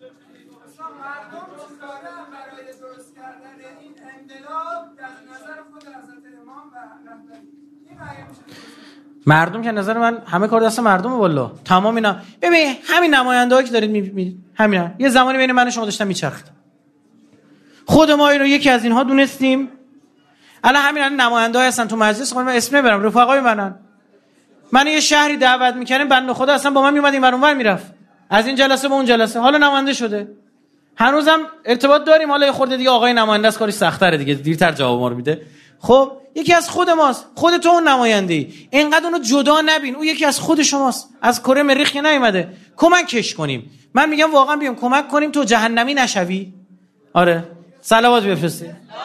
مردم که نظر من همه کار دست مردمه والله. تمام اینا ببین همین نماینده‌ها که دارید میبینید همینا یه زمانی بین من و شما داشتن میچرخید. خود ما اینو یکی از اینها دونستیم. الان همین الان نماینده‌ها هستن تو مجلس، خودم اسم نمیبرم، رفقای منن. من یه شهری دعوت میکردم بنده خدا اصلا با من میومد این ور اونور میرفت، از این جلسه به اون جلسه، حالا نماینده شده. هنوزم ارتباط داریم، حالا یه خورده دیگه آقای نماینده است کارش سخت‌تره دیگه، دیرتر جواب ما رو میده. خب یکی از خود ماست، خود تو اون نماینده‌ای، اینقدر اونو جدا نبین، اون یکی از خود شماست، از کره مریخ که نیومده. کمکش کنیم. من میگم واقعا بیام کمک کنیم تو جهنمی نشوی. آره صلوات بفرستید.